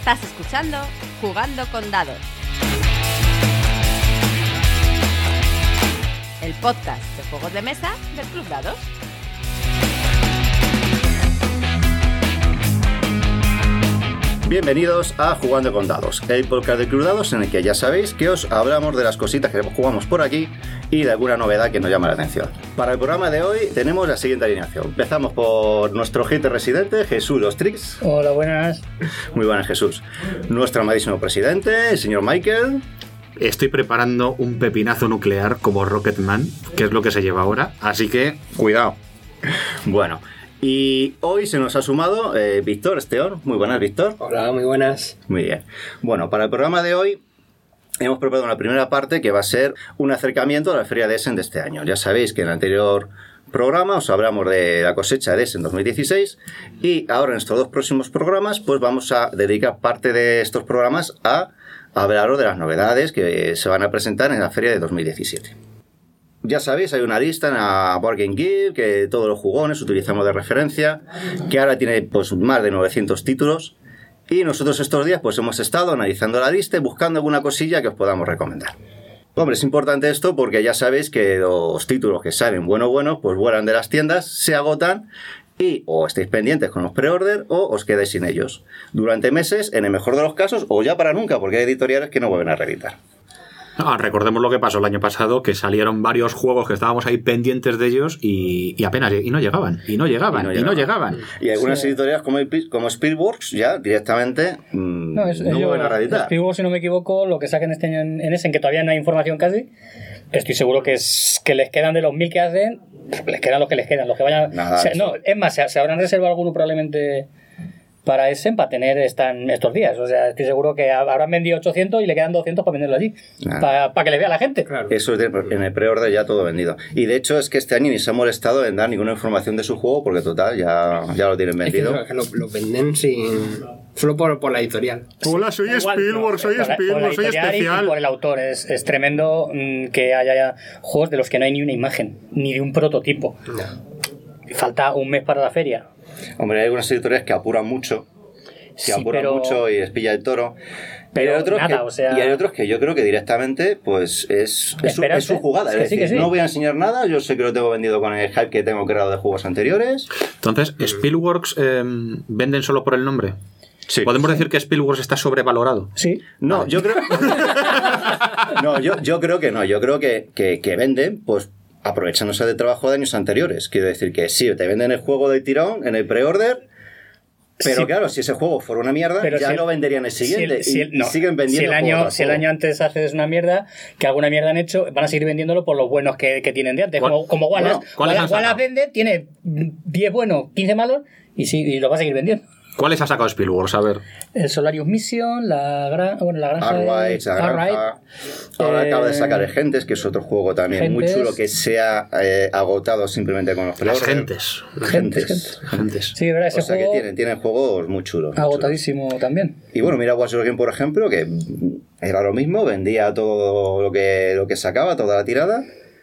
Estás escuchando Jugando con Dados, el podcast de juegos de mesa del Club Dados. Bienvenidos a Jugando con Dados, el podcast de Club Dados en el que ya sabéis que os hablamos de las cositas que jugamos por aquí y de alguna novedad que nos llama la atención. Para el programa de hoy tenemos la siguiente alineación. Empezamos por nuestro gente residente, Jesús Ostrix. Hola, buenas. Muy buenas, Jesús. Nuestro amadísimo presidente, el señor Michael. Estoy preparando un pepinazo nuclear como Rocketman, que es lo que se lleva ahora, así que cuidado. Bueno, y hoy se nos ha sumado Víctor Esteón. Muy buenas, Víctor. Hola, muy buenas. Muy bien. Bueno, para el programa de hoy hemos preparado una primera parte que va a ser un acercamiento a la Feria de Essen de este año. Ya sabéis que en el anterior programa os hablamos de la cosecha de Essen 2016 y ahora en estos dos próximos programas pues vamos a dedicar parte de estos programas a hablaros de las novedades que se van a presentar en la Feria de 2017. Ya sabéis, hay una lista en la Board Game Geek que todos los jugones utilizamos de referencia, que ahora tiene pues más de 900 títulos, y nosotros estos días pues hemos estado analizando la lista y buscando alguna cosilla que os podamos recomendar. Hombre, es importante esto porque ya sabéis que los títulos que salen buenos, pues vuelan de las tiendas, se agotan y o estáis pendientes con los pre-order o os quedáis sin ellos durante meses, en el mejor de los casos, o ya para nunca, porque hay editoriales que no vuelven a reeditar. Recordemos lo que pasó el año pasado, que salieron varios juegos que estábamos ahí pendientes de ellos y apenas, y no llegaban. Y algunas editoriales como Spielworks ya directamente no vuelven a reeditar. Spielworks, si no me equivoco, lo que saquen este año en Essen, que todavía no hay información casi, estoy seguro que les quedan de los 1000 que hacen, les quedan los que les quedan, los que vayan. Es más, se habrán reservado alguno probablemente para Essen para tener estos días. O sea, estoy seguro que habrán vendido 800 y le quedan 200 para venderlo allí. Para que les vea la gente. Claro. Eso es en el pre-order ya todo vendido. Y de hecho es que este año ni se ha molestado en dar ninguna información de su juego porque total, ya lo tienen vendido. Es que lo venden solo por la editorial. Hola, soy Spielberg, soy especial. Y por el autor. Es tremendo que haya juegos de los que no hay ni una imagen, ni de un prototipo. No. Falta un mes para la feria. Hombre, hay algunas editoriales que apuran mucho, y les pilla el toro. Pero y hay otros que yo creo que directamente pues es su jugada. Es decir, no voy a enseñar nada, yo sé que lo tengo vendido con el hype que tengo creado de juegos anteriores. Entonces, ¿Spielworks venden solo por el nombre? Sí. ¿Podemos decir que Spielworks está sobrevalorado? Sí. No, yo creo yo creo que no. Yo creo que venden pues aprovechándose del trabajo de años anteriores. Quiero decir que sí, te venden el juego del tirón en el pre-order, pero sí, claro, si ese juego fuera una mierda, pero ya no venderían el siguiente. Y siguen vendiendo si el año antes haces una mierda, que alguna mierda han hecho, van a seguir vendiéndolo por los buenos que tienen de antes. Como Wallace. Wallace vende, tiene 10 buenos, 15 malos, y lo va a seguir vendiendo. ¿Cuáles ha sacado Spielworks? A ver. El Solarius Mission, la granja de Arrowhead. Ahora acaba de sacar Gentes, que es otro juego también muy chulo que se ha agotado simplemente con los pre-order. Gentes. Sí, verdad, ese juego que tienen juegos muy chulos. Agotadísimo también. Y bueno, mira Watch Dogs Game, por ejemplo, que era lo mismo, vendía todo lo que sacaba, toda la tirada.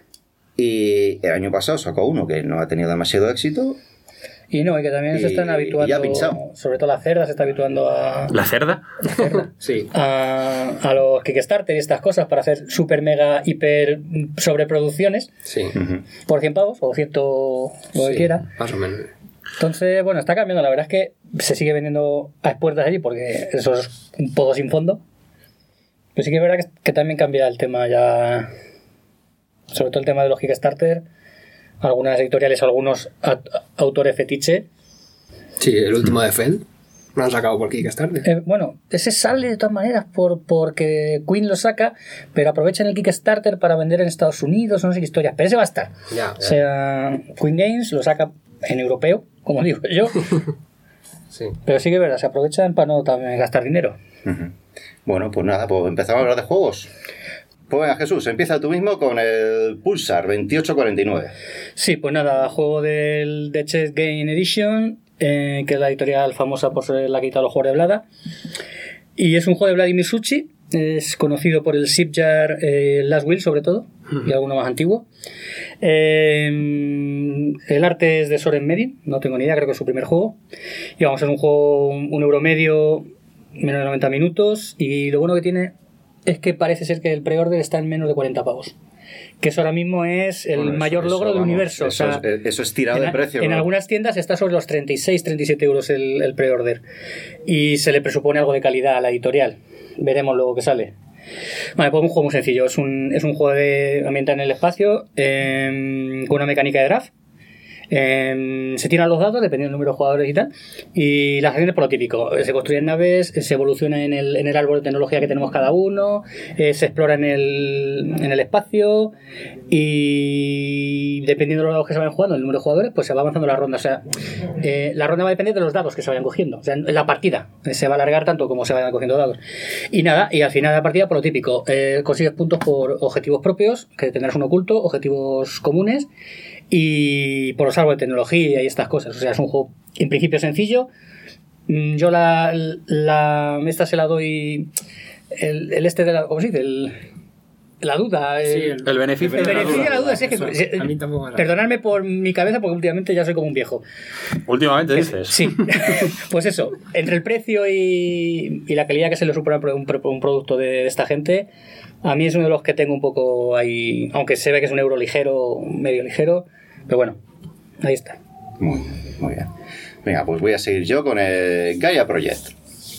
Y el año pasado sacó uno que no ha tenido demasiado éxito. Y que también se están habituando, sobre todo la cerda se está habituando a... ¿La cerda? Sí. A los Kickstarter y estas cosas para hacer super mega hiper sobreproducciones. Sí. Por 100 pavos o 100 lo que quiera. Más o menos. Entonces, bueno, está cambiando. La verdad es que se sigue vendiendo a expuertas allí porque eso es un poco sin fondo. Pero sí que es verdad que también cambia el tema ya. Sobre todo el tema de los Kickstarter. Algunas editoriales, algunos autores fetiche. Sí, el último de Feld lo han sacado por Kickstarter. Bueno, ese sale de todas maneras porque Queen lo saca, pero aprovechan el Kickstarter para vender en Estados Unidos, no sé qué historias, pero ese va a estar. Ya. O sea, Queen Games lo saca en europeo, como digo yo. Sí. Pero sí que es verdad, se aprovechan para no también gastar dinero. Uh-huh. Bueno, pues nada, pues empezamos a hablar de juegos. Pues venga, Jesús, empieza tú mismo con el Pulsar 2849. Sí, pues nada, juego de Chess Game Edition, que es la editorial famosa por ser la que quita los juegos de Vlada. Y es un juego de Vladimir Suchý, es conocido por el Shipyard Last Will, sobre todo, y alguno más antiguo. El arte es de Soren Medin, no tengo ni idea, creo que es su primer juego. Y vamos a ser un juego, un euro medio, menos de 90 minutos, y lo bueno que tiene es que parece ser que el pre-order está en menos de 40 pavos. Que eso ahora mismo es el mayor logro del universo. Eso es tirado de precio. En algunas tiendas está sobre los 36-37 euros el pre-order. Y se le presupone algo de calidad a la editorial. Veremos luego qué sale. Vale, pues un juego muy sencillo. Es un juego de ambientado en el espacio, con una mecánica de draft. Se tiran los dados dependiendo del número de jugadores y tal, y las acciones por lo típico: se construyen naves, se evoluciona en el árbol de tecnología que tenemos cada uno, se explora en el espacio, y dependiendo de los dados que se vayan jugando, el número de jugadores, pues se va avanzando la ronda. O sea, la ronda va a depender de los dados que se vayan cogiendo. O sea, la partida se va a alargar tanto como se vayan cogiendo dados. Y nada, y al final de la partida, por lo típico, consigues puntos por objetivos propios, que tendrás un oculto, objetivos comunes, y por los árboles de tecnología y estas cosas. O sea, es un juego en principio sencillo. Yo esta se la doy ¿cómo se dice? La duda. El beneficio de la duda. Es que, a mí tampoco perdonadme por mi cabeza, porque últimamente ya soy como un viejo. Últimamente dices. Sí. Pues eso, entre el precio y la calidad que se le supone un producto de esta gente, a mí es uno de los que tengo un poco ahí, aunque se ve que es un euro ligero, medio ligero, pero bueno, ahí está. Muy bien. Venga, pues voy a seguir yo con el Gaia Project.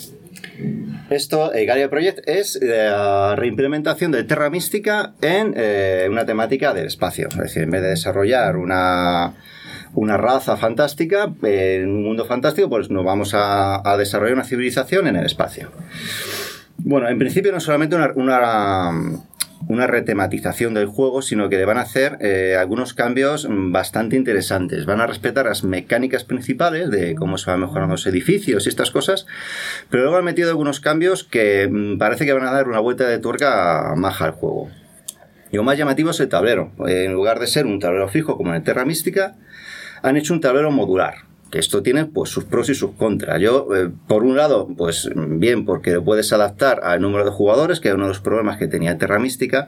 El Gaia Project es la reimplementación de Terra Mística en una temática del espacio. Es decir, en vez de desarrollar una raza fantástica en un mundo fantástico, pues nos vamos a desarrollar una civilización en el espacio. Bueno, en principio no solamente una retematización del juego, sino que le van a hacer algunos cambios bastante interesantes. Van a respetar las mecánicas principales de cómo se van mejorando los edificios y estas cosas, pero luego han metido algunos cambios que parece que van a dar una vuelta de tuerca maja al juego. Y lo más llamativo es el tablero. En lugar de ser un tablero fijo como en el Terra Mística, han hecho un tablero modular. Que esto tiene pues sus pros y sus contras. Yo, por un lado, pues bien, porque lo puedes adaptar al número de jugadores, que es uno de los problemas que tenía Terra Mística.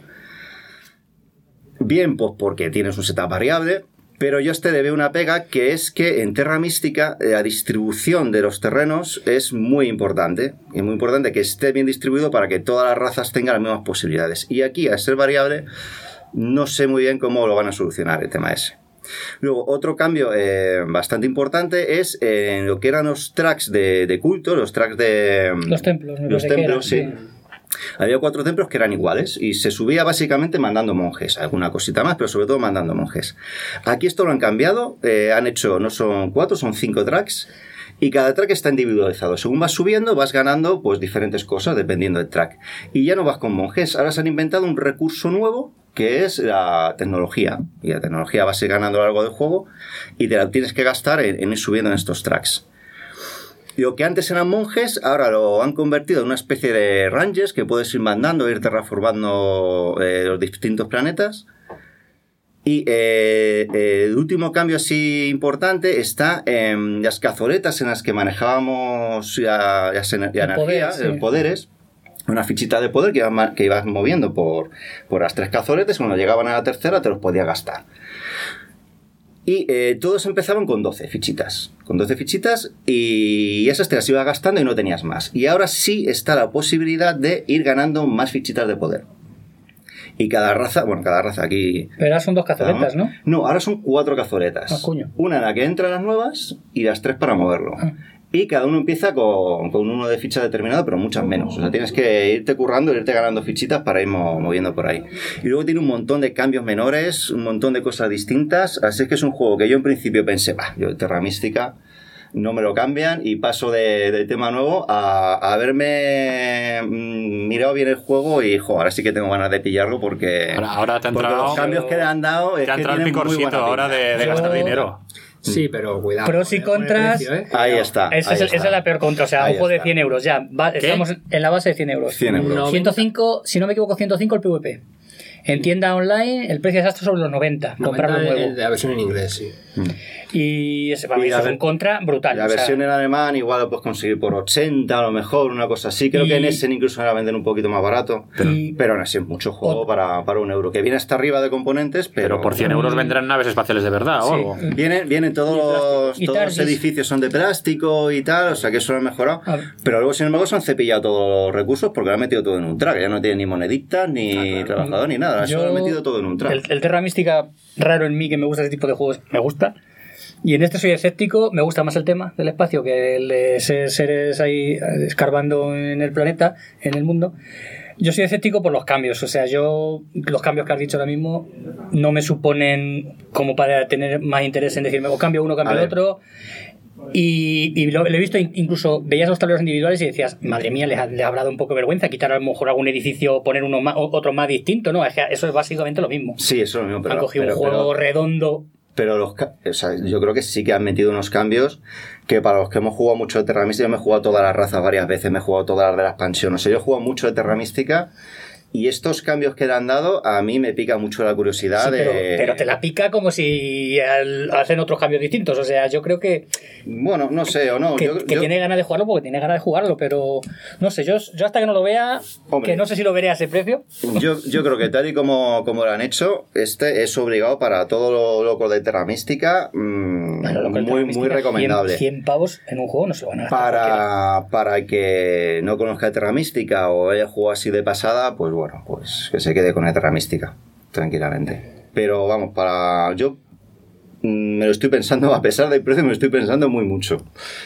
Bien, pues porque tienes un setup variable. Pero yo le veo una pega, que es que en Terra Mística la distribución de los terrenos es muy importante. Es muy importante que esté bien distribuido para que todas las razas tengan las mismas posibilidades. Y aquí, al ser variable, no sé muy bien cómo lo van a solucionar el tema ese. Luego, otro cambio bastante importante es en lo que eran los tracks de culto, los tracks de... Los templos. Los templos, sí. Había 4 templos que eran iguales y se subía básicamente mandando monjes, alguna cosita más, pero sobre todo mandando monjes. Aquí esto lo han cambiado, han hecho, no son 4, son 5 tracks, y cada track está individualizado. Según vas subiendo, vas ganando pues diferentes cosas dependiendo del track. Y ya no vas con monjes, ahora se han inventado un recurso nuevo, que es la tecnología. Y la tecnología vas a ir ganando a lo largo del juego y te la tienes que gastar en ir subiendo en estos tracks. Lo que antes eran monjes, ahora lo han convertido en una especie de rangers que puedes ir mandando, ir terraformando los distintos planetas. Y el último cambio así importante está en las cazoletas en las que manejábamos las energías, los poderes. Una fichita de poder que ibas moviendo por las 3 cazoletas. Cuando llegaban a la tercera te los podías gastar. Y todos empezaban con 12 fichitas. Con 12 fichitas, y esas te las ibas gastando y no tenías más. Y ahora sí está la posibilidad de ir ganando más fichitas de poder. Y cada raza aquí... Pero ahora son 2 cazoletas, ¿no? No, ahora son 4 cazoletas. Ah, coño. Una en la que entran las nuevas y las 3 para moverlo. Y cada uno empieza con uno de ficha determinado, pero muchas menos. O sea, tienes que irte currando, irte ganando fichitas para ir moviendo por ahí. Y luego tiene un montón de cambios menores, un montón de cosas distintas. Así es que es un juego que yo en principio pensé, yo Terra Mística no me lo cambian, y paso del tema nuevo a haberme mirado bien el juego y ahora sí que tengo ganas de pillarlo porque ahora te ha entrado, los cambios que le han dado es te ha que entrado el picorcito ahora de gastar dinero. Sí, pero cuidado. Pros y contras. Ahí está. Esa es la peor contra. O sea, un juego de 100 euros. Ya, estamos en la base de 100 euros. 100 euros. 105, si no me equivoco, 105 el PvP. En tienda online el precio es hasta sobre los 90. Comprarlo nuevo. La versión en inglés, sí. Y ese para mí es un contra brutal. La versión en alemán igual lo puedes conseguir por 80 a lo mejor, una cosa así. Creo que en Essen incluso la venden un poquito más barato. Pero aún así es mucho juego para €1. Que viene hasta arriba de componentes, pero por 100 euros vendrán naves espaciales de verdad o algo. Vienen todos los edificios son de plástico y tal, o sea que eso lo han mejorado. Pero luego, sin embargo, se han cepillado todos los recursos porque lo han metido todo en un track. Ya no tiene ni moneditas, ni trabajador, ni nada. Eso lo han metido todo en un track. El Terra Mística, raro en mí que me gusta ese tipo de juegos, me gusta. Y en este soy escéptico, me gusta más el tema del espacio que el de seres ahí escarbando en el planeta, en el mundo. Yo soy escéptico por los cambios, o sea, los cambios que has dicho ahora mismo no me suponen como para tener más interés en decirme o cambio uno, cambio el otro. Y lo he visto, incluso veías los tableros individuales y decías, madre mía, les ha hablado un poco de vergüenza quitar a lo mejor algún edificio, poner uno más, otro más distinto, ¿no? Es que eso es básicamente lo mismo. Sí, eso es lo mismo. Han cogido un juego redondo. Pero o sea, yo creo que sí que han metido unos cambios que para los que hemos jugado mucho de Terra Mística, me he jugado todas las razas varias veces, me he jugado todas las de la expansión. O sea, yo he jugado mucho de Terra Mística. Y estos cambios que le han dado, a mí me pica mucho la curiosidad pero te la pica como si hacen otros cambios distintos. O sea, yo creo que... Bueno, no sé, o no. Que tiene ganas de jugarlo porque tiene ganas de jugarlo, pero... No sé, yo hasta que no lo vea, hombre, que no sé si lo veré a ese precio. Yo creo que tal y como lo han hecho, este es obligado para todo lo loco de Terra Mística. Muy recomendable. 100 pavos en un juego no se van a gastar. Para el que no conozca Terra Mística o haya jugado así de pasada, pues bueno, pues que se quede con la Terra Mística, tranquilamente. Pero vamos, yo me lo estoy pensando, a pesar del precio, me lo estoy pensando muy mucho.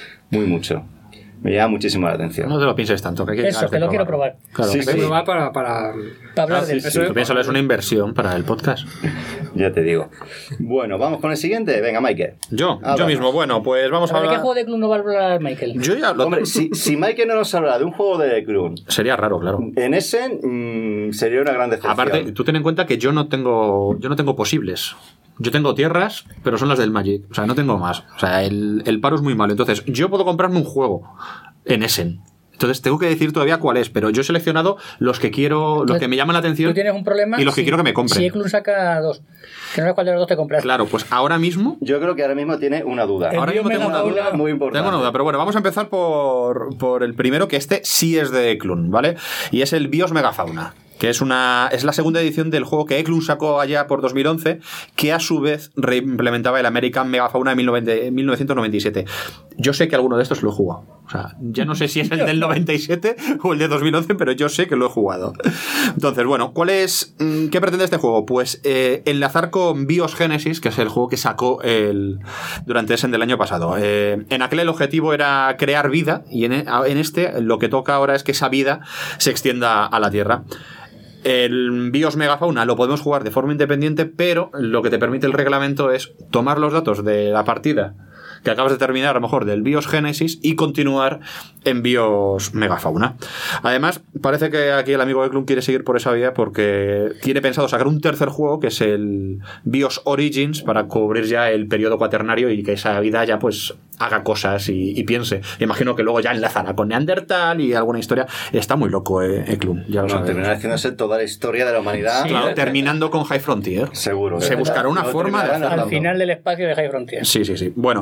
Me llama muchísimo la atención. No te lo pienses tanto. Que lo quiero probar. Claro, sí, probar para hablar de eso. Tú piénsalo, es una inversión para el podcast. Ya te digo. Bueno, vamos con el siguiente. Venga, Michael. Yo mismo. Bueno, pues vamos a hablar... ¿De qué juego de Clun no va a hablar Michael? Hombre, si Michael no nos habla de un juego de Clun... Sería raro, claro. En ese sería una gran decepción. Aparte, tú ten en cuenta que yo no tengo posibles. Yo tengo tierras, pero son las del Magic. O sea, no tengo más. O sea, el paro es muy malo. Entonces, yo puedo comprarme un juego en Essen. Entonces, tengo que decir todavía cuál es. Pero yo he seleccionado los que quiero, los que me llaman la atención. Tú tienes un problema. Y los que quiero que me compren. Si Eklund saca 2, que no sé cuál de los 2 te compras. Claro, pues ahora mismo. Yo creo que ahora mismo tiene una duda. Ahora mismo tengo una duda muy importante. Tengo una duda, pero bueno, vamos a empezar por el primero, que este sí es de Eklund, ¿vale? Y es el Bios Megafauna, que es la segunda edición del juego que Eklund sacó allá por 2011, que a su vez reimplementaba el American Megafauna de 1997. Yo sé que alguno de estos lo he jugado. O sea, ya no sé si es el del 97 o el de 2011, pero yo sé que lo he jugado. Entonces, bueno, ¿qué pretende este juego? Pues enlazar con Bios Genesis, que es el juego que sacó durante Essen del año pasado. En aquel el objetivo era crear vida, y en este lo que toca ahora es que esa vida se extienda a la Tierra. El Bios Megafauna lo podemos jugar de forma independiente, pero lo que te permite el reglamento es tomar los datos de la partida que acabas de terminar, a lo mejor del Bios Genesis, y continuar en Bios Megafauna. Además, parece que aquí el amigo Eklund quiere seguir por esa vía porque tiene pensado sacar un tercer juego, que es el Bios Origins, para cubrir ya el periodo cuaternario y que esa vida ya pues haga cosas y piense. Imagino que luego ya enlazará con Neandertal y alguna historia. Está muy loco, Eklund, ya lo sabes. Terminará haciéndose toda la historia de la humanidad. Sí, claro, terminando con High Frontier. Seguro. Se buscará una forma de hacerlo. Al final del espacio de High Frontier. Sí. Bueno,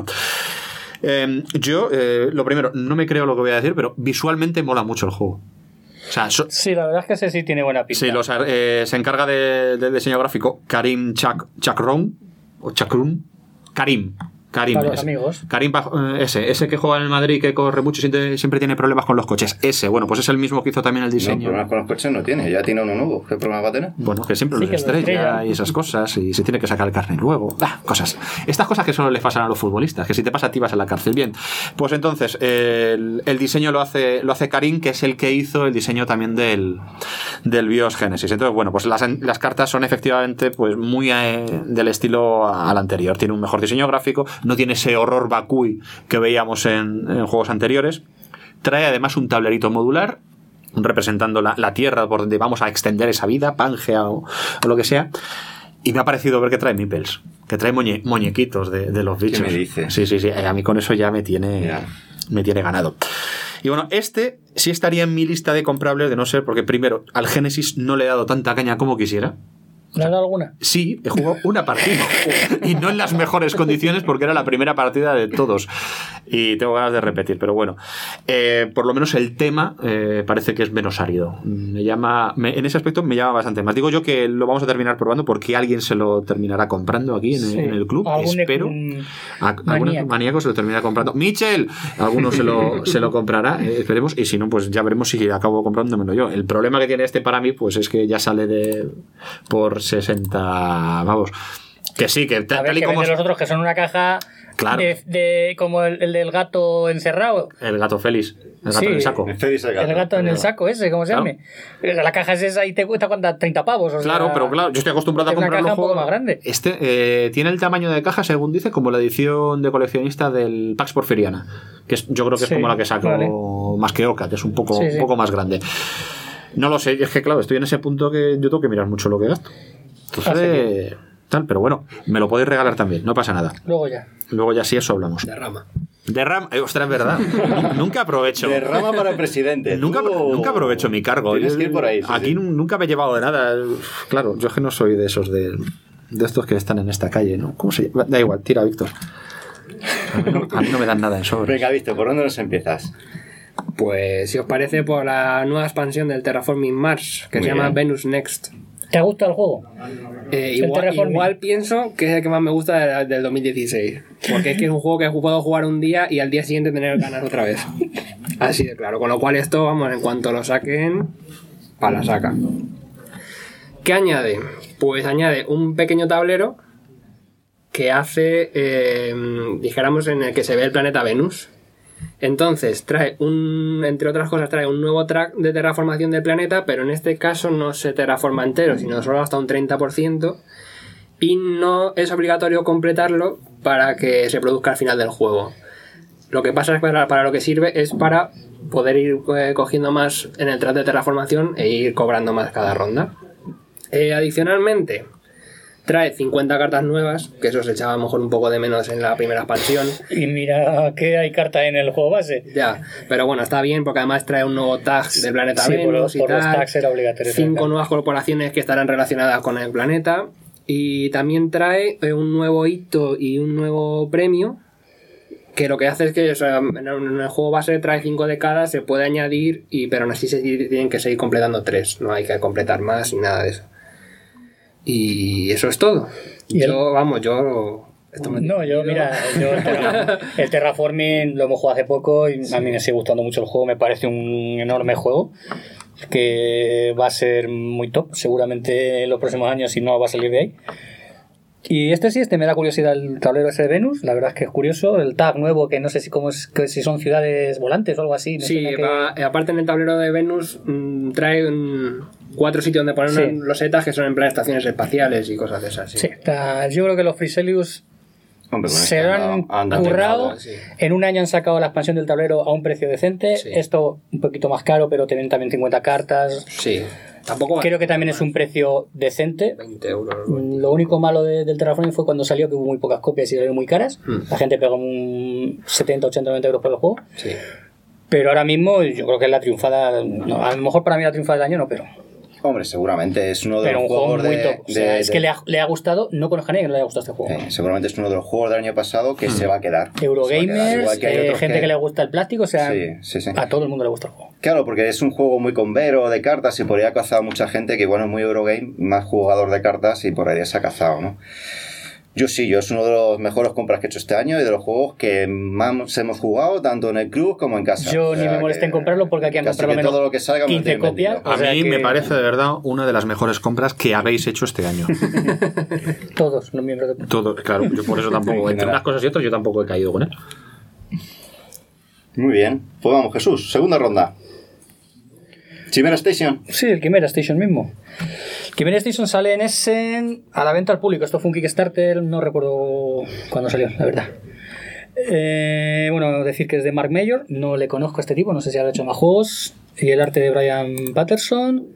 yo, lo primero, no me creo lo que voy a decir, pero visualmente mola mucho el juego. O sea, sí, la verdad es que ese sí tiene buena pinta. Sí, se encarga del diseño gráfico Karim Chakrun. Karim, para los amigos. Karim, ese que juega en el Madrid, que corre mucho, siempre tiene problemas con los coches. Bueno, pues es el mismo que hizo también el diseño. No, problemas con los coches no tiene, ya tiene uno nuevo. ¿Qué problema va a tener? Bueno, que siempre lo estrella y esas cosas, y se tiene que sacar el carnet luego. Cosas. Estas cosas que solo le pasan a los futbolistas, que si te pasa a ti vas a la cárcel. Bien, pues entonces, el diseño lo hace Karim, que es el que hizo el diseño también del Bios Genesis. Entonces, bueno, pues las cartas son efectivamente pues muy del estilo al anterior. Tiene un mejor diseño gráfico, no tiene ese horror vacui que veíamos en juegos anteriores. Trae además un tablerito modular representando la tierra por donde vamos a extender esa vida, Pangea o lo que sea. Y me ha parecido ver que trae meeples, que trae muñequitos de los bichos. ¿Qué me dices? Sí, a mí con eso ya me tiene ganado. Y bueno, este sí estaría en mi lista de comprables, de no ser porque primero al Genesis no le he dado tanta caña como quisiera. ¿Le has dado alguna? Sí, he jugado una partida. Y no en las mejores condiciones porque era la primera partida de todos. Y tengo ganas de repetir, pero bueno. Por lo menos el tema parece que es menos árido. En ese aspecto me llama bastante más. Digo yo que lo vamos a terminar probando porque alguien se lo terminará comprando aquí en el club. Espero. Algún maníaco se lo terminará comprando. ¡Michel! Alguno se lo comprará. Esperemos. Y si no, pues ya veremos si acabo comprándomelo yo. El problema que tiene este para mí pues es que ya sale por 60, vamos, que sí, que tal y como los otros que son una caja, claro, de como el del gato encerrado, el gato Félix, el gato en el saco, el gato en el saco ese, ¿cómo se llame? La caja es esa y te cuesta 30 pavos, o claro, sea, pero claro, yo estoy acostumbrado a comprarlo un poco más grande. Este tiene el tamaño de caja, según dice, como la edición de coleccionista del Pax Porfiriana, que yo creo que es como la que saco más que Oca, que es un poco más grande. No lo sé, es que claro, estoy en ese punto que yo tengo que mirar mucho lo que gasto. Entonces, tal, pero bueno, me lo podéis regalar también, no pasa nada. Luego ya si eso hablamos. De rama, ostras, es verdad. Nunca aprovecho. De rama para presidente. Nunca aprovecho mi cargo. Tienes que ir por ahí. Aquí nunca me he llevado de nada. Claro, yo es que no soy de esos de estos que están en esta calle, ¿no? ¿Cómo se llama? Da igual, tira, Víctor. A mí no me dan nada en sobre. Venga, Víctor, ¿por dónde nos empiezas? Pues si os parece, por la nueva expansión del Terraforming Mars, que se llama Venus Next. ¿Te gusta el juego? Igual pienso que es el que más me gusta del 2016. Porque es que es un juego que puedo jugar un día y al día siguiente tener ganas otra vez. Así de claro. Con lo cual esto, vamos, en cuanto lo saquen, para la saca. ¿Qué añade? Pues añade un pequeño tablero que hace, dijéramos, en el que se ve el planeta Venus. Entonces entre otras cosas trae un nuevo track de terraformación del planeta, pero en este caso no se terraforma entero, sino solo hasta un 30%, y no es obligatorio completarlo para que se produzca al final del juego. Lo que pasa es que para lo que sirve es para poder ir cogiendo más en el track de terraformación e ir cobrando más cada ronda. Adicionalmente trae 50 cartas nuevas, que eso se echaba a lo mejor un poco de menos en la primera expansión. Y mira que hay cartas en el juego base. Ya, pero bueno, está bien porque además trae un nuevo tag del planeta Venus y por tal. Los tags era obligatorio. 5 nuevas corporaciones que estarán relacionadas con el planeta. Y también trae un nuevo hito y un nuevo premio, que lo que hace es que, o sea, en el juego base trae 5 de cada, se puede añadir, pero aún así se tienen que seguir completando 3. No hay que completar más ni nada de eso. Y eso es todo. El Terraforming lo hemos jugado hace poco y a mí me sigue gustando mucho el juego. Me parece un enorme juego que va a ser muy top seguramente en los próximos años, si no va a salir de ahí. Y me da curiosidad el tablero ese de Venus, la verdad es que es curioso. El tag nuevo, que no sé si son ciudades volantes o algo así. Aparte en el tablero de Venus trae 4 sitios donde poner los setas que son en plan estaciones espaciales y cosas de esas. Sí, yo creo que los Friselius se lo han currado. En un año han sacado la expansión del tablero a un precio decente. Esto un poquito más caro, pero tienen también 50 cartas. Sí. Tampoco creo que también es un precio decente. 20 euros. Lo único malo del Terraforming fue cuando salió, que hubo muy pocas copias y salieron muy caras. La gente pegó 70, 80, 90 euros por el juego. Sí. Pero ahora mismo yo creo que es la triunfada. No, a lo mejor para mí la triunfada del año no, pero... Hombre, seguramente es uno de los juegos muy top. Es que le ha gustado, no conozco a nadie que no le haya gustado este juego. Seguramente es uno de los juegos del año pasado que se va a quedar. Eurogamers, gente que le gusta el plástico, o sea, sí. A todo el mundo le gusta el juego. Claro, porque es un juego muy convero de cartas y por ahí ha cazado mucha gente que, bueno, es muy Eurogame, más jugador de cartas y por ahí se ha cazado, ¿no? Yo es uno de los mejores compras que he hecho este año y de los juegos que más hemos jugado, tanto en el club como en casa. Yo ni me molesté en comprarlo porque aquí han comprado menos todo lo que salga 15 copias. A mí me parece de verdad una de las mejores compras que habéis hecho este año. Todos los miembros de... Todos, claro, yo por eso tampoco, entre unas cosas y otras, yo tampoco he caído con él. Muy bien, pues vamos, Jesús, segunda ronda. Chimera Station. Sí, el Chimera Station mismo. Chimera Station sale en Essen a la venta al público. Esto fue un Kickstarter, no recuerdo cuándo salió, la verdad. Decir que es de Mark Mayor, no le conozco a este tipo, no sé si ha hecho más juegos. Y el arte de Brian Patterson.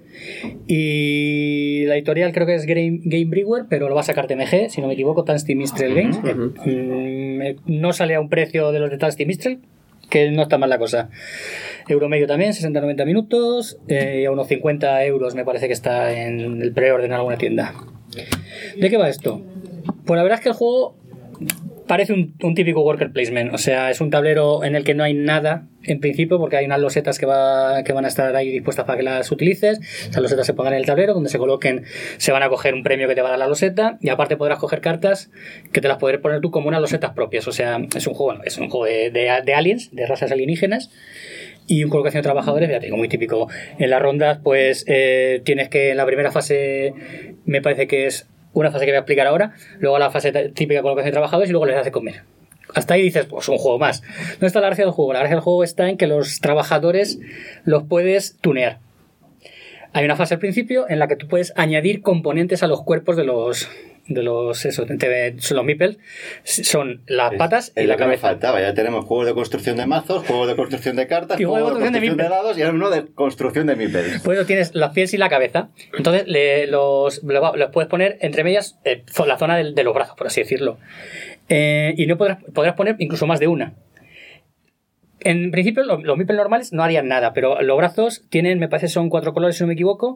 Y la editorial creo que es Game Brewer, pero lo va a sacar TMG, si no me equivoco, Tasty Mistral Games. No sale a un precio de los de Tasty Mistral, que no está mal la cosa. Euro medio también, 60-90 minutos, y a unos 50 euros me parece que está en el preorden en alguna tienda. ¿De qué va esto? Pues la verdad es que el juego parece un típico worker placement, o sea, es un tablero en el que no hay nada en principio, porque hay unas losetas que van a estar ahí dispuestas para que las utilices. Esas losetas se pondrán en el tablero, donde se coloquen, se van a coger un premio que te va a dar la loseta, y aparte podrás coger cartas que te las podrás poner tú como unas losetas propias. O sea, es un juego de aliens, de razas alienígenas, y un colocación de trabajadores, ya te digo, muy típico. En las rondas, pues tienes que, en la primera fase, me parece que es una fase que voy a explicar ahora, luego la fase típica de colocación de trabajadores, y luego les hace comer. Hasta ahí dices, pues un juego más. ¿Dónde está la gracia del juego? La gracia del juego está en que los trabajadores los puedes tunear. Hay una fase al principio en la que tú puedes añadir componentes a los cuerpos de los meeples. Son las patas y la cabeza. Me faltaba. Ya tenemos juegos de construcción de mazos, juegos de construcción de cartas, juegos de construcción de dados, y ahora uno de construcción de meeples. Pues tienes los pies y la cabeza. Entonces los puedes poner entre medias la zona de los brazos, por así decirlo. Y no podrás poner incluso más de una. En principio los meeples normales no harían nada, pero los brazos tienen, me parece son 4 colores si no me equivoco,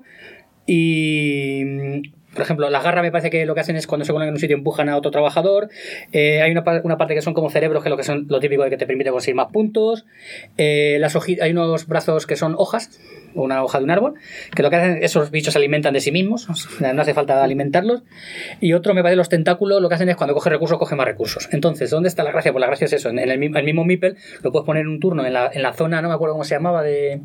y por ejemplo las garras me parece que lo que hacen es cuando se colocan en un sitio empujan a otro trabajador. Hay una parte que son como cerebros, que es lo que son lo típico de que te permite conseguir más puntos. Hay unos brazos que son hojas, una hoja de un árbol, que lo que hacen, esos bichos se alimentan de sí mismos, o sea, no hace falta alimentarlos. Y otro, me parece, los tentáculos, lo que hacen es cuando coge recursos, coge más recursos. Entonces, ¿dónde está la gracia? Pues la gracia es eso, en el mismo meeple lo puedes poner en un turno en la zona, no me acuerdo cómo se llamaba, de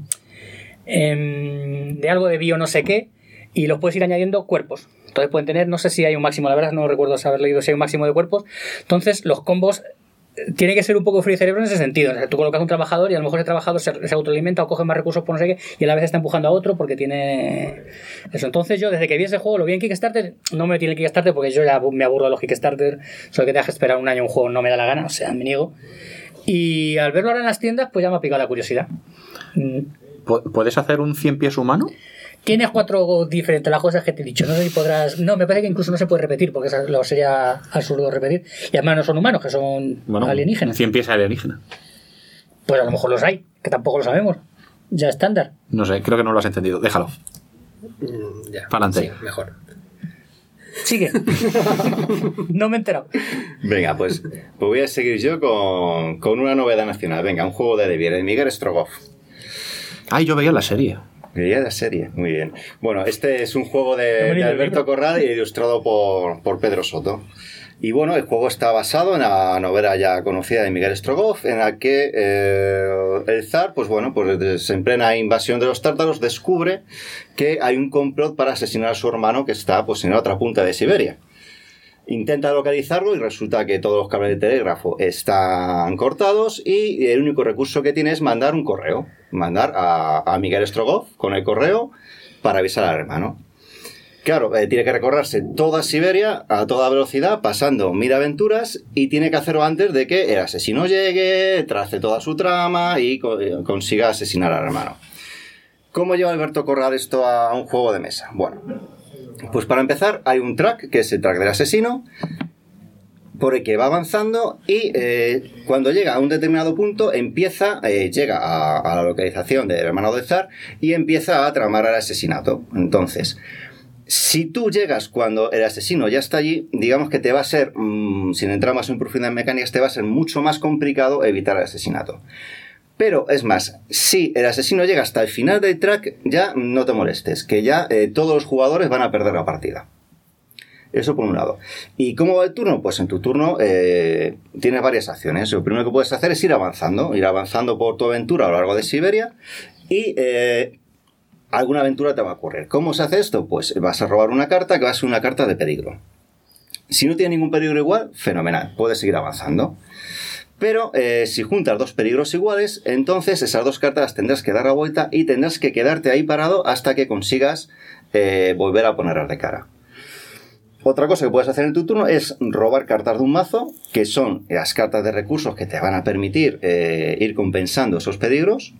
algo de bio no sé qué, y los puedes ir añadiendo cuerpos. Entonces pueden tener, no sé si hay un máximo, la verdad no recuerdo haber leído si hay un máximo de cuerpos. Entonces los combos tiene que ser un poco frío de cerebro en ese sentido. O sea, tú colocas un trabajador y a lo mejor ese trabajador se autoalimenta o coge más recursos por no sé qué, y a la vez está empujando a otro porque tiene eso. Entonces yo desde que vi ese juego lo vi en Kickstarter, no me metí en Kickstarter porque yo ya me aburro de los Kickstarter, solo que te dejas esperar un año un juego no me da la gana, o sea, me niego. Y al verlo ahora en las tiendas pues ya me ha picado la curiosidad. ¿Puedes hacer un 100 pies humano? Tienes 4 diferentes, las cosas que te he dicho. No sé si podrás. No, me parece que incluso no se puede repetir, porque lo sería absurdo repetir. Y además no son humanos, que son alienígenas. 100 pies alienígena. Pues a lo mejor los hay, que tampoco lo sabemos. Ya estándar. No sé, creo que no lo has entendido. Déjalo. Ya. Para adelante. Sí, mejor. Sigue. No me he enterado. Venga, pues voy a seguir yo con una novedad nacional. Venga, un juego de Devier, de Miguel Strogoff. Ay, yo veía la serie. Veía la serie, muy bien. Bueno, este es un juego de Alberto Corral y ilustrado por Pedro Soto. Y bueno, el juego está basado en la novela ya conocida de Miguel Strogoff, en la que el zar, pues bueno, pues en plena invasión de los tártaros descubre que hay un complot para asesinar a su hermano que está pues en la otra punta de Siberia. Intenta localizarlo y resulta que todos los cables de telégrafo están cortados y el único recurso que tiene es mandar un correo. Mandar a Miguel Strogoff con el correo para avisar al hermano. Claro, tiene que recorrerse toda Siberia a toda velocidad, pasando 1000 aventuras, y tiene que hacerlo antes de que el asesino llegue, trace toda su trama y consiga asesinar al hermano. ¿Cómo lleva Alberto Corral esto a un juego de mesa? Bueno, pues para empezar hay un track, que es el track del asesino, por el que va avanzando y cuando llega a un determinado punto llega a la localización del hermano del zar y empieza a tramar el asesinato. Entonces, si tú llegas cuando el asesino ya está allí, digamos que te va a ser, sin entrar más en profundidad en mecánicas, te va a ser mucho más complicado evitar el asesinato. Pero es más, si el asesino llega hasta el final del track, ya no te molestes, que ya todos los jugadores van a perder la partida. Eso por un lado. ¿Y cómo va el turno? Pues en tu turno tienes varias acciones. Lo primero que puedes hacer es ir avanzando por tu aventura a lo largo de Siberia y alguna aventura te va a ocurrir. ¿Cómo se hace esto? Pues vas a robar una carta que va a ser una carta de peligro. Si no tiene ningún peligro igual, fenomenal, puedes seguir avanzando. Pero si juntas 2 peligros iguales, entonces esas 2 cartas las tendrás que dar la vuelta y tendrás que quedarte ahí parado hasta que consigas volver a ponerlas de cara. Otra cosa que puedes hacer en tu turno es robar cartas de un mazo, que son las cartas de recursos que te van a permitir ir compensando esos peligros,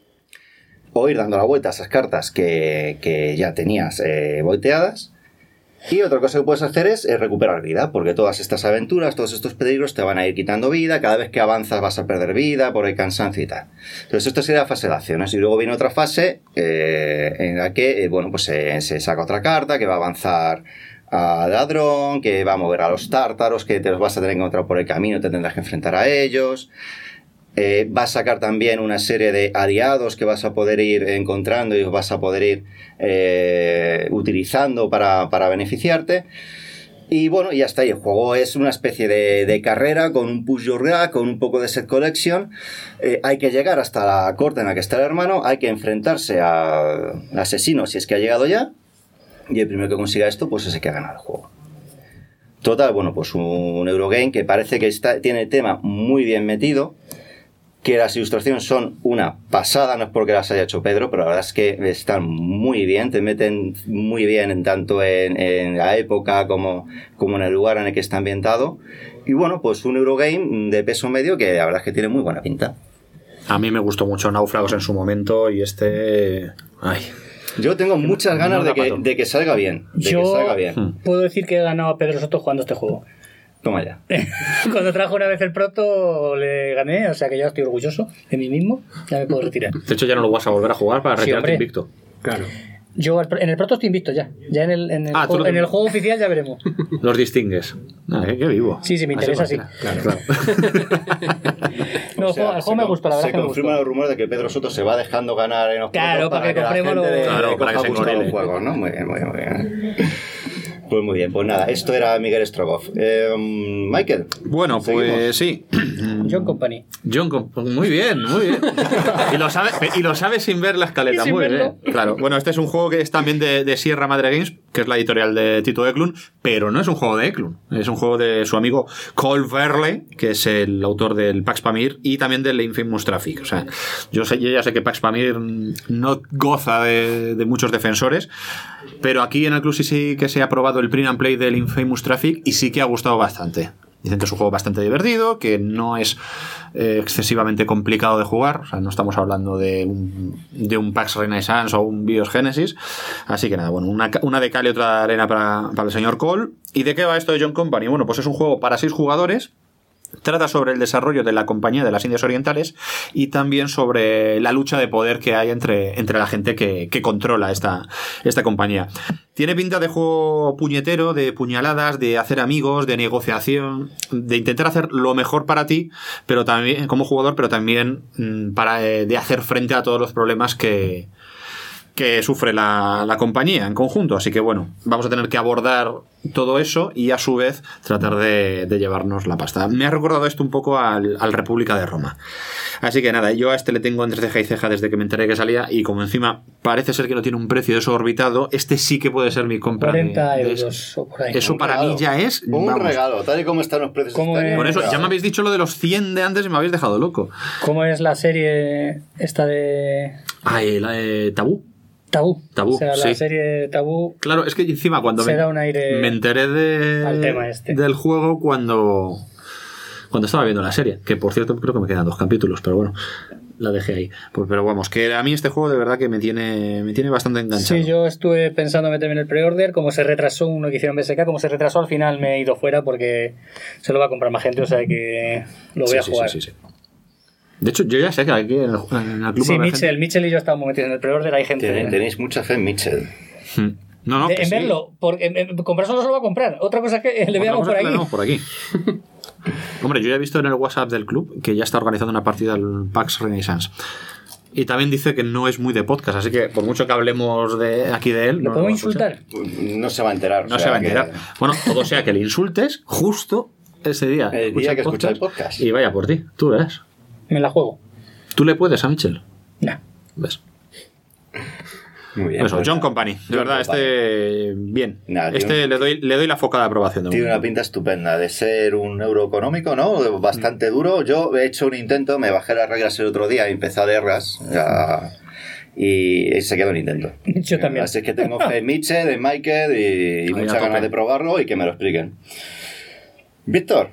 o ir dando la vuelta a esas cartas que ya tenías volteadas. Y otra cosa que puedes hacer es recuperar vida, porque todas estas aventuras, todos estos peligros te van a ir quitando vida, cada vez que avanzas vas a perder vida por el cansancio y tal. Entonces esto sería la fase de acciones, y luego viene otra fase en la que se saca otra carta que va a avanzar al ladrón, que va a mover a los tártaros, que te los vas a tener que encontrar por el camino, te tendrás que enfrentar a ellos. Va a sacar también una serie de aliados que vas a poder ir encontrando y vas a poder ir utilizando para beneficiarte. Y bueno, y hasta ahí. El juego es una especie de carrera con un push your luck, con un poco de set collection. Hay que llegar hasta la corte en la que está el hermano, hay que enfrentarse al asesino si es que ha llegado ya, y el primero que consiga esto, pues ese que ha ganado el juego. Total, bueno, pues un Eurogame que parece que tiene el tema muy bien metido, que las ilustraciones son una pasada, no es porque las haya hecho Pedro, pero la verdad es que están muy bien, te meten muy bien tanto en la época como en el lugar en el que está ambientado. Y bueno, pues un Eurogame de peso medio que la verdad es que tiene muy buena pinta. A mí me gustó mucho Náufragos en su momento y este... Ay. Yo tengo muchas ganas de que salga bien. Puedo decir que he ganado a Pedro Soto jugando este juego. Toma ya. Cuando trajo una vez el proto le gané, o sea que ya estoy orgulloso de mí mismo, ya me puedo retirar. De hecho ya no lo vas a volver a jugar para retirarte invicto. Claro. Yo en el proto estoy invicto ya. Ya en el juego oficial ya veremos. Los distingues. Qué vivo. Sí, me interesa, sí. Claro. No, el juego me gustó, la verdad. Se confirman los rumores de que Pedro Soto se va dejando ganar en los protos para que compremos para que se encorele los juegos, ¿no? Muy bien. Pues muy bien, pues nada, esto era Miguel Strogoff. Michael. Bueno, pues sí. John Company. Muy bien. Y lo sabe sin ver la escaleta, muy bien. Claro. Bueno, este es un juego que es también de Sierra Madre Games, que es la editorial de Tito Eklund, pero no es un juego de Eklund. Es un juego de su amigo Cole Verle, que es el autor del Pax Pamir y también del Infamous Traffic. O sea, yo ya sé que Pax Pamir no goza de muchos defensores, pero aquí en el club sí que se ha probado el print and play del Infamous Traffic y sí que ha gustado bastante. Dicen que es un juego bastante divertido, que no es excesivamente complicado de jugar, o sea, no estamos hablando de un Pax Renaissance o un BIOS Genesis, así que nada, bueno, una de cal y otra de arena para el señor Cole. ¿Y de qué va esto de John Company? Bueno, pues es un juego para 6 jugadores. Trata sobre el desarrollo de la Compañía de las Indias Orientales y también sobre la lucha de poder que hay entre la gente que controla esta compañía. Tiene pinta de juego puñetero, de puñaladas, de hacer amigos, de negociación, de intentar hacer lo mejor para ti, pero también como jugador, pero también de hacer frente a todos los problemas que sufre la compañía en conjunto. Así que bueno, vamos a tener que abordar todo eso y a su vez tratar de llevarnos la pasta. Me ha recordado esto un poco al República de Roma. Así que nada, yo a este le tengo entre ceja y ceja desde que me enteré que salía, y como encima parece ser que no tiene un precio desorbitado, este sí que puede ser mi compra. 40 euros o por ahí. Eso para mí ya es un regalo, tal y como están los precios. Por eso, ya me habéis dicho lo de los 100 de antes y me habéis dejado loco. ¿Cómo es la serie esta de...? La de Tabú. Tabú, o sea, la sí. serie Tabú. Claro, es que encima cuando me enteré al tema del juego cuando estaba viendo la serie, que por cierto creo que me quedan 2 capítulos, pero bueno, la dejé ahí. Pero vamos, que a mí este juego de verdad que me tiene bastante enganchado. Sí, yo estuve pensando meterme en el pre-order, como se retrasó uno que hicieron BSK, como se retrasó al final me he ido fuera porque se lo va a comprar más gente, o sea que lo voy a jugar. Sí. De hecho, yo ya sé que aquí en el club... Sí, Mitchell y yo estamos metidos en el pre-order, hay gente... Tenéis mucha fe en Mitchell. No, en verlo, porque comprar solo se lo va a comprar. Otra cosa es que le veamos por aquí. Hombre, yo ya he visto en el WhatsApp del club que ya está organizando una partida al PAX Renaissance. Y también dice que no es muy de podcast, así que por mucho que hablemos aquí de él... ¿Lo podemos insultar? No se va a enterar. No se va a enterar. Bueno, todo sea que le insultes justo ese día. El día que escucha el podcast. Y vaya por ti, tú verás. Me la juego. ¿Tú le puedes a Mitchell? No. ¿Ves? Muy bien. Eso, John Company. De verdad, bien. Nada, le doy la foca de aprobación. Tiene una pinta estupenda de ser un euro económico, ¿no? Bastante duro. Yo he hecho un intento, me bajé las reglas el otro día y empecé a leerlas. Y se quedó el intento. Yo también. Así que tengo fe en Mitchell, en Michael y muchas ganas de probarlo y que me lo expliquen. Víctor.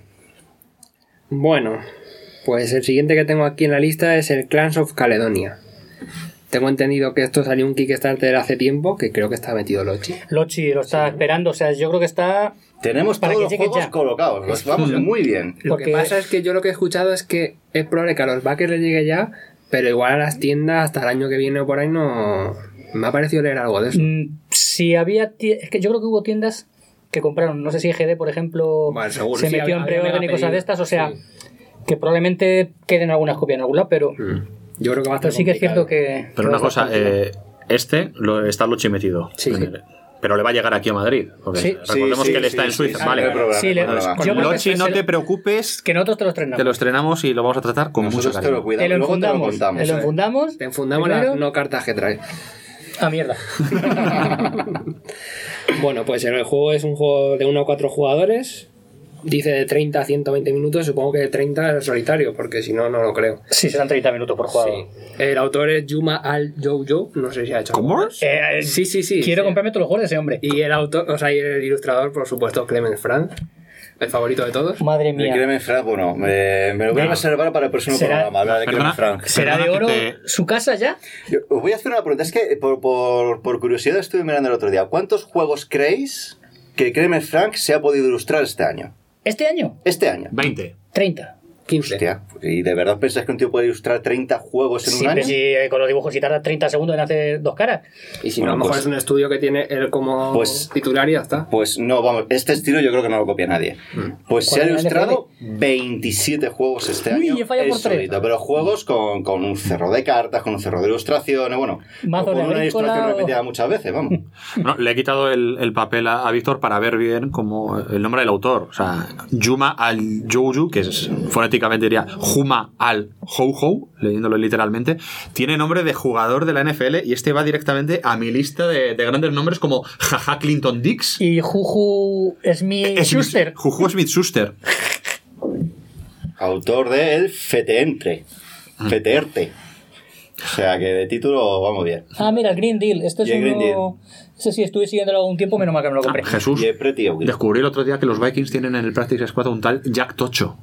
Bueno, pues el siguiente que tengo aquí en la lista es el Clans of Caledonia. tengo entendido que esto salió un Kickstarter hace tiempo, que creo que está metido Lochi. Lochi lo está esperando, o sea, yo creo que está... Tenemos todos los juegos ya colocados, los vamos muy bien. Lo que pasa es que yo lo que he escuchado es que es probable que a los backers les llegue ya, pero igual a las tiendas hasta el año que viene o por ahí no... Me ha parecido leer algo de eso. Si había... Es que yo creo que hubo tiendas que compraron, no sé si EGD, por ejemplo, bueno, seguro, se metió en preorden y cosas de estas, o sea, que probablemente queden algunas copias en algún lado, pero... Yo creo que va a estar sí que es cierto que... Pero una cosa, está Lochi metido. Sí. Pero le va a llegar aquí a Madrid. Porque recordemos que él está en Suiza. Vale. Lochi, no te preocupes. Que nosotros te lo estrenamos. Te lo estrenamos y lo vamos a tratar con mucho cariño. Te lo enfundamos. Te lo enfundamos. Te enfundamos las no cartas que trae. Ah, mierda. Bueno, pues el juego es un juego de 1 a 4 jugadores. Dice de 30 a 120 minutos, supongo que de 30 es solitario, porque si no, no lo creo. Sí, serán 30 minutos por jugador. Sí. El autor es Yuma Al-Jojo, no sé si ha hecho. ¿Cómo? Sí. Quiero comprarme todos los juegos de ese hombre. Y el autor, o sea, y el ilustrador, por supuesto, Clemens Franz, el favorito de todos. Madre mía. Clemens Franz, bueno, me lo voy a reservar para el próximo programa, hablar de Clemens Franz. ¿Será de oro su casa ya? Os voy a hacer una pregunta, es que por curiosidad estuve mirando el otro día. ¿Cuántos juegos creéis que Clemens Franz se ha podido ilustrar este año? ¿Este año? Este año. 20. 30. 15. Hostia, ¿y de verdad pensáis que un tío puede ilustrar 30 juegos en un año? Sí, con los dibujos si tarda 30 segundos en hacer 2 caras. Y si no, a lo mejor es un estudio que tiene él como titular y ya está. Pues no, vamos, este estilo yo creo que no lo copia nadie. Pues se ha ilustrado 27 juegos este año. Uy, he fallado por 3. Pero juegos con un cerro de cartas, con un cerro de ilustraciones, bueno, con una ilustración repetida muchas veces, vamos. No, le he quitado el papel a Víctor para ver bien como el nombre del autor. O sea, Yuma Al-Jojo, que es fonéticamente diría Juma Al-Jojo, leyéndolo literalmente, tiene nombre de jugador de la NFL y este va directamente a mi lista de grandes nombres como Jaja Clinton Dix y Juju Smith-Schuster. Juju Smith-Schuster. Autor de El Feteerte. O sea que de título vamos bien. Ah, mira, el Green Deal. Este es uno... Ese sí, estuve siguiéndolo algún tiempo, menos mal que me lo compré. Jesús, descubrí el otro día que los Vikings tienen en el Practice Squad un tal Jack Tocho.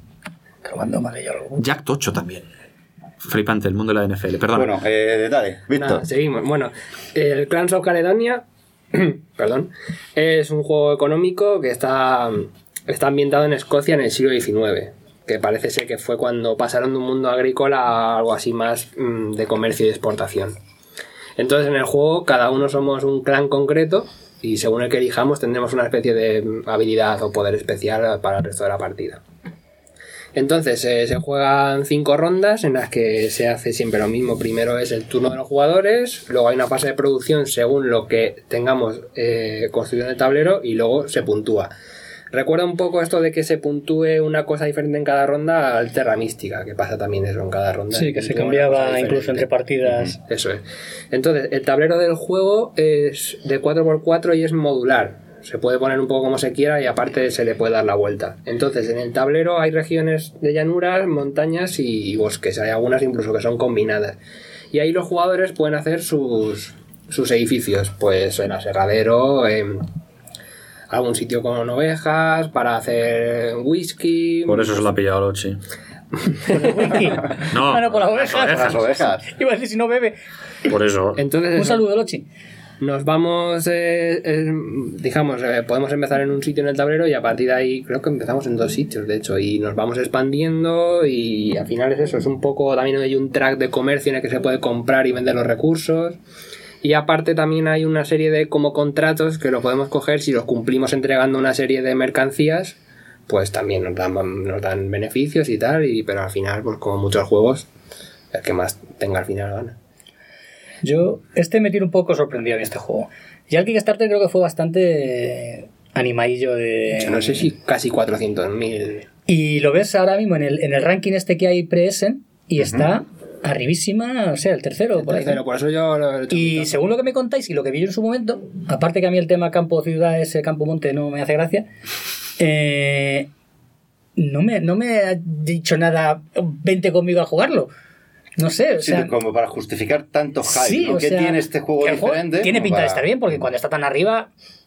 Jack Tocho también. Flipante, el mundo de la NFL. Perdón. Bueno, dale, Víctor. Seguimos. Bueno, el Clans of Caledonia perdón, es un juego económico que está ambientado en Escocia en el siglo XIX, que parece ser que fue cuando pasaron de un mundo agrícola a algo así más de comercio y exportación. Entonces en el juego cada uno somos un clan concreto y según el que elijamos tendremos una especie de habilidad o poder especial para el resto de la partida. Entonces se juegan 5 rondas en las que se hace siempre lo mismo. Primero es el turno de los jugadores, luego hay una fase de producción según lo que tengamos construido en el tablero y luego se puntúa. Recuerda un poco esto de que se puntúe una cosa diferente en cada ronda al Terra Mística, que pasa también eso en cada ronda. Sí, que se cambiaba incluso entre partidas. Eso es. Entonces, el tablero del juego es de 4x4 y es modular. Se puede poner un poco como se quiera y aparte se le puede dar la vuelta. Entonces, en el tablero hay regiones de llanuras, montañas y bosques. Hay algunas incluso que son combinadas. Y ahí los jugadores pueden hacer sus edificios. Pues en aserradero, algún sitio con ovejas, para hacer whisky. Por eso se la ha pillado Lochi. ¿Por el whisky? No, por las ovejas. Las ovejas. Iba a decir si no bebe. Por eso. Entonces, un saludo, Lochi. Nos vamos, podemos empezar en un sitio en el tablero y a partir de ahí creo que empezamos en 2 sitios, de hecho, y nos vamos expandiendo y al final es eso, es un poco, también hay un track de comercio en el que se puede comprar y vender los recursos. Y aparte también hay una serie de como contratos que lo podemos coger si los cumplimos entregando una serie de mercancías, pues también nos dan beneficios y tal, pero al final, pues como muchos juegos, el que más tenga al final gana. Yo me tiene un poco sorprendido en este juego. Ya el Kickstarter creo que fue bastante animadillo de... Yo no sé si casi 400.000. Y lo ves ahora mismo en el ranking este que hay pre-Essen y está... arribísima, o sea, el tercero. Por eso yo lo he hecho. Y según lo que me contáis y lo que vi yo en su momento, aparte que a mí el tema campo-ciudad, ese campo-monte no me hace gracia, no me ha dicho nada, vente conmigo a jugarlo. No sé, o sea... Sí, como para justificar tanto hype, sí, ¿no? ¿Qué tiene este juego diferente? Tiene pinta de estar bien, porque cuando está tan arriba...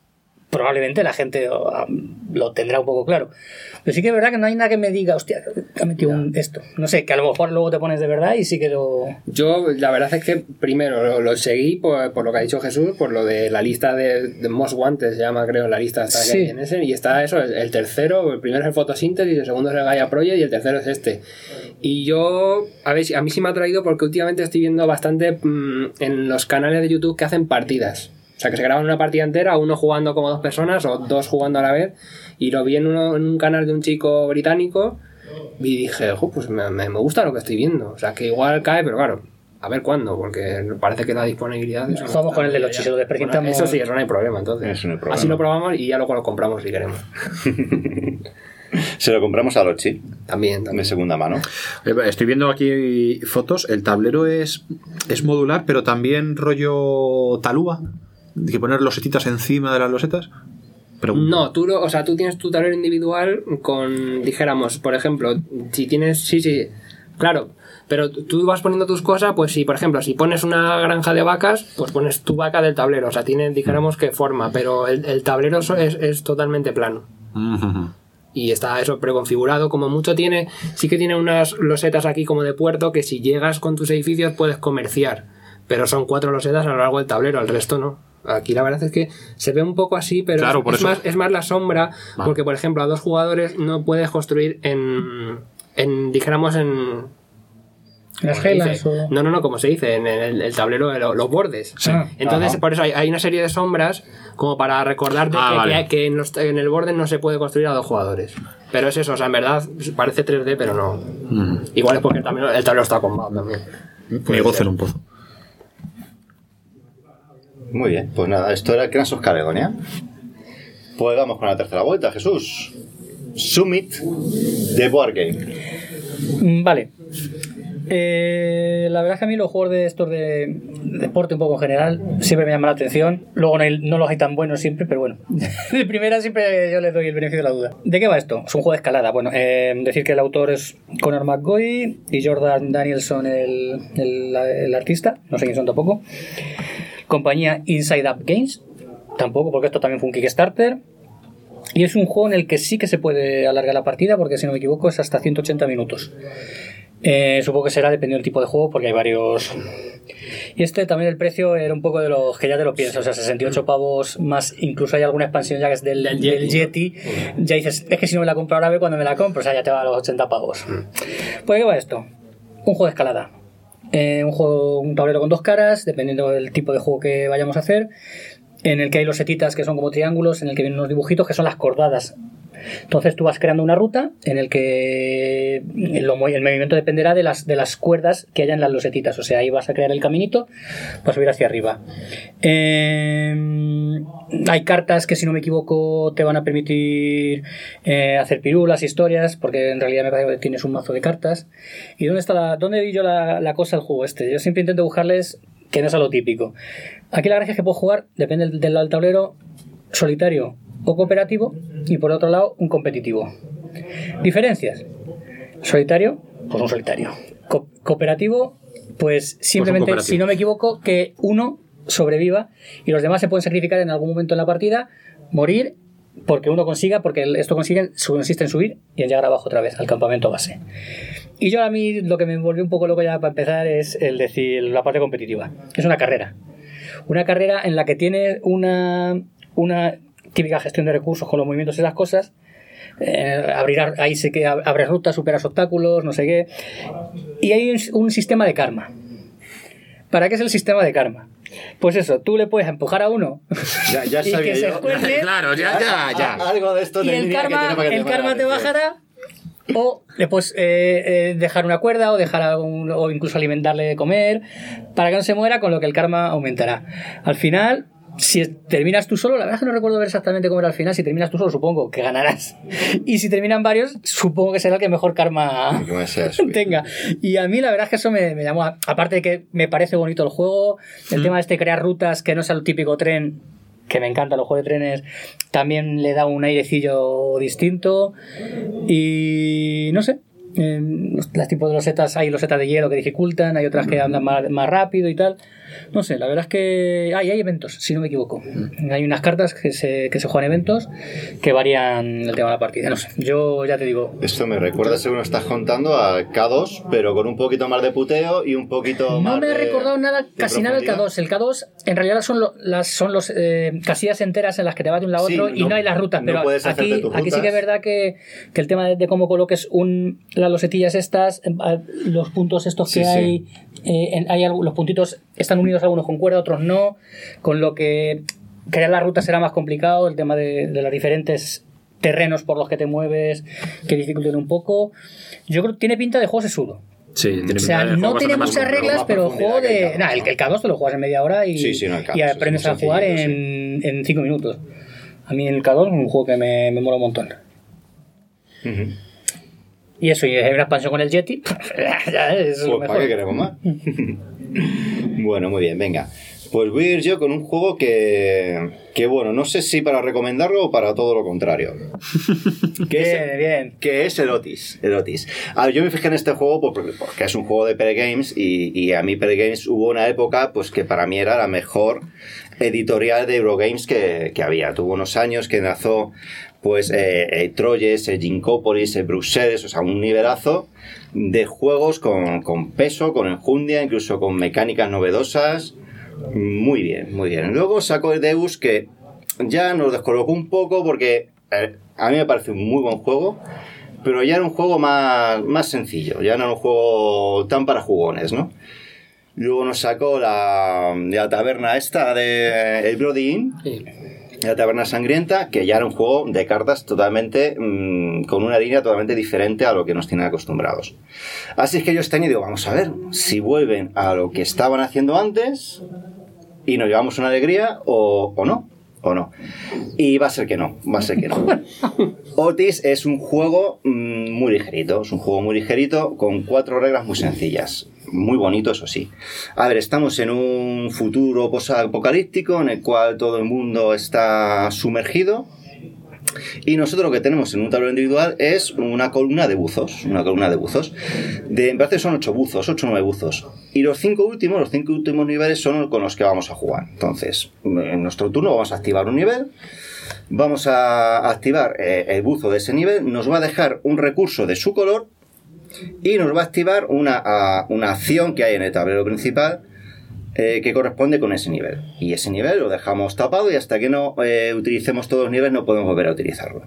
probablemente la gente lo tendrá un poco claro. Pero sí que es verdad que no hay nada que me diga, hostia, ha metido esto. No sé, que a lo mejor luego te pones de verdad y sí que lo... Yo, la verdad es que primero lo seguí por lo que ha dicho Jesús, por lo de la lista de Most Wanted, se llama, creo, la lista esta que hay en ese, y está eso, el tercero, el primero es el Photosynthesis, el segundo es el Gaia Project y el tercero es este. Y yo, a ver, a mí sí me ha traído porque últimamente estoy viendo bastante en los canales de YouTube que hacen partidas. O sea, que se graban una partida entera, uno jugando como 2 personas o 2 jugando a la vez. Y lo vi en un canal de un chico británico y dije, pues me gusta lo que estoy viendo. O sea, que igual cae, pero claro, a ver cuándo, porque parece que la disponibilidad... Vamos con el del 8, si lo desprecintamos... Bueno, eso sí, eso no hay problema, entonces. Eso no hay problema. Así lo probamos y ya luego lo compramos si queremos. Se lo compramos a Lochi. También. De segunda mano. Estoy viendo aquí fotos. El tablero es modular, pero también rollo talúa. Hay que poner losetitas encima de las losetas. No, tú tienes tu tablero individual con, dijéramos, por ejemplo, si tienes... Sí, claro, pero tú vas poniendo tus cosas, pues si, por ejemplo, si pones una granja de vacas, pues pones tu vaca del tablero. O sea, tiene, dijéramos, que forma, pero el tablero es totalmente plano. Y está eso preconfigurado, como mucho sí que tiene unas losetas aquí como de puerto que si llegas con tus edificios puedes comerciar, pero son 4 losetas a lo largo del tablero, el resto no. Aquí la verdad es que se ve un poco así, pero claro, es más la sombra, porque por ejemplo a 2 jugadores no puedes construir dijéramos en las gelas no, como se dice, en el tablero, los bordes. Sí. Entonces, por eso hay una serie de sombras como para recordarte que en el borde no se puede construir a 2 jugadores. Pero es eso, o sea, en verdad parece 3D, pero no. Igual es porque el tablero está combado también. Me gozo en un pozo. Muy bien, pues nada, esto era Crans of Caledonia. Pues vamos con la tercera vuelta, Jesús. Summit de Board Game. Vale. La verdad es que a mí los juegos de estos de deporte un poco en general siempre me llaman la atención. Luego no los hay tan buenos siempre, pero bueno, de primera siempre yo les doy el beneficio de la duda. ¿De qué va esto? Es un juego de escalada. Bueno, decir que el autor es Conor McGoey y Jordan Danielson el artista, no sé quién son tampoco. Compañía Inside Up Games, tampoco, porque esto también fue un Kickstarter. Y es un juego en el que sí que se puede alargar la partida, porque si no me equivoco es hasta 180 minutos. Supongo que será dependiendo del tipo de juego, porque hay varios. Y también el precio era un poco de los que ya te lo piensas, o sea, 68 pavos más, incluso hay alguna expansión ya que es del Yeti. Ya dices, es que si no me la compro ahora, ve cuando me la compro, o sea, ya te va a los 80 pavos. Pues ¿qué va esto? Un juego de escalada. Un tablero con 2 caras, dependiendo del tipo de juego que vayamos a hacer, en el que hay los setitas que son como triángulos, en el que vienen unos dibujitos que son las cordadas. Entonces tú vas creando una ruta en el que el movimiento dependerá de las cuerdas que haya en las losetitas, o sea, ahí vas a crear el caminito para subir hacia arriba. Hay cartas que, si no me equivoco, te van a permitir hacer pirulas, historias, porque en realidad me parece que tienes un mazo de cartas. ¿Y dónde vi yo la cosa del juego este? Yo siempre intento buscarles que no es a lo típico. Aquí la gracia es que puedo jugar, depende del lado del tablero, solitario o cooperativo, y por otro lado un competitivo. Diferencias: solitario, pues un solitario. Cooperativo, pues simplemente, pues si no me equivoco, que uno sobreviva y los demás se pueden sacrificar en algún momento en la partida, morir, porque uno consiga, porque esto consiste en subir y en llegar abajo otra vez al campamento base. Y a mí lo que me volvió un poco loco ya para empezar es la parte competitiva. Es una carrera en la que tienes una típica gestión de recursos con los movimientos y esas cosas. Ahí sí que abres rutas, superas obstáculos, no sé qué. Y hay un sistema de karma. ¿Para qué es el sistema de karma? Pues eso, tú le puedes empujar a uno ya y que se esfuerce. Claro, ya. Algo de esto y el karma te bajará. O le puedes dejar una cuerda o incluso alimentarle de comer para que no se muera, con lo que el karma aumentará. Al final, si terminas tú solo, la verdad es que no recuerdo ver exactamente cómo era al final. Si terminas tú solo, supongo que ganarás. Y si terminan varios, supongo que será el que mejor karma tenga. Y a mí la verdad es que eso me llamó. Aparte de que me parece bonito el juego, el tema de crear rutas que no sea el típico tren, que me encantan los juegos de trenes, también le da un airecillo distinto. Y no sé, Las tipos de losetas, hay losetas de hielo que dificultan, hay otras que andan más rápido y tal. No sé, la verdad es que hay eventos, si no me equivoco. Hay unas cartas que se juegan eventos que varían el tema de la partida. No sé, yo ya te digo. Esto me recuerda, según estás contando, a K2, pero con un poquito más de puteo y un poquito más. No me ha recordado nada, casi nada el K2. El K2 en realidad son los casillas enteras en las que te vas de un lado a otro y no hay las rutas. Pero aquí sí que es verdad que el tema de cómo coloques las losetillas estas, los puntos estos que hay, los puntitos están unidos algunos con cuerda, otros no, con lo que crear la ruta será más complicado, el tema de los diferentes terrenos por los que te mueves que dificulten un poco. Yo creo que tiene pinta de juego sesudo. Sí, tiene o sea, no tiene muchas reglas, pero el juego de... el K2 te lo juegas en media hora y aprendes a jugar en 5 minutos. A mí el K2 es un juego que me mola un montón. Y eso, y hay una expansión con el Yeti, ya es lo mejor. ¿Para qué queremos más? Bueno, muy bien, venga. Pues voy a ir yo con un juego que bueno, no sé si para recomendarlo o para todo lo contrario. Bien. Que es el Otis. A ver, yo me fijé en este juego porque es un juego de Pere Games y a mí Pere Games hubo una época pues que para mí era la mejor editorial de Eurogames que había. Tuvo unos años que nació pues Troyes, Ginkópolis, Bruselas, o sea, un nivelazo de juegos con peso, con enjundia, incluso con mecánicas novedosas. Muy bien, muy bien. Luego sacó el Deus, que ya nos descolocó un poco porque a mí me parece un muy buen juego, pero ya era un juego más sencillo, ya no era un juego tan para jugones, ¿no? Luego nos sacó la taberna esta de el Bloody Inn. Sí. La taberna sangrienta, que ya era un juego de cartas totalmente con una línea totalmente diferente a lo que nos tienen acostumbrados. Así es que yo este año digo, vamos a ver si vuelven a lo que estaban haciendo antes y nos llevamos una alegría o no. Y va a ser que no. Otis es un juego muy ligerito, con 4 reglas muy sencillas. Muy bonito, eso sí. A ver, estamos en un futuro posapocalíptico en el cual todo el mundo está sumergido y nosotros lo que tenemos en un tablero individual es una columna de buzos. Me parece que son 8 o 9 buzos. Y los 5 últimos niveles son con los que vamos a jugar. Entonces, en nuestro turno vamos a activar un nivel. Vamos a activar el buzo de ese nivel. Nos va a dejar un recurso de su color y nos va a activar una acción que hay en el tablero principal que corresponde con ese nivel. Y ese nivel lo dejamos tapado y hasta que no utilicemos todos los niveles no podemos volver a utilizarlo.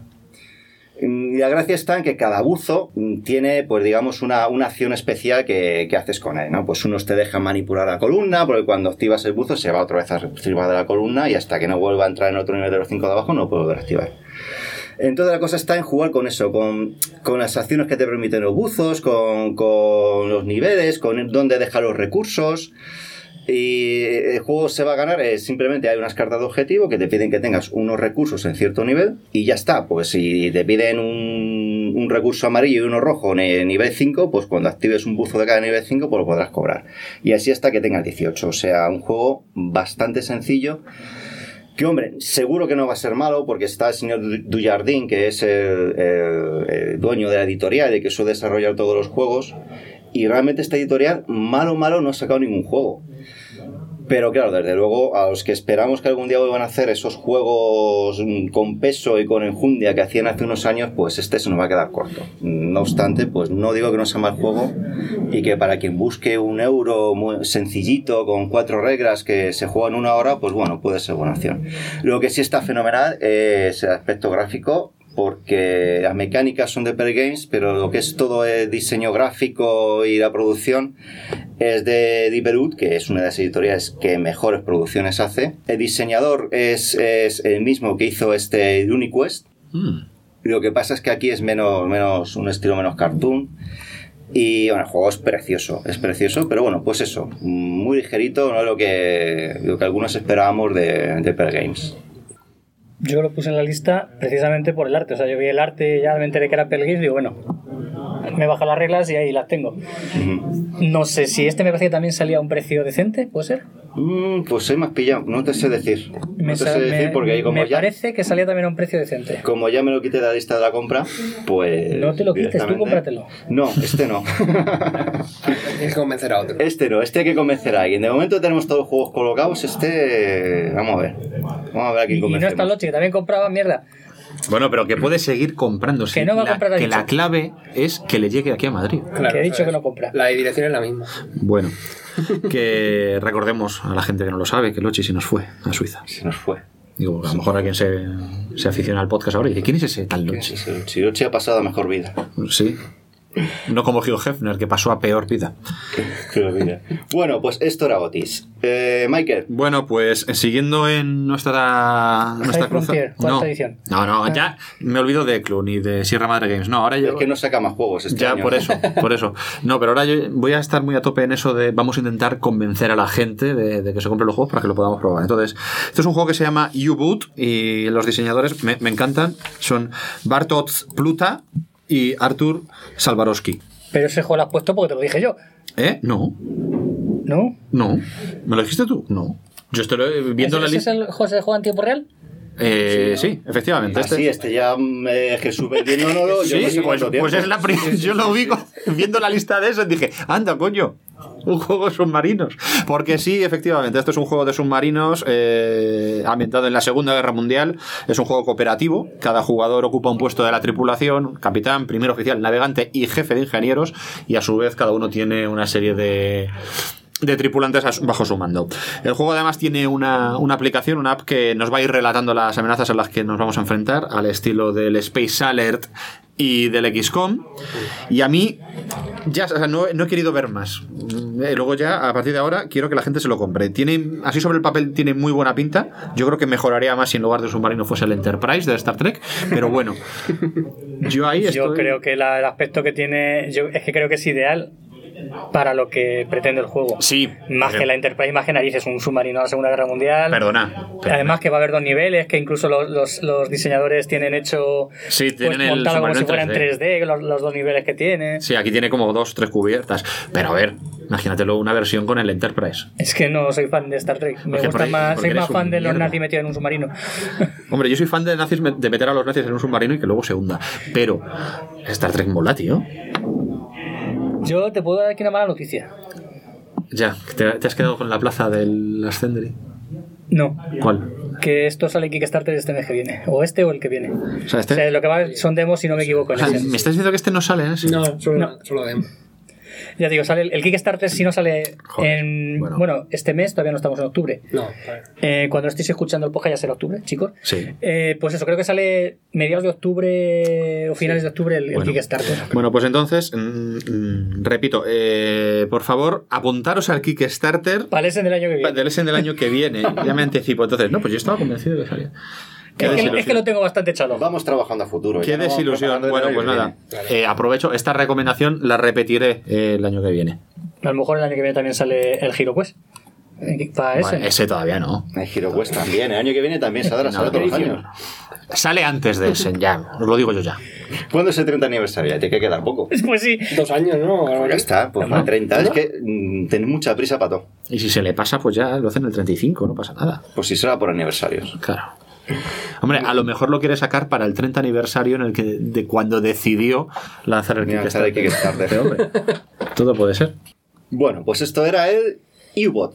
Y la gracia está en que cada buzo tiene, pues digamos, una acción especial que haces con él, ¿no? Pues unos te dejan manipular la columna, porque cuando activas el buzo se va otra vez arriba de la columna y hasta que no vuelva a entrar en otro nivel de los 5 de abajo no puedo volver a activar. Entonces la cosa está en jugar con eso, con las acciones que te permiten los buzos, con los niveles, con dónde dejar los recursos. Y el juego se va a ganar, simplemente hay unas cartas de objetivo que te piden que tengas unos recursos en cierto nivel y ya está. Pues si te piden un recurso amarillo y uno rojo en nivel 5, pues cuando actives un buzo de cada nivel 5 pues lo podrás cobrar. Y así hasta que tengas 18. O sea, un juego bastante sencillo. Que hombre, seguro que no va a ser malo porque está el señor Dujardin, que es el dueño de la editorial y que suele desarrollar todos los juegos. Y realmente esta editorial, malo no ha sacado ningún juego. Pero claro, desde luego, a los que esperamos que algún día vuelvan a hacer esos juegos con peso y con enjundia que hacían hace unos años, pues este se nos va a quedar corto. No obstante, pues no digo que no sea mal juego y que para quien busque un euro muy sencillito, con 4 reglas que se juega en 1 hora, pues bueno, puede ser buena opción. Lo que sí está fenomenal es el aspecto gráfico, porque las mecánicas son de Pere Games, pero lo que es todo el diseño gráfico y la producción es de Dibelud, que es una de las editoriales que mejores producciones hace. El diseñador es el mismo que hizo este UniQuest. Lo que pasa es que aquí es menos un estilo menos cartoon. Y bueno, el juego es precioso, pero bueno, pues eso, muy ligerito, no es lo que algunos esperábamos de Pere Games. Yo lo puse en la lista precisamente por el arte. O sea, yo vi el arte y ya me enteré que era Pere Games y digo, bueno, me baja las reglas y ahí las tengo. No sé si este me parece que también salía a un precio decente, ¿puede ser? Pues soy más pillado, no te sé decir. No te sé decir porque ahí como me parece que salía también a un precio decente. Como ya me lo quité de la lista de la compra, pues... No te lo quites, tú cómpratelo. No, este no. Tienes que convencer a otro. Este no, este hay que convencer a alguien. De momento tenemos todos los juegos colocados, este... Vamos a ver a quién convencemos. Y no está Loche, que también compraba mierda. Bueno, pero que puede seguir comprándose. Que no va a comprar, que la clave es que le llegue aquí a Madrid. Claro, que he dicho que no compra. La dirección es la misma. Bueno, que recordemos a la gente que no lo sabe que Lochi se nos fue a Suiza. Se nos fue. Digo, a lo mejor alguien se aficiona al podcast ahora y dice, ¿quién es ese tal Lochi? Si Lochi ha pasado a mejor vida. Sí. No como Hugh Hefner, que pasó a peor vida. Bueno, pues esto era Otis. Michael. Bueno, pues siguiendo en nuestra cruzada. ¿Cuánta edición? No, ya me olvido de Clun y de Sierra Madre Games. No, ahora yo... Es que no saca más juegos este ya, año. por eso. No, pero ahora yo voy a estar muy a tope en eso de vamos a intentar convencer a la gente de que se compre los juegos para que lo podamos probar. Entonces, esto es un juego que se llama U-Boot y los diseñadores me encantan. Son Bartosz Pluta y Artur Salvarowski. Pero ese juego lo has puesto porque te lo dije yo. No. ¿No? No. ¿Me lo dijiste tú? No. Yo estoy viendo la lista. ¿Ese es el juego en tiempo real? Sí, efectivamente. Sí, ya Jesús vendiéndolo. Sí, pues es la primera. Yo lo vi viendo la lista de eso y dije, anda, coño. Un juego de submarinos. Porque sí, efectivamente, esto es un juego de submarinos ambientado en la Segunda Guerra Mundial. Es un juego cooperativo. Cada jugador ocupa un puesto de la tripulación: capitán, primer oficial, navegante y jefe de ingenieros. Y a su vez cada uno tiene una serie de tripulantes bajo su mando. El juego además tiene una aplicación, una app que nos va a ir relatando las amenazas a las que nos vamos a enfrentar, al estilo del Space Alert y del XCOM. Y a mí ya, o sea, no he querido ver más. Luego ya, a partir de ahora, quiero que la gente se lo compre. Así sobre el papel tiene muy buena pinta. Yo creo que mejoraría más si en lugar de submarino fuese el Enterprise de Star Trek. Pero bueno, yo creo que el aspecto que tiene, es que creo que es ideal para lo que pretende el juego. Sí. Más que la Enterprise, más que narices, un submarino de la Segunda Guerra Mundial. Perdona. Además que va a haber 2 niveles, que incluso los diseñadores tienen hecho... Sí, tienen pues, montado como si fuera en 3D. 3D, los 2 niveles que tiene. Sí, aquí tiene como 2 o 3 cubiertas. Pero a ver, imagínatelo una versión con el Enterprise. Es que no soy fan de Star Trek. Me gusta más, soy más fan de los nazis metidos en un submarino. Hombre, yo soy fan de meter a los nazis en un submarino y que luego se hunda. Pero Star Trek mola, tío. Yo te puedo dar aquí una mala noticia. Ya, ¿te has quedado con la plaza del Ascendery? No. ¿Cuál? Que esto sale en Kickstarter este mes que viene. O este o el que viene. O sea, lo que va son demos si no me equivoco. ¿Me estás diciendo que este no sale? No, solo demo. Ya digo, sale el Kickstarter si no sale bueno, este mes, todavía no estamos en octubre. No, claro. Cuando estéis escuchando el podcast ya será octubre, chicos. Sí. Pues eso, creo que sale mediados de octubre o finales de octubre el Kickstarter. Bueno, pues entonces, repito, por favor, apuntaros al Kickstarter. Para el Essen del año que viene. Del Essen del año que viene. Ya me anticipo. Entonces, no, pues yo estaba convencido de que salía. Es que lo tengo bastante echado. Vamos trabajando a futuro. Qué desilusión. Bueno, pues nada. Aprovecho esta recomendación, la repetiré el año que viene. A lo mejor el año que viene también sale el HeroQuest. Para ese. Bueno, ese todavía no. El HeroQuest también. El año que viene también sale todos los años. Sale antes de ese, ya. Os lo digo yo ya. ¿Cuándo es el 30 aniversario? Te hay que quedar poco. Pues sí. 2 años, ¿no? Pues ya está, pues para 30. ¿No? Es que tenés mucha prisa para todo. Y si se le pasa, pues ya lo hacen el 35, no pasa nada. Pues si será por aniversarios. Claro. Hombre, a lo mejor lo quiere sacar para el 30 aniversario de cuando decidió lanzar el Kickstarter. Hombre, todo puede ser. Bueno, pues esto era el U-Boot.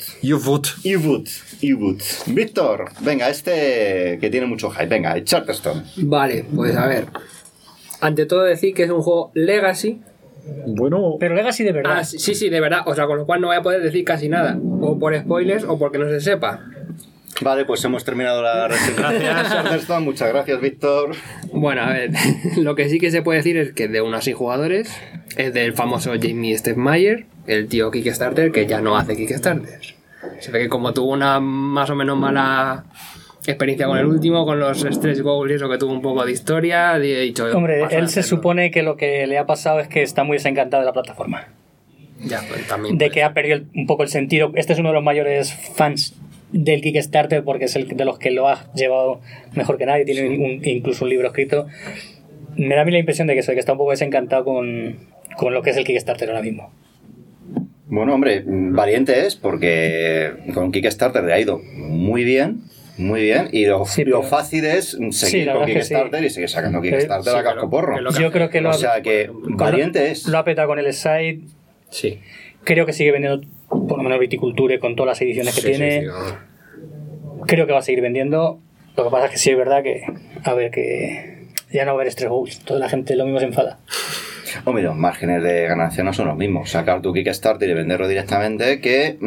Víctor, venga, este que tiene mucho hype. Venga, el Charterstone. Vale, pues a ver. Ante todo decir que es un juego Legacy. Bueno. Pero Legacy de verdad. Sí, de verdad. O sea, con lo cual no voy a poder decir casi nada. O por spoilers o porque no se sepa. Vale, pues hemos terminado la reseña. Gracias, muchas gracias, Víctor. Bueno, a ver, lo que sí que se puede decir es que de unos 6 jugadores es del famoso Jamie Stepmeyer, el tío Kickstarter, que ya no hace Kickstarter. Se ve que como tuvo una más o menos mala experiencia con el último, con los stretch goals y eso, que tuvo un poco de historia, he dicho... Hombre, él se supone que lo que le ha pasado es que está muy desencantado de la plataforma. Ya, pues también... De que ha perdido un poco el sentido. Este es uno de los mayores fans del Kickstarter porque es el de los que lo ha llevado mejor que nadie, tiene incluso un libro escrito. Me da a mí la impresión de que está un poco desencantado con con lo que es el Kickstarter ahora mismo. Bueno, hombre, valiente es porque con Kickstarter le ha ido muy bien, y lo fácil es seguir con Kickstarter y seguir sacando Kickstarter a casco porro. Yo creo que valiente es. Lo ha petado con el site. Sí. Creo que sigue vendiendo, por lo menos Viticulture, con todas las ediciones que tiene. Creo que va a seguir vendiendo. Lo que pasa es que sí es verdad que, a ver, que ya no va a haber Stress Goals. Toda la gente lo mismo se enfada. Hombre, los márgenes de ganancia no son los mismos. Sacar tu Kickstarter y venderlo directamente que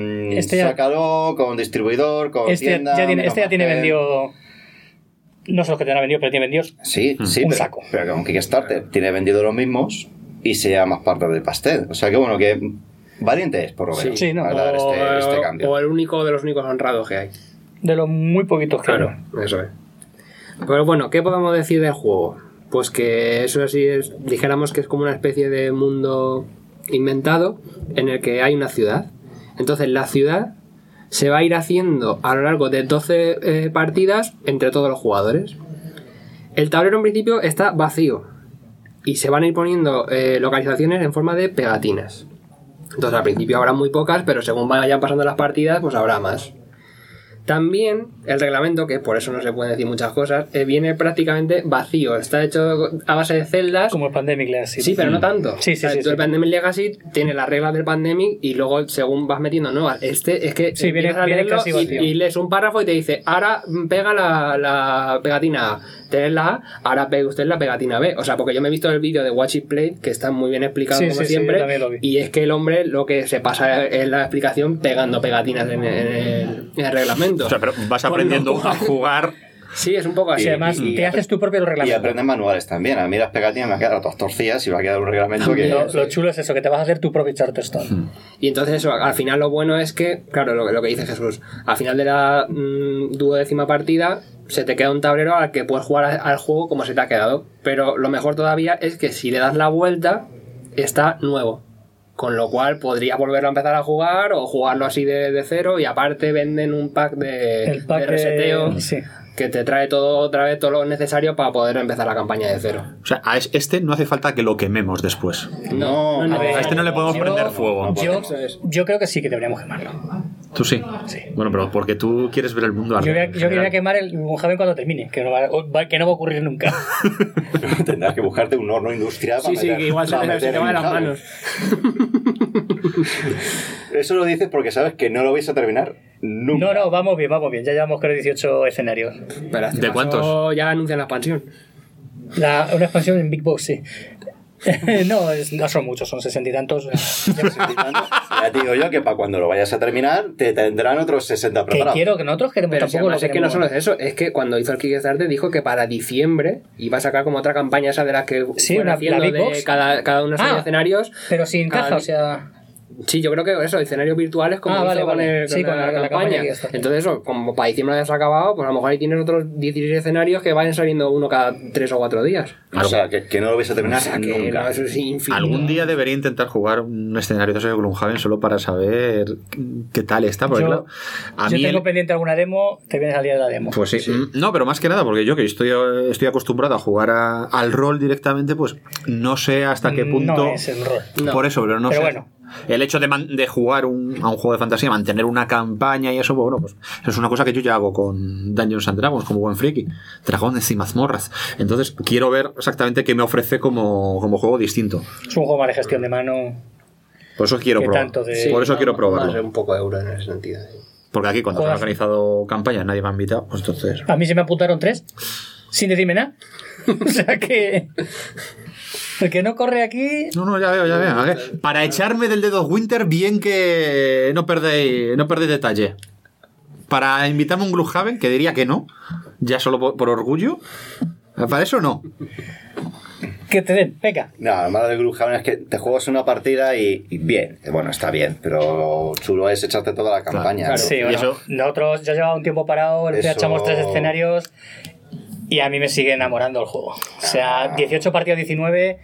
sácalo con distribuidor, con tienda... ya tiene vendido... No sé los que te han vendido, pero tiene vendido un saco. Pero con Kickstarter tiene vendido los mismos y se llama más parte del pastel. O sea que bueno, que valiente es por lo menos a dar este cambio. O el único de los únicos honrados que hay. De los muy poquitos que hay. Claro, eso es. Pero bueno, ¿qué podemos decir del juego? Pues que eso sí dijéramos que es como una especie de mundo inventado en el que hay una ciudad. Entonces la ciudad se va a ir haciendo a lo largo de 12 partidas entre todos los jugadores. El tablero en principio está vacío y se van a ir poniendo localizaciones en forma de pegatinas. Entonces al principio habrá muy pocas, pero según vayan pasando las partidas pues habrá más. También el reglamento, que por eso no se pueden decir muchas cosas, viene prácticamente vacío. Está hecho a base de celdas. Como el Pandemic Legacy. Sí, pero no tanto. Sí. El Pandemic Legacy tiene las reglas del Pandemic y luego según vas metiendo nuevas. Es que viene casi vacío. Y lees un párrafo y te dice, ahora pega la pegatina A. Tenés la A, ahora pegue usted la pegatina B. O sea, porque yo me he visto el vídeo de Watch It Play, que está muy bien explicado como siempre. También lo vi. Y es que el hombre lo que se pasa es la explicación pegando pegatinas en el reglamento. O sea, pero vas aprendiendo a jugar. Sí, es un poco así. Además, te haces tu propio reglamento. Y aprendes manuales también. A mí las pegatinas me han quedado todas torcidas y va a quedar un reglamento que... Lo chulo es eso, que te vas a hacer tu propio Charterstone. Y entonces eso, al final lo bueno es que, claro, lo que dice Jesús, al final de la 12ª partida se te queda un tablero al que puedes jugar al juego como se te ha quedado. Pero lo mejor todavía es que si le das la vuelta, está nuevo. Con lo cual podrías volverlo a empezar a jugar o jugarlo así de cero. Y aparte venden un pack de reseteo que te trae otra vez todo lo necesario para poder empezar la campaña de cero. O sea, a este no hace falta que lo quememos después. No. A este no le podemos prender fuego. Yo creo que sí que deberíamos quemarlo. ¿Tú sí? Sí. Bueno, pero porque tú quieres ver el mundo arder. Yo quería quemar el Gloomhaven cuando termine, que no va a ocurrir nunca. Tendrás que buscarte un horno industrial para meter, que igual se te va de las manos. Eso lo dices porque sabes que no lo vais a terminar nunca. No, vamos bien. Ya llevamos creo 18 escenarios. Pero ¿De cuántos? Ya anuncian la expansión. Una expansión en Big Box, sí. No son muchos, son 60 y tantos. Ya te digo yo que para cuando lo vayas a terminar te tendrán otros 60 preparados. Que nosotros queremos. Pero tampoco es que no solo es eso, es que cuando hizo el Kickstarter dijo que para diciembre iba a sacar como otra campaña esa de las que haciendo la Big Box. Cada uno de escenarios. Pero sin caja, o sea... Sí, yo creo que eso, escenarios virtuales como hizo vale. con la campaña. Entonces eso, como para diciembre ya se ha acabado, pues a lo mejor ahí tienes otros 16 escenarios que vayan saliendo uno cada 3 o 4 días. O sea, que no lo vais a terminar nunca. No, eso es infinito. Algún día debería intentar jugar un escenario de Gloomhaven solo para saber qué tal está. Porque yo tengo pendiente alguna demo, te vienes al día de la demo. Pues sí. No, pero más que nada, porque yo que estoy acostumbrado a jugar al rol directamente, pues no sé hasta qué punto... No es el rol. Por eso, pero no sé. Bueno. El hecho de jugar a un juego de fantasía, mantener una campaña y eso, bueno, pues es una cosa que yo ya hago con Dungeons and Dragons, como buen friki, dragones y mazmorras. Entonces quiero ver exactamente qué me ofrece como juego distinto. Es un juego más de gestión de mano. Por eso quiero probarlo. Por eso quiero probarlo. Más un poco euro en ese sentido. Porque aquí cuando se han organizado campañas nadie me ha invitado, pues entonces... A mí se me apuntaron 3 sin decirme nada. O sea que... El que no corre aquí... No, ya veo. Para echarme del dedo Winter, bien que no perdéis detalle. Para invitarme a un Gloomhaven, que diría que no, ya solo por orgullo. Para eso no. Que te den, venga. No, lo malo del Gloomhaven es que te juegas una partida y bien. Bueno, está bien, pero chulo es echarte toda la campaña. Claro. Sí, bueno, eso... Nosotros ya llevaba un tiempo parado, echamos 3 escenarios... Y a mí me sigue enamorando el juego. O sea, 18 partidos, 19...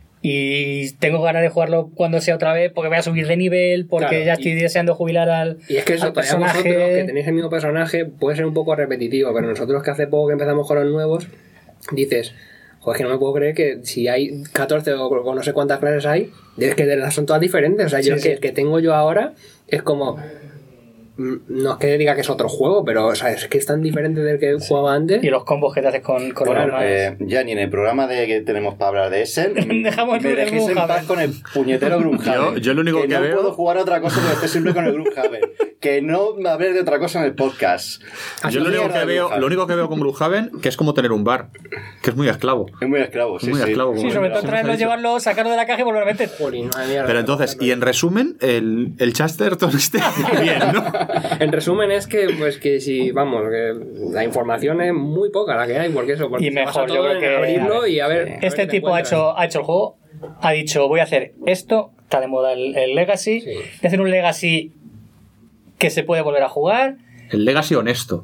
Y tengo ganas de jugarlo cuando sea otra vez, porque voy a subir de nivel, porque ya estoy deseando jubilar al personaje. Y es que eso, para vosotros que tenéis el mismo personaje, puede ser un poco repetitivo, pero nosotros que hace poco que empezamos con los nuevos, dices... Joder, que no me puedo creer que si hay 14 o no sé cuántas clases hay, es que son todas diferentes. O sea, yo el que tengo yo ahora es como... No es que diga que es otro juego, pero o sea, es que es tan diferente del que jugaba antes. Y los combos que te haces con bueno, ya ni en el programa que tenemos para hablar de Essen dejamos me dejéis en paz con el puñetero Gloomhaven. Yo lo único que no veo... puedo jugar a otra cosa que esté siempre con el Gloomhaven. Que no me hablé de otra cosa en el podcast. Yo lo único que veo con Gloomhaven que es como tener un bar, que es muy esclavo. Es muy esclavo, sí. Sí, sobre todo traerlo, llevarlo, sacarlo de la caja y volver a meter. Pero entonces, y en resumen, el Chesterton bien, ¿no? En resumen es que si vamos, que la información es muy poca la que hay, porque porque y mejor yo creo que abrirlo y a ver. Este tipo ha hecho el juego, ha dicho voy a hacer esto, está de moda el Legacy, voy a hacer un Legacy que se puede volver a jugar. El Legacy honesto.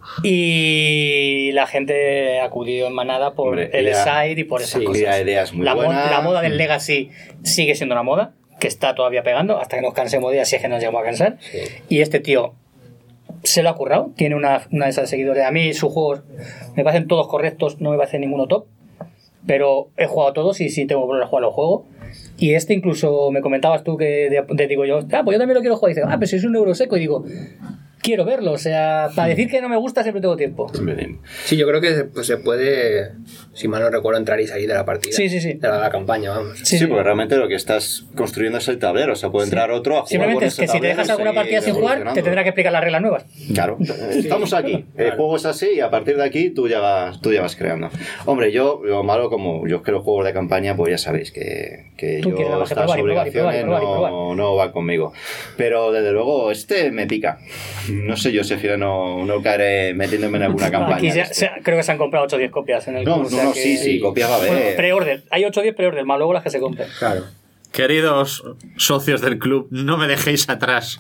Y la gente ha acudido en manada por el side y por esas cosas. La idea es muy buena. La moda del Legacy sigue siendo una moda que está todavía pegando hasta que nos cansemos de ella, si es que nos llegamos a cansar. Y este tío se lo ha currado, tiene una de esas seguidores. A mí sus juegos me parecen todos correctos, no me parece ninguno top, pero he jugado todos y sí tengo que volver a jugar los juegos. Y este incluso me comentabas tú que digo yo, pues yo también lo quiero jugar. Y dice, pero si es un euro seco. Y digo, quiero verlo, o sea, para decir que no me gusta siempre tengo tiempo. Sí, yo creo que se puede, si mal no recuerdo, entrar y salir de la partida. Sí. De la campaña, vamos. Sí, porque realmente lo que estás construyendo es el tablero, o sea, puede entrar otro a jugar. Simplemente es que si te dejas alguna partida sin jugar, te tendrá que explicar las reglas nuevas. Claro, estamos aquí. El juego es así y a partir de aquí tú ya vas creando. Hombre, lo malo, como yo quiero juegos de campaña, pues ya sabéis que yo estas obligaciones no van conmigo. Pero desde luego este me pica. No sé yo si no caeré metiéndome en alguna campaña. Aquí creo que se han comprado 8 o 10 copias en el club. Sí, copias va a haber. Bueno, pre-order. Hay 8 o 10 pre-order, más luego las que se compren. Claro. Queridos socios del club, no me dejéis atrás.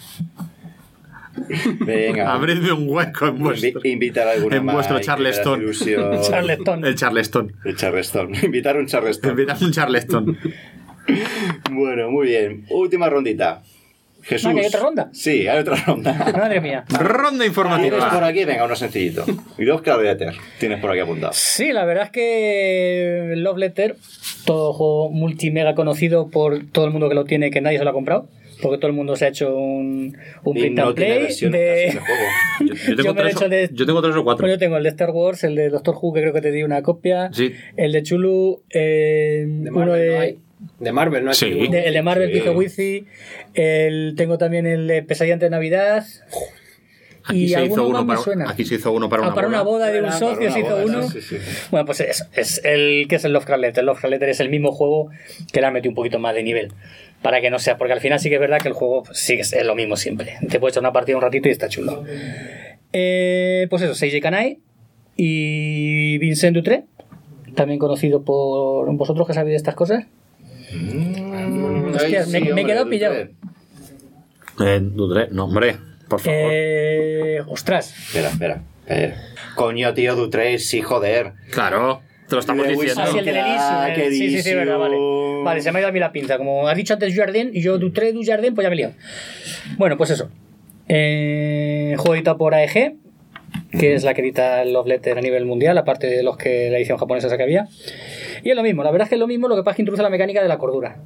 Venga. Abridme un hueco en vuestro... Invitar a alguna en vuestro Charleston. El Charleston. Invitar un Charleston. Bueno, muy bien. Última rondita. Jesús. ¿Hay otra ronda? Sí, hay otra ronda. Madre mía. Ronda informativa. Tienes por aquí, venga, uno sencillito. Y Love Letter, tienes por aquí apuntado. Sí, la verdad es que Love Letter, todo juego multimega conocido por todo el mundo que lo tiene, que nadie se lo ha comprado. Porque todo el mundo se ha hecho un print and play de... Yo tengo 3 o 4. Pues yo tengo el de Star Wars, el de Doctor Who, que creo que te di una copia. Sí. El de Chulu, uno de... De Marvel, ¿no? Sí. El de Marvel, Pizo Wizzy. Tengo también el de Pesadilla antes de Navidad. Aquí se hizo uno para una boda. Para una boda de un socio se hizo uno. Sí. Bueno, pues es el que es el Lovecraft Letter. El Lovecraft Letter es el mismo juego que le han metido un poquito más de nivel. Para que no sea, porque al final sí que es verdad que el juego sí es lo mismo siempre. Te puedes echar una partida un ratito y está chulo. Pues eso, Seiji Kanai y Vincent Dutré, también conocido por vosotros que sabéis de estas cosas. Hostia, me he quedado pillado. Dutré, no, hombre, por favor. Ostras. Espera. Coño, tío, Dutré, sí, joder. Claro, te lo estamos diciendo. Ah, sí, el de Delis. Sí, verdad, vale. Vale, se me ha ido a mí la pinza. Como has dicho antes Dujardin y yo Dutré, Dujardin, pues ya me he liado. Bueno, pues eso. Juego editado por AEG, que es la que edita el Love Letter a nivel mundial, aparte de los que la edición japonesa esa que había. Y es lo mismo, la verdad es que es lo mismo, lo que pasa es que introduce la mecánica de la cordura.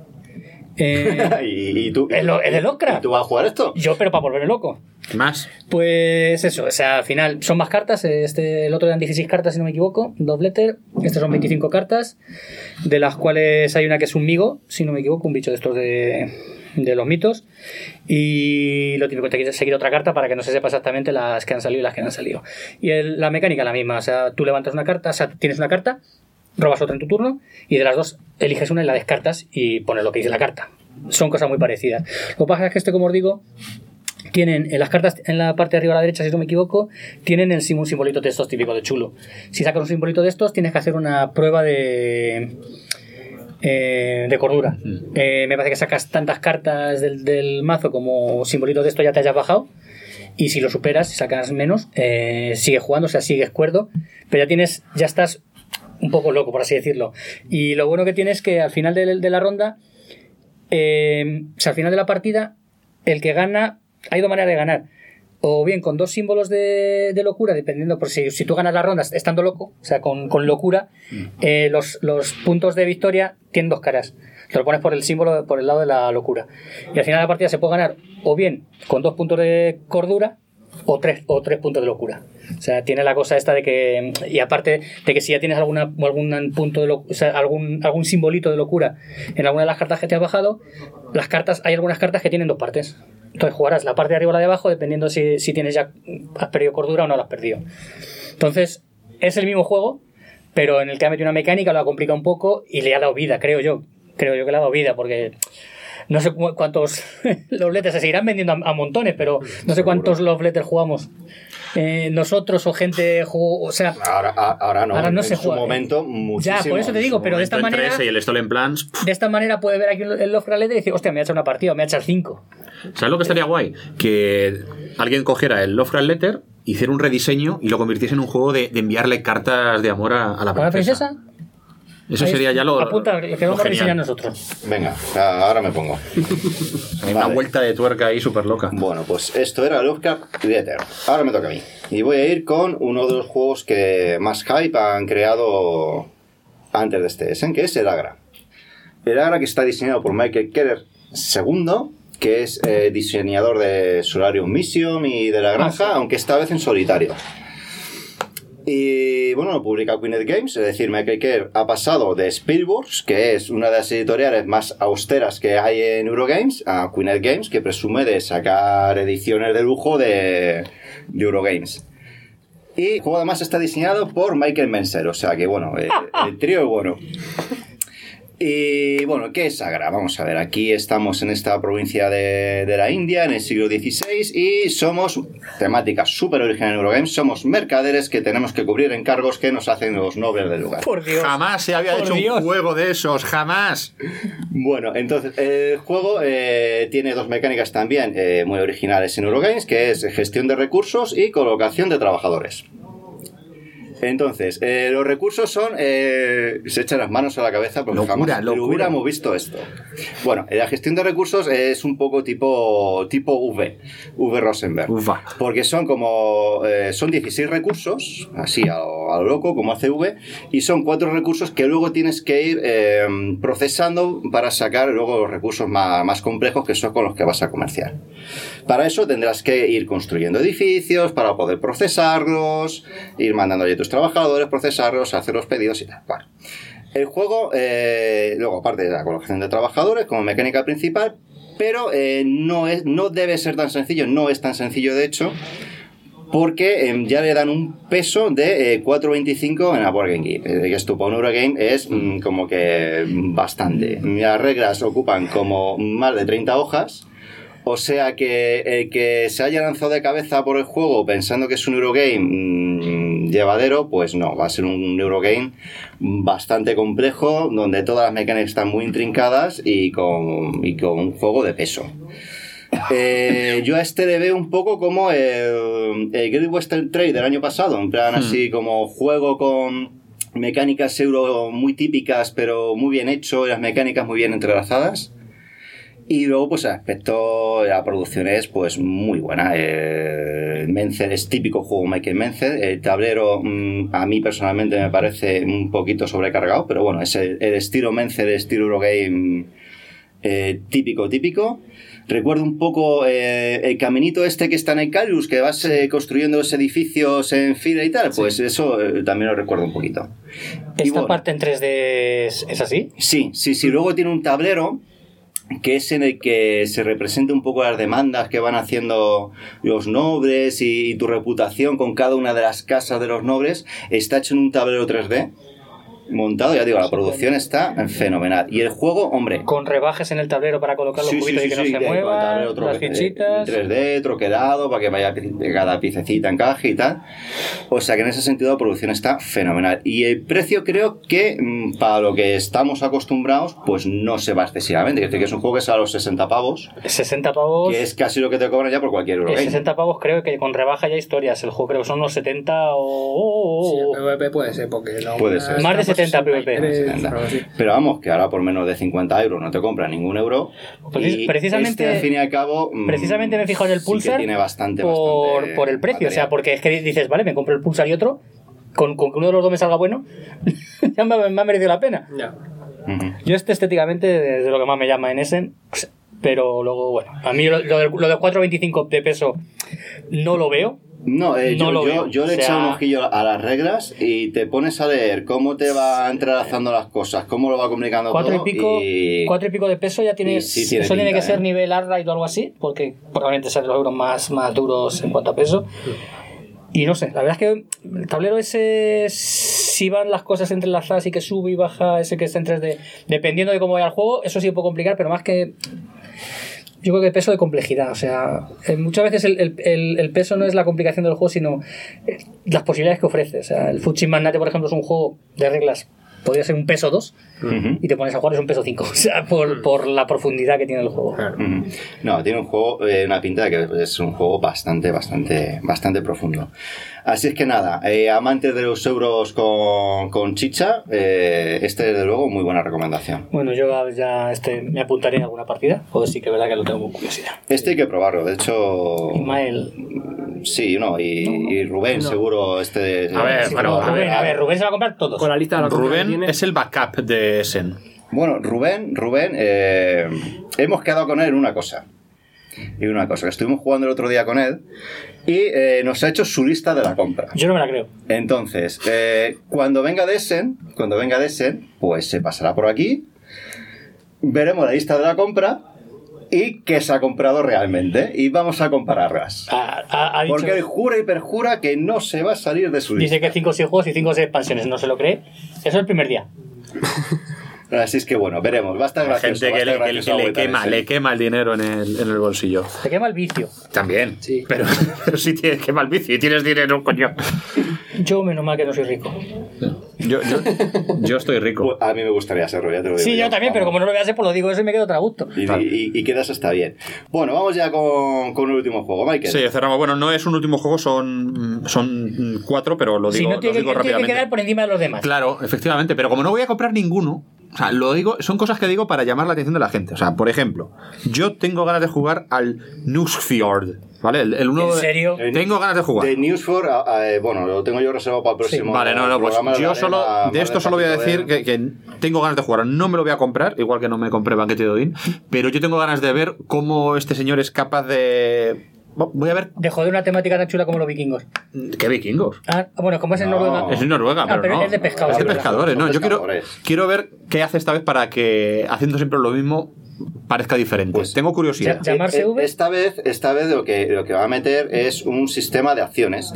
¿Y tú? ¿Es de Lovecraft? ¿Y tú vas a jugar esto? Yo, pero para volverme loco. ¿Más? Pues eso, o sea, al final son más cartas. El otro eran 16 cartas, si no me equivoco, Love Letter. Estas son 25 cartas, de las cuales hay una que es un migo, si no me equivoco, un bicho de estos de los mitos. Y lo típico, te quieres seguir otra carta para que no se sepa exactamente las que han salido y las que no han salido. Y la mecánica es la misma, o sea, tú levantas una carta, o sea, tienes una carta, robas otra en tu turno y de las dos eliges una y la descartas y pones lo que dice la carta. Son cosas muy parecidas. Lo que pasa es que como os digo, tienen en las cartas en la parte de arriba a la derecha, si no me equivoco, tienen un simbolito de estos típicos de chulo. Si sacas un simbolito de estos, tienes que hacer una prueba de cordura. Me parece que sacas tantas cartas del mazo como simbolitos de esto ya te hayas bajado. Y si lo superas, si sacas menos, sigues jugando, o sea, sigues cuerdo, pero ya estás un poco loco, por así decirlo. Y lo bueno que tienes es que al final de la ronda, o sea, al final de la partida, el que gana, hay dos maneras de ganar. o bien con 2 símbolos de locura, dependiendo, por si tú ganas la ronda estando loco, o sea, con locura, los puntos de victoria tienen 2 caras. Te lo pones por el símbolo, por el lado de la locura. Y al final de la partida se puede ganar o bien con 2 puntos de cordura o 3 puntos de locura. O sea, tiene la cosa esta de que, y aparte de que si ya tienes algún punto de o sea, algún simbolito de locura en alguna de las cartas que te has bajado, hay algunas cartas que tienen 2 partes. Entonces jugarás la parte de arriba o la de abajo dependiendo si tienes ya has perdido cordura o no la has perdido. Entonces es el mismo juego, pero en el que ha metido una mecánica, lo ha complicado un poco y le ha dado vida, creo yo que le ha dado vida, porque no sé cuántos love letters se seguirán vendiendo a montones, pero no sé cuántos love letters jugamos nosotros o gente jugó, o sea, ahora no en se su momento muchísimo. Ya, por eso te digo, pero de esta manera y el Stolen Plans, de esta manera puede ver aquí el Lovecraft Letter y decir, hostia, me ha hecho una partida, me ha echado 5. ¿Sabes lo que estaría guay? Que alguien cogiera el Lovecraft Letter, hiciera un rediseño y lo convirtiese en un juego de enviarle cartas de amor a la princesa. Eso sería ya lo. Apunta, que vamos a diseñar nosotros. Venga, ahora me pongo. Hay una vuelta de tuerca ahí súper loca. Bueno, pues esto era Lovecraft Letter. Ahora me toca a mí. Y voy a ir con uno de los juegos que más hype han creado antes de este Essen, que es el Agra. El Agra, que está diseñado por Michael Keller II, que es diseñador de Solarium Mission y de La Granja, aunque esta vez en solitario. Y bueno, lo publica Queenet Games, es decir, Michael Kerr ha pasado de Spielworks, que es una de las editoriales más austeras que hay en Eurogames, a Queenet Games, que presume de sacar ediciones de lujo de Eurogames. Y el juego además está diseñado por Michael Menzer, o sea que bueno, el trío es bueno. Y bueno, ¿qué es Agra? Vamos a ver, aquí estamos en esta provincia de la India, en el siglo XVI, y somos, temática súper original en Eurogames, somos mercaderes que tenemos que cubrir encargos que nos hacen los nobles del lugar. Por Dios. Jamás se había hecho un juego de esos, jamás. Bueno, entonces, el juego tiene 2 mecánicas también muy originales en Eurogames, que es gestión de recursos y colocación de trabajadores. Entonces, los recursos son... se echan las manos a la cabeza porque jamás hubiéramos visto esto. Bueno, la gestión de recursos es un poco tipo V Rosenberg. Ufa. Porque son como... son 16 recursos, así a lo loco, como hace V, y son 4 recursos que luego tienes que ir procesando para sacar luego los recursos más complejos, que son con los que vas a comerciar. Para eso tendrás que ir construyendo edificios para poder procesarlos, ir mandando a tus trabajadores, procesarlos, hacer los pedidos y tal. Bueno, el juego, luego aparte de la colocación de trabajadores como mecánica principal, pero no debe ser tan sencillo, no es tan sencillo de hecho, porque ya le dan un peso de 4.25 en la Board Game Geek. Que esto para un Eurogame es como que bastante. Las reglas ocupan como más de 30 hojas. O sea que el que se haya lanzado de cabeza por el juego pensando que es un Eurogame llevadero, pues no, va a ser un Eurogame bastante complejo, donde todas las mecánicas están muy intrincadas y con un juego de peso. Yo a este le veo un poco como el Great Western Trail del año pasado, en plan así como juego con mecánicas euro muy típicas pero muy bien hecho y las mecánicas muy bien entrelazadas. Y luego, pues el aspecto de la producción es pues muy buena. Menzer es típico juego Michael Menzer. El tablero a mí personalmente me parece un poquito sobrecargado, pero bueno, es el estilo Menzer, el estilo Eurogame típico. Recuerdo un poco el caminito este que está en el Calus, que vas construyendo los edificios en fila y tal, pues sí. Eso también lo recuerdo un poquito. ¿Esta parte en 3D es así? Sí. Luego tiene un tablero que es en el que se representa un poco las demandas que van haciendo los nobles y tu reputación con cada una de las casas de los nobles. Está hecho en un tablero 3D montado, ya digo, la producción está fenomenal. Y el juego, hombre... Con rebajes en el tablero para colocar los cubitos y que no se muevan, las fichitas... 3D, troquelado, para que vaya cada piececita encaje y tal. O sea que en ese sentido la producción está fenomenal. Y el precio creo que, para lo que estamos acostumbrados, pues no se va excesivamente. Es decir, que es un juego que sale a los 60 pavos. 60 pavos... Que es casi lo que te cobran ya por cualquier Eurogame. 60 pavos creo que con rebaja ya historias. El juego creo que son unos 70 o... Sí, el PvP puede ser, porque... Puede ser. Más de 70 PvP. Pero vamos, que ahora por menos de 50 euros no te compra ningún euro. Y precisamente, al fin y al cabo, precisamente me fijo en el Pulsar, sí que tiene bastante por el precio. material. O sea, porque es que dices, vale, me compro el Pulsar y otro, con que uno de los dos me salga bueno, ya me ha merecido la pena. Ya. Yo estéticamente es de lo que más me llama en Essen, pero luego, bueno, a mí lo de 4.25 de peso no lo veo. No, yo le he echado un ojillo a las reglas y te pones a leer cómo te va entrelazando las cosas, cómo lo va comunicando todo. 4 y pico de peso ya tienes. Sí, eso tiene que ser nivel Arride o algo así, porque probablemente sean los euros más duros en cuanto a peso. Y no sé, la verdad es que el tablero ese, si van las cosas entrelazadas y que sube y baja, ese que está en 3D, dependiendo de cómo vaya el juego, eso sí puede complicar, pero más que. Yo creo que peso de complejidad, o sea, muchas veces el peso no es la complicación del juego, sino las posibilidades que ofrece. O sea, el Fuchin Magnate, por ejemplo, es un juego de reglas, podría ser un peso 2, y te pones a jugar es un peso 5, o sea, por la profundidad que tiene el juego. No, tiene un juego, una pinta de que es un juego bastante profundo. Así es que nada, amantes de los euros con chicha, desde luego muy buena recomendación. Bueno, yo ya me apuntaré en alguna partida, o sí que es verdad que lo tengo con curiosidad. Hay que probarlo, de hecho. Ismael. Sí, y Rubén seguro A ver, Rubén se va a comprar todos. Con la lista de la Rubén es el backup de Essen. Bueno, Rubén, hemos quedado con él en una cosa. Y una cosa, que estuvimos jugando el otro día con él y nos ha hecho su lista de la compra. Yo no me la creo. Entonces, cuando venga de Essen, pues se pasará por aquí, veremos la lista de la compra y qué se ha comprado realmente y vamos a compararlas. Ha dicho, porque él jura y perjura que no se va a salir de su lista. Dice que 5 o 6 juegos y 5 o 6 expansiones, no se lo cree. Eso es el primer día. Así es que bueno, veremos. Va a estar gracioso. Gente que le quema el dinero en el bolsillo. Te quema el vicio. También, sí. Pero si tienes quema el vicio y tienes dinero, coño. Yo menos mal que no soy rico. Yo estoy rico. Pues a mí me gustaría serlo, ya te lo digo. Sí, yo también, pero como no lo voy a hacer, pues lo digo eso y me quedo a gusto. Y quedas hasta bien. Bueno, vamos ya con el último juego, Michael. Sí, cerramos. Bueno, no es un último juego, son 4, pero lo digo, si no tiene rápidamente. Que quedar por encima de los demás. Claro, efectivamente, pero como no voy a comprar ninguno, o sea, lo digo, son cosas que digo para llamar la atención de la gente. O sea, por ejemplo, yo tengo ganas de jugar al Nusfjord, ¿vale? El uno ¿En serio? Tengo ganas de jugar. De Nusfjord, bueno, lo tengo yo reservado para el próximo. Sí. Vale, pues yo de esto solo voy a decir que tengo ganas de jugar. No me lo voy a comprar, igual que no me compré Banquete de Odín, pero yo tengo ganas de ver cómo este señor es capaz de... Voy a ver. De joder una temática tan chula como los vikingos. ¿Qué vikingos? Bueno, como es en Noruega. Es en Noruega, pero no. Es de pescadores. Es de pescadores, no. Yo quiero ver qué hace esta vez para que, haciendo siempre lo mismo, parezca diferente. Pues tengo curiosidad. ¿Llamarse V? Esta vez lo que va a meter es un sistema de acciones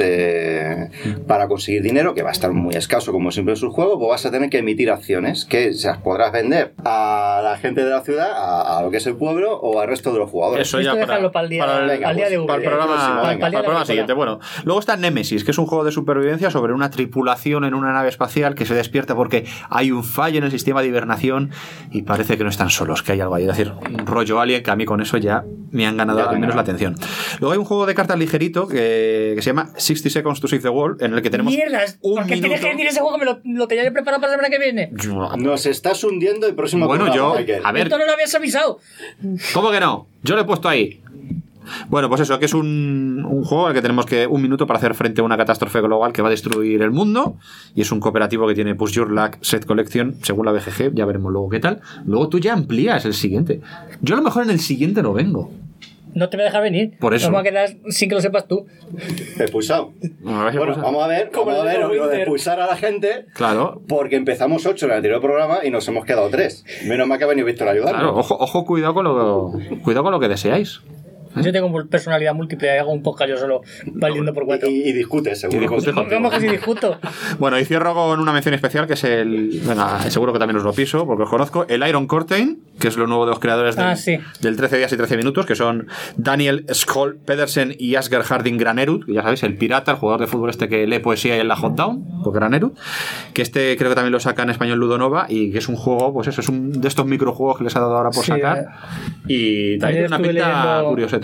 para conseguir dinero, que va a estar muy escaso como siempre en sus juegos, pues vas a tener que emitir acciones que se las podrás vender a la gente de la ciudad, a lo que es el pueblo o al resto de los jugadores. Eso ya dejarlo para el día de V. Para el programa siguiente. Bueno, luego está Nemesis, que es un juego de supervivencia sobre una tripulación en una nave espacial que se despierta porque hay un fallo en el sistema de hibernación y parece que no están solos, que hay algo ahí. Es decir, un rollo alien, que a mí con eso ya me han ganado al menos la atención. Luego hay un juego de cartas ligerito que se llama 60 Seconds to Save the World, en el que tenemos ¿por qué tienes que decir ese juego? Que me lo tenía preparado para la semana que viene. Nos estás hundiendo el próximo programa, Michael. A ver, esto no lo habías avisado. ¿Cómo que no? Yo lo he puesto ahí. Bueno, pues eso, que es un juego en el que tenemos que 1 minuto para hacer frente a una catástrofe global que va a destruir el mundo, y es un cooperativo que tiene Push Your Luck Set Collection según la BGG, ya veremos luego qué tal. Luego tú ya amplías el siguiente. Yo a lo mejor en el siguiente no vengo. No te voy a dejar venir. Por eso. Vamos a quedar sin que lo sepas tú. Expulsado. Bueno, vamos a ver lo de expulsar a la gente. Claro. Porque empezamos 8 en el anterior programa y nos hemos quedado 3. Menos mal que ha venido Víctor a ayudarnos. Claro, ojo, cuidado con lo que deseáis. Yo tengo personalidad múltiple, hago un podcast yo solo valiendo por 4. Y discutes, seguro. Vamos que si discuto. Bueno, y cierro con una mención especial que es seguro que también os lo piso porque os conozco, el Iron Curtain, que es lo nuevo de los creadores del 13 días y 13 minutos, que son Daniel Skol Pedersen y Asger Harding Granerud, que ya sabéis, el pirata, el jugador de fútbol que lee poesía en la Hot Down, pues Granerud, que creo que también lo saca en español Ludonova, y que es un juego, pues eso, es un de estos microjuegos que les ha dado ahora por sacar, y también tiene una pinta curioseta.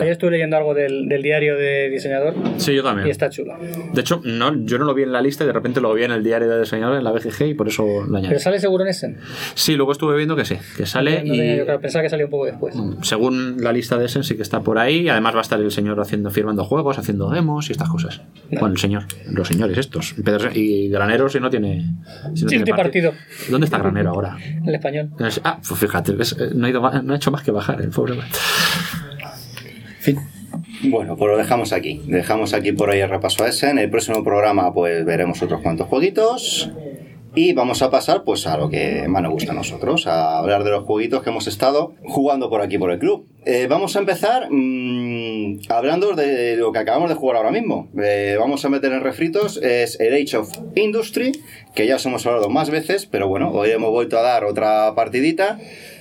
bonita. Yo estuve leyendo algo del diario de diseñador. Sí, yo también. Y está chulo. De hecho, yo no lo vi en la lista y de repente lo vi en el diario de diseñador, en la BGG, y por eso lo añadí. ¿Pero sale seguro en Essen? Sí, luego estuve viendo que sí, que sale. Yo pensaba que salía un poco después. Según la lista de Essen sí que está por ahí. Además va a estar el señor firmando juegos, haciendo demos y estas cosas. Vale. Bueno, los señores estos. Y Granero si no tiene... Si no tiene partido. ¿Dónde está Granero ahora? El Español. Pues fíjate, no ha hecho más que bajar el pobre. Fin. Bueno, pues lo dejamos aquí. Dejamos aquí por ahí el repaso a Essen. En el próximo programa pues veremos otros cuantos jueguitos. Y vamos a pasar pues a lo que más nos gusta a nosotros, a hablar de los jueguitos que hemos estado jugando por aquí por el club. Vamos a empezar hablando de lo que acabamos de jugar ahora mismo. Vamos a meter en refritos es el Age of Industry, que ya os hemos hablado más veces, pero bueno, hoy hemos vuelto a dar otra partidita.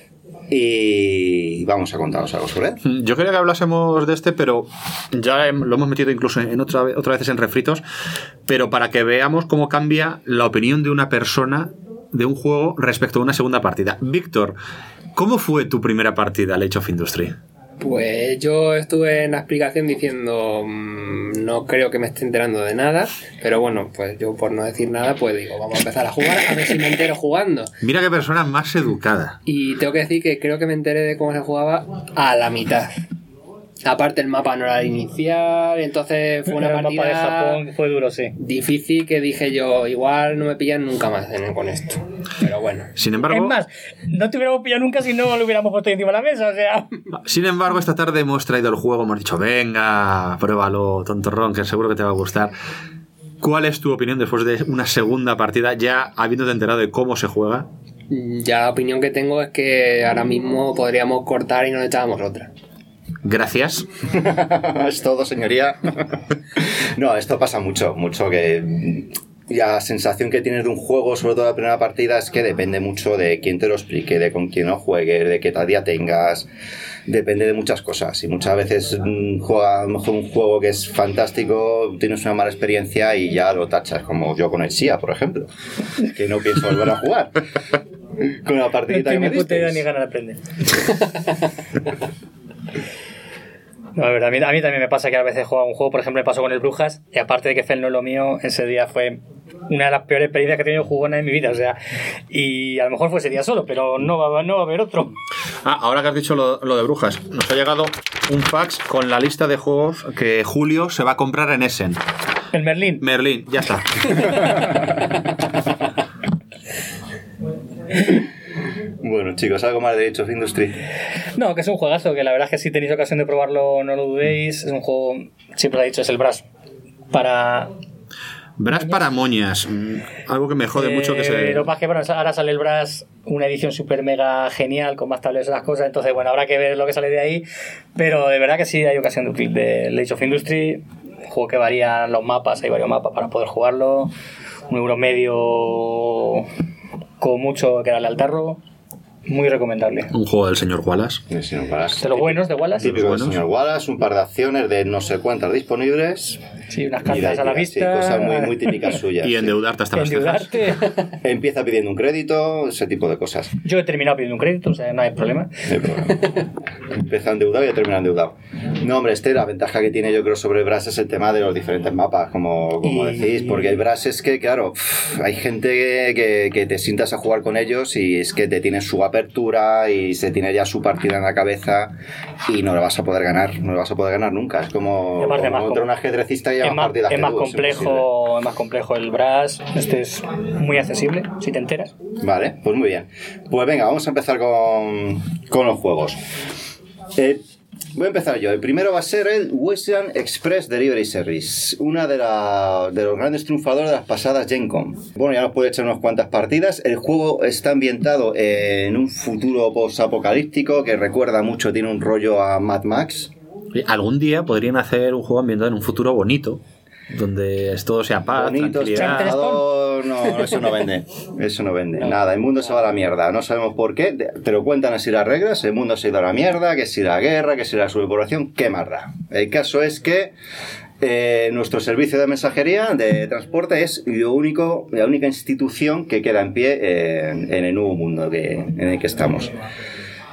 Y vamos a contaros algo sobre él. Yo quería que hablásemos de este, pero ya lo hemos metido incluso en otra veces en refritos, pero para que veamos cómo cambia la opinión de una persona de un juego respecto a una segunda partida. Víctor, ¿cómo fue tu primera partida al Age of Industry? Pues yo estuve en la explicación diciendo no creo que me esté enterando de nada, pero bueno, pues yo por no decir nada pues digo, vamos a empezar a jugar a ver si me entero jugando. Mira qué persona más educada. Y tengo que decir que creo que me enteré de cómo se jugaba a la mitad. Aparte el mapa no era el inicial, entonces fue una partida el mapa de Japón fue duro, sí. Difícil, que dije yo, igual no me pillan nunca más con esto. Pero bueno. Sin embargo, es más, no te hubiéramos pillado nunca si no lo hubiéramos puesto encima de la mesa, o sea. Sin embargo, esta tarde hemos traído el juego, hemos dicho, venga, pruébalo, tontorrón, que seguro que te va a gustar. ¿Cuál es tu opinión después de una segunda partida, ya habiéndote enterado de cómo se juega? Ya la opinión que tengo es que ahora mismo podríamos cortar y nos echábamos otra. Gracias. Es todo, señoría. No, esto pasa mucho que la sensación que tienes de un juego, sobre todo la primera partida, es que depende mucho de quién te lo explique, de con quién lo juegues, de qué día tengas. Depende de muchas cosas y muchas veces juega a lo mejor un juego que es fantástico, tienes una mala experiencia y ya lo tachas, como yo con el SIA, por ejemplo, que no pienso volver a jugar con la partidita que me disteis. No tengo ni puta idea ni ganas de aprender. No, la verdad, a mí también me pasa que a veces juego un juego, por ejemplo me pasó con el Brujas, y aparte de que Fel no es lo mío, ese día fue una de las peores experiencias que he tenido jugona en mi vida, o sea, y a lo mejor fue ese día solo, pero no va a haber otro. Ahora que has dicho lo de Brujas, nos ha llegado un fax con la lista de juegos que Julio se va a comprar en Essen. El Merlín, ya está. Bueno, chicos, ¿algo más de Age of Industry? No, que es un juegazo, que la verdad es que si tenéis ocasión de probarlo no lo dudéis. Es un juego, siempre lo he dicho, es el Brass para moñas. Algo que me jode mucho que se... Lo más que bueno, ahora sale el Brass, una edición super mega genial con más tableros y las cosas, entonces bueno, habrá que ver lo que sale de ahí, pero de verdad que sí hay ocasión de Age of Industry, un juego que varía los mapas, hay varios mapas para poder jugarlo, €1 con mucho que darle al tarro. Muy recomendable. Un juego del señor Wallace. El señor Wallace. De los buenos de Wallace. Típico del señor Wallace, un par de acciones de no sé cuántas disponibles. Sí, unas cartas a la vista. Sí, cosas muy típicas suyas. Y endeudarte hasta las cejas. Empieza pidiendo un crédito, ese tipo de cosas. Yo he terminado pidiendo un crédito, o sea, no hay problema. No hay problema. Empieza endeudado y ya termina endeudado. No, hombre, la ventaja que tiene yo creo sobre el Brass es el tema de los diferentes mapas, como decís, porque el Brass es que, claro, hay gente que te sientas a jugar con ellos y es que te tiene su apertura y se tiene ya su partida en la cabeza y no le vas a poder ganar, nunca. Es como contra un ajedrecista y es más complejo el Brass. Este es muy accesible, si te enteras. Vale, pues muy bien. Pues venga, vamos a empezar con los juegos. Voy a empezar yo. El primero va a ser el Western Express Delivery Service, una de los grandes triunfadores de las pasadas Gen Con. Bueno, ya nos puede echar unas cuantas partidas. El juego está ambientado en un futuro post-apocalíptico que recuerda mucho, tiene un rollo a Mad Max. Algún día podrían hacer un juego ambientado en un futuro bonito, donde todo sea paz, tranquilidad. No, eso no vende. Eso no vende. Nada, el mundo se va a la mierda. No sabemos por qué. Te lo cuentan así las reglas. El mundo se ha ido a la mierda. Que si la guerra, que si la sobrepoblación. ¿Qué más da? El caso es que nuestro servicio de mensajería, de transporte, es la única institución que queda en pie en el nuevo mundo en el que estamos.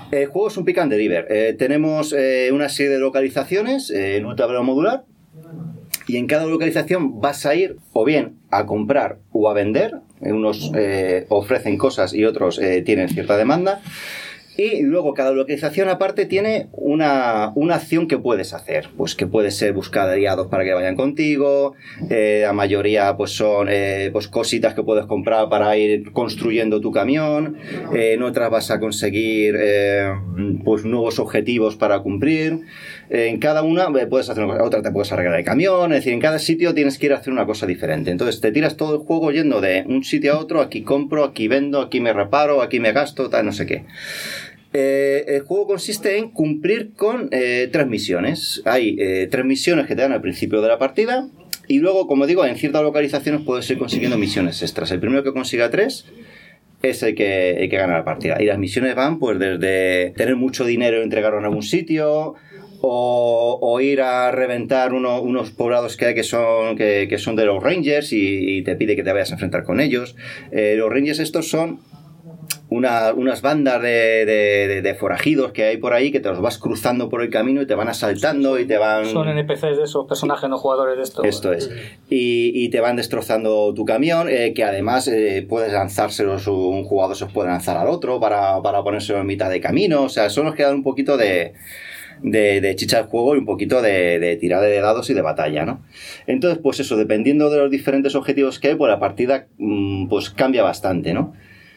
El juego es un pick and deliver. Tenemos una serie de localizaciones en un tablero modular, y en cada localización vas a ir o bien a comprar o a vender. Unos ofrecen cosas y otros tienen cierta demanda. Y luego cada localización aparte tiene una acción que puedes hacer. Pues que puede ser buscar aliados para que vayan contigo. La mayoría pues son pues cositas que puedes comprar para ir construyendo tu camión. En otras vas a conseguir pues nuevos objetivos para cumplir. En cada una puedes hacer una cosa, otra te puedes arreglar el camión. Es decir, en cada sitio tienes que ir a hacer una cosa diferente. Entonces te tiras todo el juego yendo de un sitio a otro. Aquí compro, aquí vendo, aquí me reparo, aquí me gasto, tal, no sé qué. El juego consiste en cumplir con 3 misiones. Hay 3 misiones que te dan al principio de la partida, y luego, como digo, en ciertas localizaciones puedes ir consiguiendo misiones extras. El primero que consiga 3 es el que gana la partida. Y las misiones van pues desde tener mucho dinero y entregarlo en algún sitio, o ir a reventar unos poblados que hay que son de los Rangers, y te pide que te vayas a enfrentar con ellos. Los Rangers estos son unas bandas de forajidos que hay por ahí, que te los vas cruzando por el camino y te van asaltando y te van... Son NPCs de esos, personajes no jugadores de esto. Esto es. Y te van destrozando tu camión, que además puedes lanzárselos, un jugador se los puede lanzar al otro para ponérselo en mitad de camino. O sea, son los que dan un poquito de chicha al juego y un poquito de tirada de dados y de batalla, ¿no? Entonces, pues eso, dependiendo de los diferentes objetivos que hay, pues la partida pues cambia bastante, ¿no?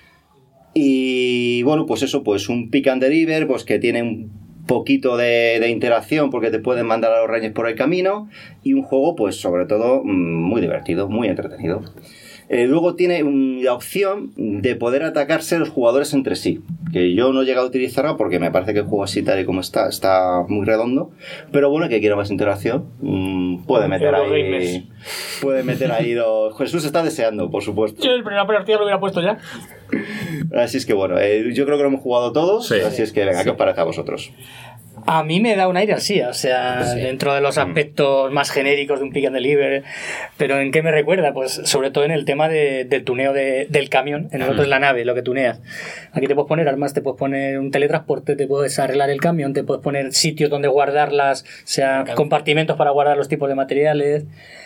Y bueno, pues eso, pues un pick and deliver, pues que tiene un poquito de interacción porque te pueden mandar a los reyes por el camino, y un juego pues sobre todo muy divertido, muy entretenido. Luego tiene la opción de poder atacarse los jugadores entre sí, que yo no he llegado a utilizarla porque me parece que el juego así tal y como está muy redondo, pero bueno, que quiera más interacción, puede meter ahí los... Jesús está deseando, por supuesto. Yo el primer partida lo hubiera puesto ya. Así es que bueno, yo creo que lo hemos jugado todos, sí. Así es que venga, ¿qué os parece a vosotros? A mí me da un aire así, o sea, sí, dentro de los aspectos más genéricos de un pick and deliver. Pero ¿en qué me recuerda? Pues sobre todo en el tema del tuneo del camión. En el otro es la nave, lo que tuneas. Aquí te puedes poner armas, te puedes poner un teletransporte, te puedes arreglar el camión, te puedes poner sitios donde guardarlas, o sea, compartimentos para guardar los tipos de materiales.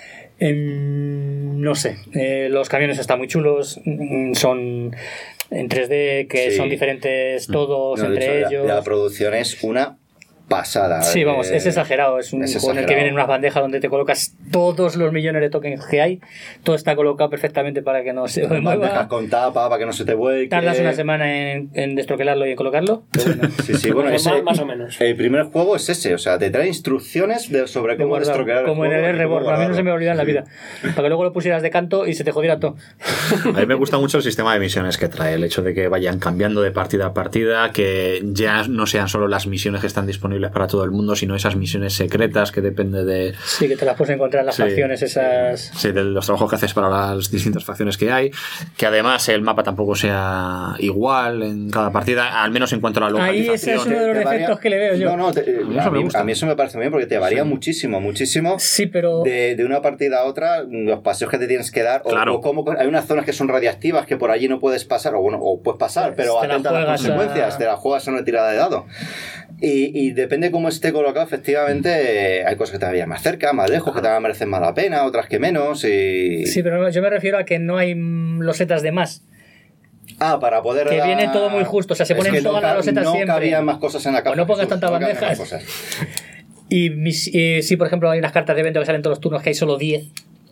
No sé, los camiones están muy chulos, son en 3D, que sí, son diferentes todos entre ellos. La producción es una pasada. Sí, vamos, es exagerado. Es un juego en el que vienen unas bandejas donde te colocas todos los millones de tokens que hay. Todo está colocado perfectamente para que no se mueva. Bandejas con tapa para que no se te vuelque. Tardas una semana en destroquelarlo y en colocarlo. Bueno. Sí, bueno, más o menos. El primer juego es ese, o sea, te trae instrucciones sobre cómo destroquelar. Como en el R-Born, a mí no se me olvida en la vida. Para que luego lo pusieras de canto y se te jodiera todo. A mí me gusta mucho el sistema de misiones que trae, el hecho de que vayan cambiando de partida a partida, que ya no sean solo las misiones que están disponibles para todo el mundo, sino esas misiones secretas que depende de... Sí, que te las puedes encontrar en las facciones esas... Sí, de los trabajos que haces para las distintas facciones que hay, que además el mapa tampoco sea igual en cada partida, al menos en cuanto a la localización. Ahí ese es uno de los defectos que le veo yo. A mí eso me parece bien porque te varía muchísimo. Sí, pero... De una partida a otra, los paseos que te tienes que dar, claro. Hay unas zonas que son radiactivas que por allí no puedes pasar, o puedes pasar, pero atenta a las consecuencias, te la juegas a una tirada de dado. Y depende cómo esté colocado, efectivamente, hay cosas que te vayan más cerca, más lejos, que te van a merecer más la pena, otras que menos. Sí, pero yo me refiero a que no hay losetas de más. Para poder... Que viene todo muy justo, o sea, se ponen todas las losetas siempre. No cabían más cosas en la caja. O no pongas tantas bandejas. Y si, por ejemplo, hay unas cartas de evento que salen todos los turnos, que hay solo 10,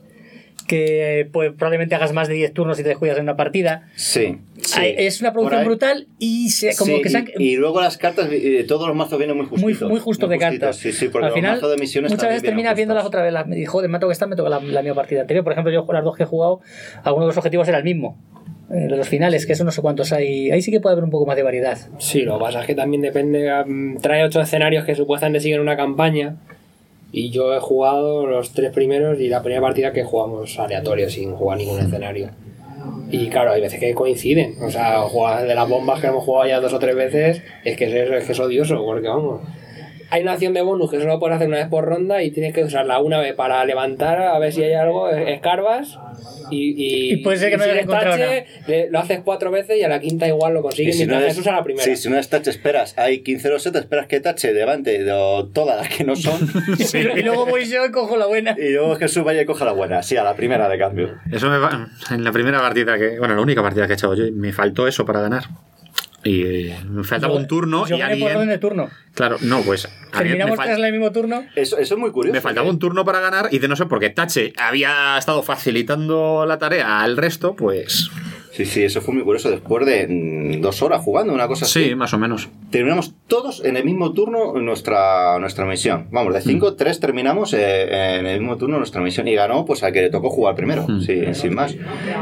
que pues, probablemente hagas más de 10 turnos y te descuidas en una partida. Sí. Es una producción brutal y y luego las cartas, todos los mazos vienen muy justitos. Muy justos de cartas. Sí, porque al final, los mazos de misiones muchas veces terminas viéndolas otra vez. Me dijo, joder, me toca la misma partida anterior. Por ejemplo, yo las dos que he jugado, algunos de los objetivos era el mismo. De los finales, que eso no sé cuántos hay. Ahí sí que puede haber un poco más de variedad. Sí, lo que pasa es que también depende. Trae 8 escenarios que supuestamente siguen una campaña. Y yo he jugado los 3 primeros y la primera partida que jugamos aleatorio, sin jugar ningún escenario. Y claro, hay veces que coinciden. O sea, jugar de las bombas que hemos jugado ya 2 o 3 veces, es que es odioso, porque vamos. hay una acción de bonus que solo puedes hacer una vez por ronda y tienes que usarla una vez para levantar a ver si hay algo, escarbas y puede ser que no hayas encontrado nada. Lo haces 4 veces y a la quinta igual lo consigues mientras Jesús a la primera. Sí, si no es tache, esperas, hay 15 losetas, esperas que tache levante todas las que no son. Sí, y luego voy yo y cojo la buena. Y luego Jesús vaya y coja la buena, sí, a la primera de cambio. Eso en la primera partida la única partida que he echado yo, me faltó eso para ganar. Y me faltaba un turno. Yo gané por orden de turno. Claro, no, pues. ¿Terminamos tras el mismo turno? Eso es muy curioso. Me faltaba un turno para ganar y de no sé por qué Tache había estado facilitando la tarea al resto, pues. Sí, eso fue muy curioso. Después de 2 horas jugando, una cosa así. Sí, más o menos. Terminamos todos en el mismo turno nuestra misión. Vamos, de 5, 3 terminamos en el mismo turno nuestra misión. Y ganó pues al que le tocó jugar primero, sí, sin más.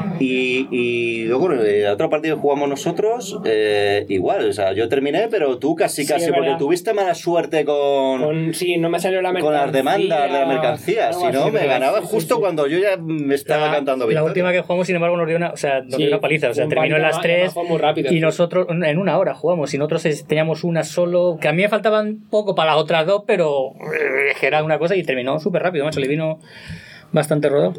Y luego, la otra partida que jugamos nosotros, igual, o sea, yo terminé, pero tú casi, porque tuviste mala suerte con... Sí, no me salió la mercancía. Con las demandas de la mercancía. Si no, me ganaba justo cuando yo ya me estaba cantando victoria. La última que jugamos, sin embargo, nos dio una paliza, o sea, terminó en las 3 y nosotros en 1 hora jugamos y nosotros teníamos una solo, que a mí me faltaban poco para las otras 2, pero era una cosa y terminó súper rápido, macho, le vino bastante rodado.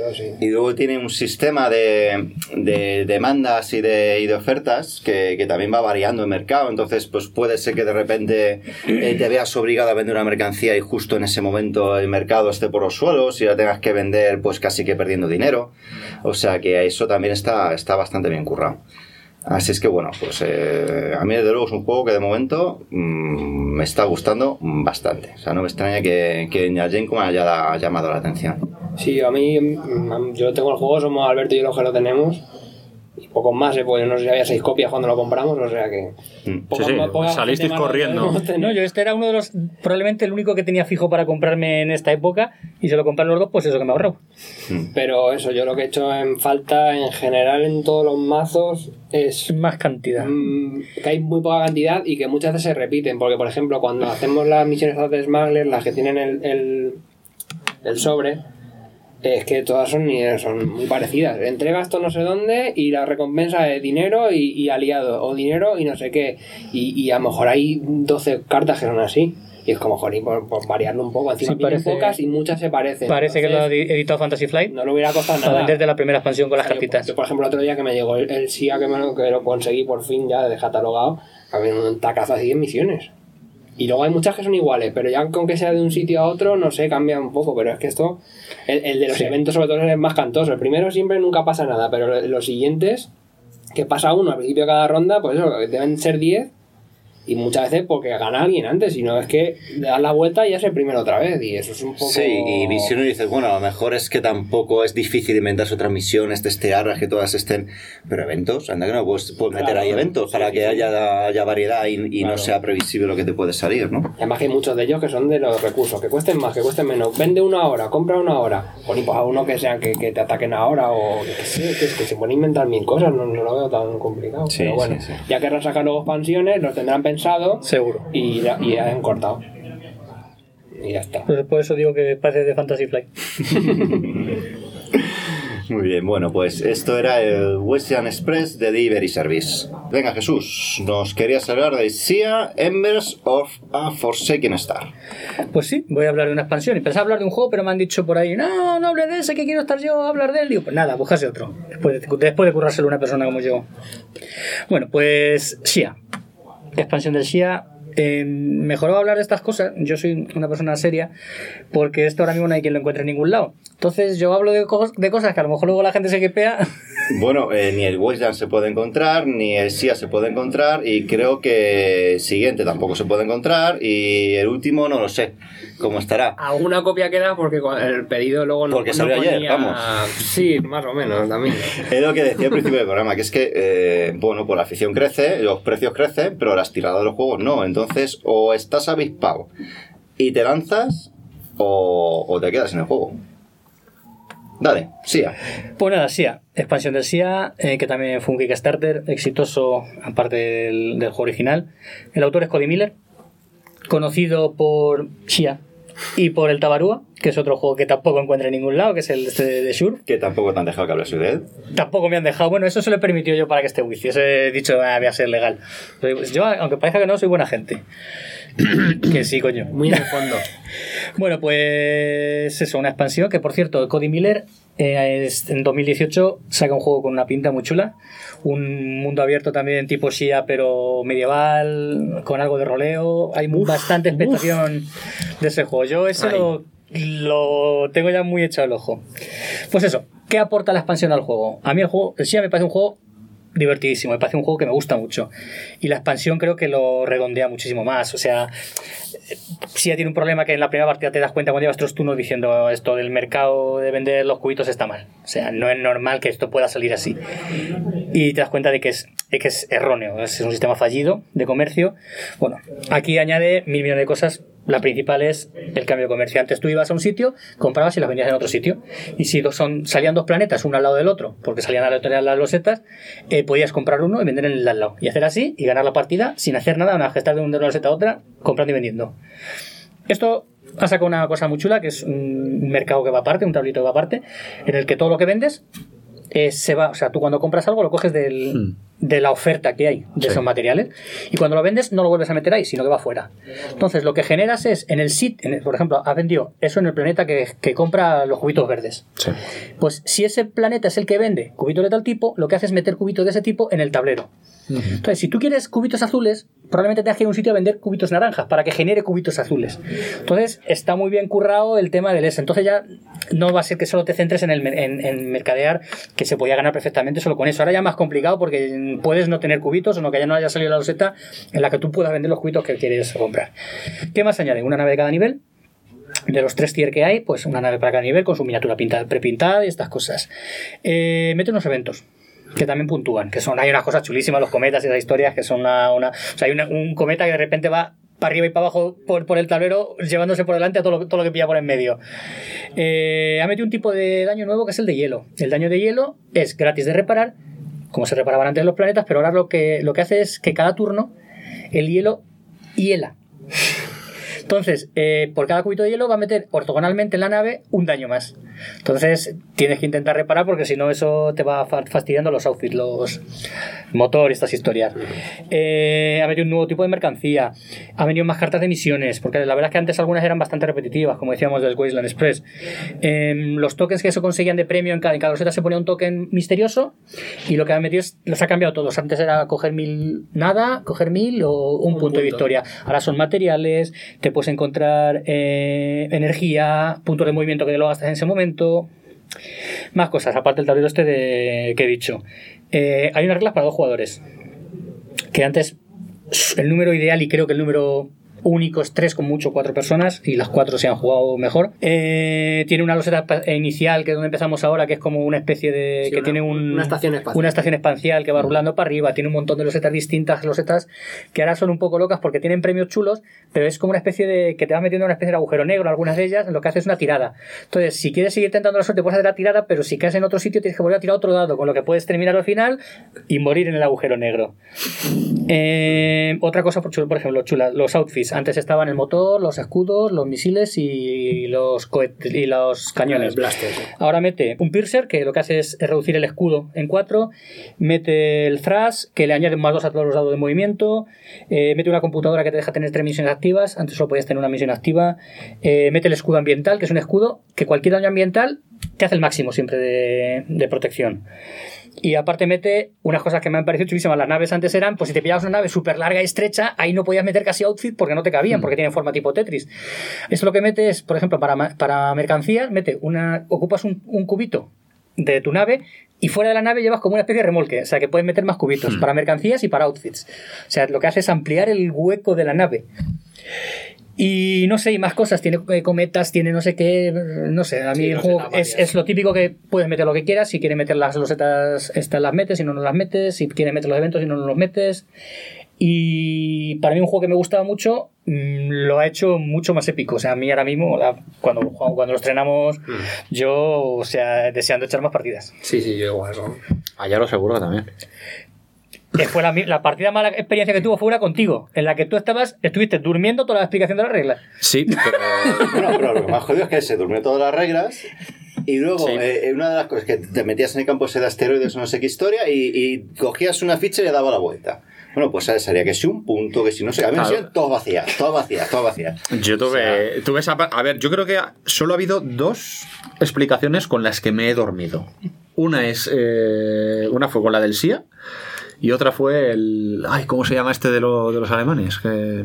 Y luego tiene un sistema de demandas y de ofertas que también va variando el mercado, entonces pues puede ser que de repente te veas obligado a vender una mercancía y justo en ese momento el mercado esté por los suelos y la tengas que vender pues casi que perdiendo dinero, o sea que eso también está bastante bien currado. Así es que bueno, pues a mí desde luego es un juego que de momento me está gustando bastante, o sea, no me extraña que Yajenko me haya llamado la atención. Sí, a mí, yo tengo el juego, somos Alberto y yo los que lo tenemos. Y pocos más, pues no sé si había 6 copias cuando lo compramos, o sea que... Salisteis corriendo. No, yo era uno de los... Probablemente el único que tenía fijo para comprarme en esta época, y se lo compré los 2, pues eso que me ahorró. Pero eso, yo lo que he hecho en falta, en general, en todos los mazos, es... Más cantidad. Que hay muy poca cantidad y que muchas veces se repiten, porque por ejemplo, cuando hacemos las misiones de Smuggler, las que tienen el sobre... Es que todas son muy parecidas. Entregas esto no sé dónde y la recompensa es dinero y aliado, o dinero y no sé qué. Y a lo mejor hay 12 cartas que son así. Y es como, joder, por variarlo un poco. Encima tienen pocas y muchas se parecen. Parece que lo ha editado Fantasy Flight. No le hubiera costado nada. Desde la primera expansión con las cartitas. Yo, por ejemplo, el otro día que me llegó el SIA que lo conseguí por fin ya de catalogado, había un tacazo así en misiones. Y luego hay muchas que son iguales, pero ya con que sea de un sitio a otro, no sé, cambia un poco. Pero es que esto, el de los eventos sobre todo es más cantoso. El primero siempre nunca pasa nada, pero los siguientes, que pasa uno al principio de cada ronda, pues eso, deben ser 10. Y muchas veces porque gana alguien antes, sino es que le das la vuelta y ya es el primero otra vez, y eso es un poco... Sí, y visión y dices, bueno, a lo mejor es que tampoco es difícil inventarse otras misiones, testearlas, que todas estén... Pero eventos, anda que no, puedes meter ahí eventos para que haya variedad y no sea previsible lo que te puede salir, ¿no? Además que hay muchos de ellos que son de los recursos, que cuesten más, que cuesten menos. Vende una hora, compra una hora. Pues a uno que sean que te ataquen ahora o que se pueden inventar 1000 cosas, no lo veo tan complicado. Sí, pero bueno, sí. Ya querrán sacar luego expansiones, los tendrán pensado. Seguro. Y han cortado. Y ya está. Pues por eso digo que parece de Fantasy Flight. Muy bien, bueno, pues esto era el Western Express de Delivery Service. Venga, Jesús, nos querías hablar de SIA Embers of a Forsaken Star. Pues sí, voy a hablar de una expansión. Y pensaba hablar de un juego, pero me han dicho por ahí, no hable de ese, que quiero estar yo a hablar de él. Digo, pues nada, búscase otro. Después de currárselo una persona como yo. Bueno, pues SIA. Expansión del SIA. Mejor hablar de estas cosas. Yo soy una persona seria, porque esto ahora mismo no hay quien lo encuentre en ningún lado. Entonces yo hablo de cosas que a lo mejor luego la gente se quepea. Bueno, ni el Wasteland se puede encontrar, ni el SIA se puede encontrar, y creo que el siguiente tampoco se puede encontrar, y el último no lo sé cómo estará. Alguna copia queda porque el pedido luego no... Porque salió ayer, vamos. Sí, más o menos también. Es lo que decía al principio del programa, que es que, bueno, pues la afición crece, los precios crecen, pero las tiradas de los juegos no. Entonces, o estás avispado y te lanzas, o te quedas en el juego. Dale, SIA. Pues nada, SIA. Expansión del SIA, que también fue un Kickstarter exitoso, aparte del juego original. El autor es Cody Miller, conocido por SIA, y por el Tabarúa, que es otro juego que tampoco encuentro en ningún lado, que es el de Shure. Que tampoco te han dejado que hables de él. Tampoco me han dejado. Bueno, eso se lo he permitido yo para que esté wifi. Os he dicho, voy a ser legal. Yo, aunque parezca que no, soy buena gente. Que sí, coño. Muy en el fondo. Bueno, pues eso, una expansión que, por cierto, Cody Miller en 2018 saca un juego con una pinta muy chula, un mundo abierto también tipo Shia pero medieval, con algo de roleo. Hay bastante expectación de ese juego. Yo ese lo tengo ya muy echado el ojo. Pues eso, ¿qué aporta la expansión al juego? A mí el Shia me parece un juego divertidísimo, me parece un juego que me gusta mucho, y la expansión creo que lo redondea muchísimo más. O sea, sí ya tiene un problema que en la primera partida te das cuenta cuando llevas 3 turnos diciendo esto del mercado de vender los cubitos está mal, o sea, no es normal que esto pueda salir así, y te das cuenta de que es erróneo, es un sistema fallido de comercio. Bueno, aquí añade 1000 millones de cosas. La principal es el cambio de comercio. Antes tú ibas a un sitio, comprabas y las vendías en otro sitio. Y si salían 2 planetas, uno al lado del otro, porque salían aleatorias las losetas, podías comprar uno y vender en el al lado. Y hacer así y ganar la partida sin hacer nada, una gestar de una loseta a otra, comprando y vendiendo. Esto ha sacado una cosa muy chula, que es un mercado que va aparte, un tablito que va aparte, en el que todo lo que vendes se va. O sea, tú cuando compras algo lo coges de la oferta que hay de esos materiales, y cuando lo vendes no lo vuelves a meter ahí, sino que va fuera. Entonces lo que generas es en el sitio, por ejemplo, has vendido eso en el planeta que compra los cubitos verdes. Sí. Pues si ese planeta es el que vende cubitos de tal tipo, lo que hace es meter cubitos de ese tipo en el tablero. Entonces, si tú quieres cubitos azules, probablemente tengas que ir a un sitio a vender cubitos naranjas para que genere cubitos azules. Entonces, está muy bien currado el tema del S. Entonces ya no va a ser que solo te centres en mercadear, que se podía ganar perfectamente solo con eso. Ahora ya es más complicado porque puedes no tener cubitos, o no, que ya no haya salido la loseta en la que tú puedas vender los cubitos que quieres comprar. ¿Qué más añade? Una nave de cada nivel. De los 3 tier que hay, pues una nave para cada nivel con su miniatura prepintada y estas cosas. Mete unos eventos que también puntúan, hay unas cosas chulísimas, los cometas y esas historias que son o sea, hay un cometa que de repente va para arriba y para abajo por el tablero, llevándose por delante a todo lo que pilla por en medio. Ha metido un tipo de daño nuevo que es el de hielo. El daño de hielo es gratis de reparar, como se reparaban antes los planetas, pero ahora lo que hace es que cada turno el hielo hiela. Entonces, por cada cubito de hielo va a meter ortogonalmente en la nave un daño más. Entonces, tienes que intentar reparar porque si no eso te va fastidiando los outfits, los motor y estas historias. Ha metido un nuevo tipo de mercancía. Ha venido más cartas de misiones, porque la verdad es que antes algunas eran bastante repetitivas, como decíamos del Wasteland Express. Los tokens que se conseguían de premio en cada loseta se ponía un token misterioso, y lo que ha metido los ha cambiado todos. Antes era coger 1000 nada, coger 1000 o un punto de victoria. Ahora son materiales, te puedes encontrar energía, puntos de movimiento que lo gastas en ese momento, más cosas, aparte del tablero que he dicho. Hay unas reglas para 2 jugadores, que antes el número ideal, y creo que el número único es 3, con mucho 4 personas, y las 4 se han jugado mejor. Tiene una loseta inicial, que es donde empezamos ahora, que es como una especie de... que tiene una estación espacial que va rulando para arriba. Tiene un montón de losetas distintas, losetas que ahora son un poco locas porque tienen premios chulos, pero es como una especie de... que te vas metiendo en una especie de agujero negro, algunas de ellas, lo que hace es una tirada. Entonces, si quieres seguir tentando la suerte, puedes hacer la tirada, pero si caes en otro sitio tienes que volver a tirar otro dado, con lo que puedes terminar al final y morir en el agujero negro. Otra cosa, por ejemplo, chula, los outfits. Antes estaban el motor, los escudos, los misiles y los cañones. Ahora mete un piercer, que lo que hace es reducir el escudo en 4. Mete el thrush, que le añade +2 a todos los dados de movimiento. Mete una computadora que te deja tener 3 misiones activas. Antes solo podías tener una misión activa. Mete el escudo ambiental, que es un escudo que cualquier daño ambiental te hace el máximo siempre de protección. Y aparte mete unas cosas que me han parecido chulísimas. Las naves antes eran, pues si te pillabas una nave súper larga y estrecha, ahí no podías meter casi outfit porque no te cabían, porque tienen forma tipo Tetris. Esto lo que mete es, por ejemplo, para mercancías, ocupas un cubito de tu nave y fuera de la nave llevas como una especie de remolque, o sea que puedes meter más cubitos para mercancías y para outfits. O sea, lo que hace es ampliar el hueco de la nave. Y no sé, y más cosas, tiene cometas, tiene no sé qué, no sé, a mí el juego es lo típico, que puedes meter lo que quieras. Si quieres meter las losetas, estas las metes, si no las metes, si quieres meter los eventos, si no los metes. Y para mí un juego que me gustaba mucho, lo ha hecho mucho más épico. O sea, a mí ahora mismo, cuando lo estrenamos, yo, o sea, deseando echar más partidas. Sí, yo igual, ¿no? Allá lo seguro también. fue la partida mala experiencia que tuvo fue una contigo, en la que tú estuviste durmiendo toda la explicación de las reglas. Sí, pero... Bueno, pero lo que más jodido es que se durmió todas las reglas y luego una de las cosas que te metías en el campo ese de asteroides o no sé qué historia y cogías una ficha y le daba la vuelta. Bueno, pues sería que si un punto, que si no sé, a mí me decían todas vacías. Yo tuve esa... A ver, yo creo que solo ha habido 2 explicaciones con las que me he dormido. Una fue con la del SIA y otra fue el... Ay, ¿cómo se llama este de los alemanes?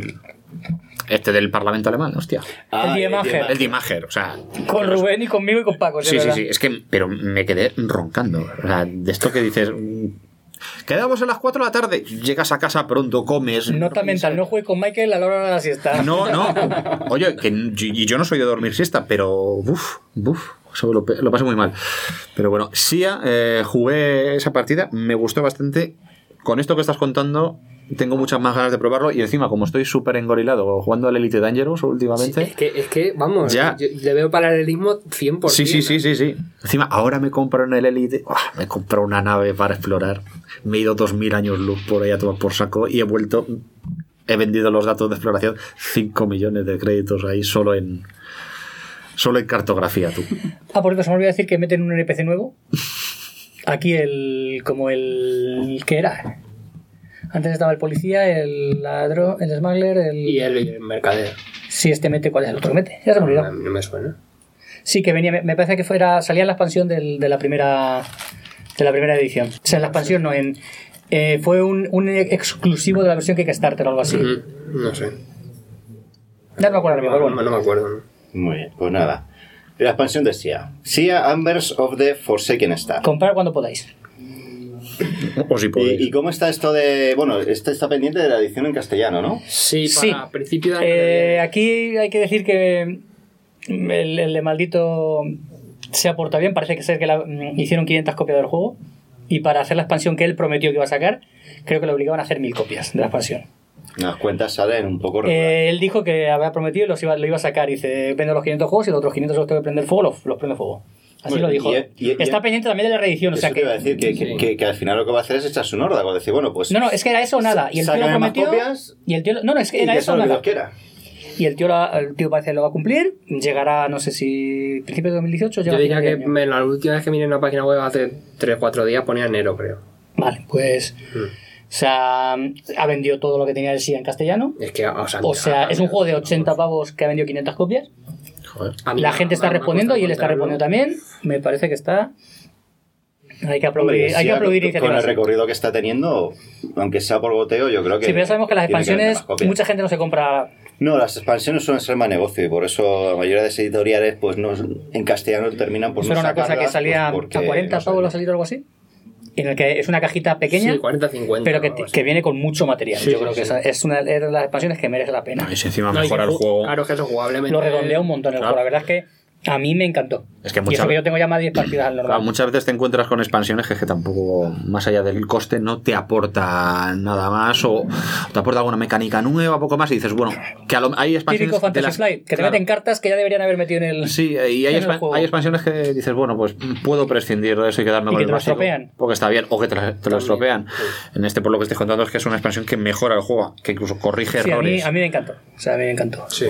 Este del Parlamento alemán, hostia. El Diemacher. El Diemacher, o sea... Con Rubén y conmigo y con Paco. Sí, es que... Pero me quedé roncando. O sea, de esto que dices... Quedamos a las 4 de la tarde, llegas a casa pronto, comes... Nota mental, no juegues con Michael a la hora de la siesta. No. Oye, y yo no soy de dormir siesta, pero... Eso lo pasé muy mal. Pero bueno, sí, jugué esa partida, me gustó bastante. Con esto que estás contando, tengo muchas más ganas de probarlo. Y encima, como estoy súper engorilado jugando al Elite Dangerous últimamente... Sí, es que vamos, ya. Yo le veo paralelismo 100%. Sí. Encima, ahora me compro en el Elite... me compro una nave para explorar. Me he ido 2000 años luz por ahí a tomar por saco y he vuelto... He vendido los datos de exploración, 5 millones de créditos ahí solo en cartografía, tú. Por cierto, se me olvidó decir que meten un NPC nuevo. Aquí ¿qué era? Antes estaba el policía, el ladrón, el smuggler, y el mercader. Sí, mete, ¿cuál es el otro que mete? Ya se me olvidó. No me suena. Sí, que venía, me parece que salía en la expansión de la primera edición. O sea, en la expansión no, fue un exclusivo de la versión Kickstarter o algo así. No sé. Ya no me acuerdo. No me acuerdo. Muy bien, pues nada. La expansión de SIA. SIA Ambers of the Forsaken Star. Comprar cuando podáis. O si podéis. ¿Y cómo está esto de...? Bueno, está pendiente de la edición en castellano, ¿no? Sí, para principio de año. Aquí hay que decir que el de Maldito se aporta bien. Parece que hicieron 500 copias del juego. Y para hacer la expansión que él prometió que iba a sacar, creo que le obligaban a hacer 1000 copias de la expansión. Las cuentas salen un poco... él dijo que había prometido y lo iba a sacar. Y dice, vendo los 500 juegos y los otros 500 los tengo que prender fuego, los prende fuego. Así lo dijo. Está pendiente también de la reedición. Eso te iba a decir que al final lo que va a a hacer es echarse un órdago. Decir, bueno, pues... No, es que era eso o nada. Y el tío lo prometió... Y el tío... No, es que era eso o nada. Y el tío parece que lo va a cumplir. Llegará, no sé si... principios de 2018. Yo diría que la última vez que miré en la página web hace 3-4 días ponía enero, creo. Vale, pues... O sea, ha vendido todo lo que tenía el SIA en castellano. Es que, o sea, es un juego de 80 pavos que ha vendido 500 copias. Joder. La gente está respondiendo y él está respondiendo también. Me parece que está... Hay que aplaudir, con el recorrido que está teniendo, aunque sea por goteo, yo creo que... Sí, pero ya sabemos que las expansiones, mucha gente no se compra... No, las expansiones suelen ser más negocio y por eso la mayoría de editoriales pues no, en castellano terminan por no sacarlas. Era una cosa que salía pues a 40 pavos, ¿ha salido algo así? En el que es una cajita pequeña, sí, 40-50, pero que viene con mucho material. Sí, yo creo que es una de las expansiones que merece la pena. Y si encima mejora el juego. Claro, que eso jugablemente. Lo redondea un montón el juego. La verdad es que a mí me encantó. Es que y eso que yo tengo ya más de 10 partidas al normal. Claro, muchas veces te encuentras con expansiones que tampoco, más allá del coste, no te aporta nada más o te aporta alguna mecánica nueva, poco más, y dices, bueno, que hay expansiones... Típico Fantasy Flight, que te meten cartas que ya deberían haber metido en el... Sí, y hay expansiones que dices, bueno, pues puedo prescindir de eso y quedarme con el básico. Porque está bien, o que te lo estropean. Sí. En por lo que estoy contando es que es una expansión que mejora el juego, que incluso corrige errores. A mí me encantó. O sea, a mí me encantó. Sí.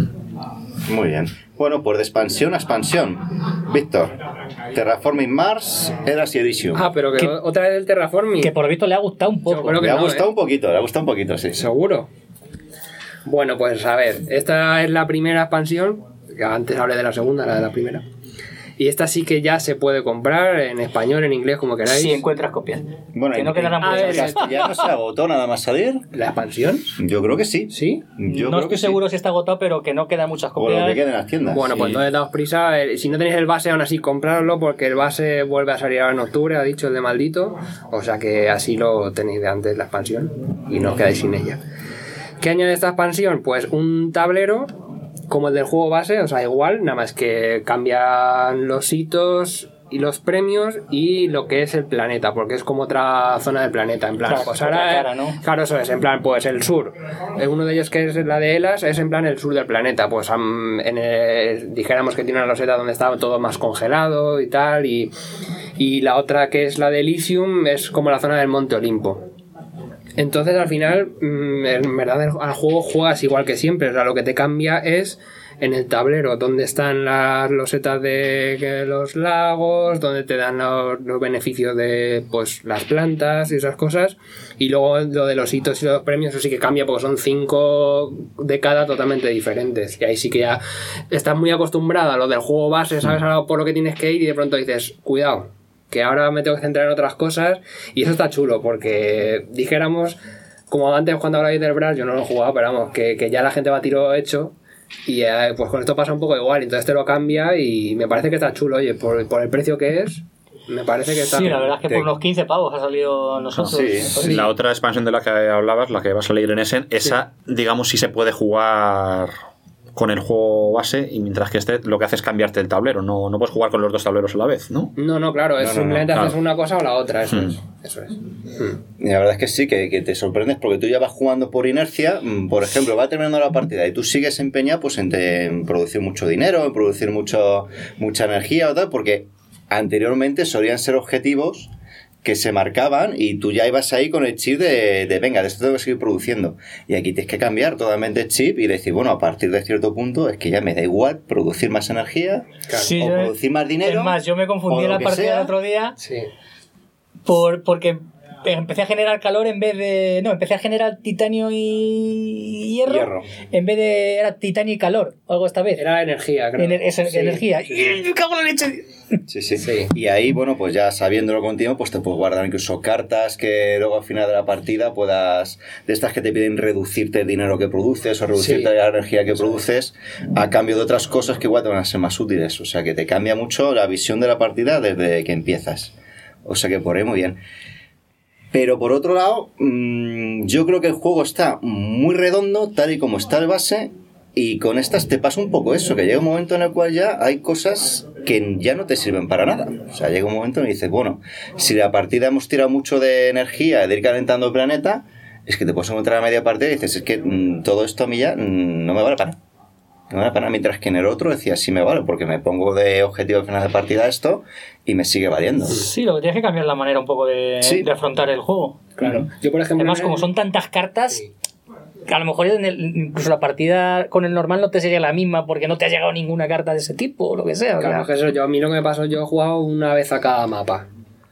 Muy bien. Bueno, pues de expansión a expansión. Víctor, Terraforming Mars, Eras y Elysium. Pero que otra vez el Terraforming. Que por lo visto le ha gustado un poco. Le ha gustado un poquito, sí. ¿Seguro? Bueno, pues a ver, esta es la primera expansión. Antes hablé de la segunda, la de la primera. Y esta sí que ya se puede comprar en español, en inglés, como queráis. Si encuentras copias. Bueno, que no quedarán muchas. ¿En castellano se agotó nada más salir? ¿La expansión? Yo creo que sí. ¿Sí? No estoy seguro si está agotado, pero que no quedan muchas copias. O lo que queda en las tiendas. Bueno, pues entonces daos prisa. Si no tenéis el base, aún así comprarlo, porque el base vuelve a salir ahora en octubre, ha dicho el de Maldito. O sea que así lo tenéis de antes, la expansión, y no os quedáis sin ella. ¿Qué añade esta expansión? Pues un tablero como el del juego base, o sea, igual, nada más que cambian los hitos y los premios y lo que es el planeta, porque es como otra zona del planeta, en plan, claro, pues ahora, ¿no? Claro, eso es, en plan, pues el sur, uno de ellos que es la de Elas, es en plan el sur del planeta, pues dijéramos que tiene una loseta donde estaba todo más congelado y tal, y la otra que es la de Elysium es como la zona del Monte Olimpo. Entonces al final, en verdad al juego juegas igual que siempre, o sea, lo que te cambia es en el tablero donde están las losetas de los lagos, donde te dan los beneficios de pues las plantas y esas cosas, y luego lo de los hitos y los premios, eso sí que cambia porque son 5 de cada totalmente diferentes, y ahí sí que ya estás muy acostumbrado a lo del juego base, sabes ahora por lo que tienes que ir, y de pronto dices, cuidado, que ahora me tengo que centrar en otras cosas, y eso está chulo porque dijéramos, como antes cuando hablabais del Brawl, yo no lo he jugado, pero vamos, que ya la gente va a tiro hecho. Y pues con esto pasa un poco igual, entonces te lo cambia y me parece que está chulo, oye, por el precio que es, me parece que está... Sí, la verdad es que por unos 15 pavos ha salido a nosotros. Sí. La otra expansión de la que hablabas, la que va a salir en Essen, esa, digamos, sí se puede jugar con el juego base, y mientras que este lo que hace es cambiarte el tablero, no puedes jugar con los dos tableros a la vez, ¿no? No, claro, es simplemente haces claro. una cosa o la otra, eso es. Y la verdad es que sí, que te sorprendes porque tú ya vas jugando por inercia, por ejemplo, va terminando la partida y tú sigues empeñado pues en producir mucho dinero, en producir mucha energía o tal, porque anteriormente solían ser objetivos que se marcaban y tú ya ibas ahí con el chip de venga, de esto tengo que seguir produciendo. Y aquí tienes que cambiar totalmente el chip y decir, bueno, a partir de cierto punto es que ya me da igual producir más energía, sí, o producir más dinero. Es más, yo me confundí en la partida el otro día porque empecé a generar calor en vez de... No, empecé a generar titanio y hierro. En vez de... Era titanio y calor, algo esta vez. Era energía, creo. Energía. Sí. ¡Y me cago en la leche! Sí. Y ahí, bueno, pues ya sabiéndolo contigo, pues te puedes guardar incluso cartas que luego al final de la partida puedas... De estas que te piden reducirte el dinero que produces o reducirte la energía que produces a cambio de otras cosas que igual te van a ser más útiles. O sea, que te cambia mucho la visión de la partida desde que empiezas. O sea que por ahí muy bien. Pero por otro lado, yo creo que el juego está muy redondo, tal y como está el base, y con estas te pasa un poco eso, que llega un momento en el cual ya hay cosas que ya no te sirven para nada. O sea, llega un momento en el que dices, bueno, si la partida hemos tirado mucho de energía, de ir calentando el planeta, es que te puedes encontrar a media partida y dices, es que todo esto a mí ya no me vale para nada. No me vale para nada, mientras que en el otro decía, sí me vale, porque me pongo de objetivo al final de partida esto y me sigue valiendo. Sí, lo que tienes que cambiar la manera un poco de afrontar el juego. Claro. Yo, por ejemplo... Además, como son tantas cartas, que a lo mejor incluso la partida con el normal no te sería la misma porque no te ha llegado ninguna carta de ese tipo o lo que sea. Claro, que eso, a mí lo que me pasó, yo he jugado una vez a cada mapa.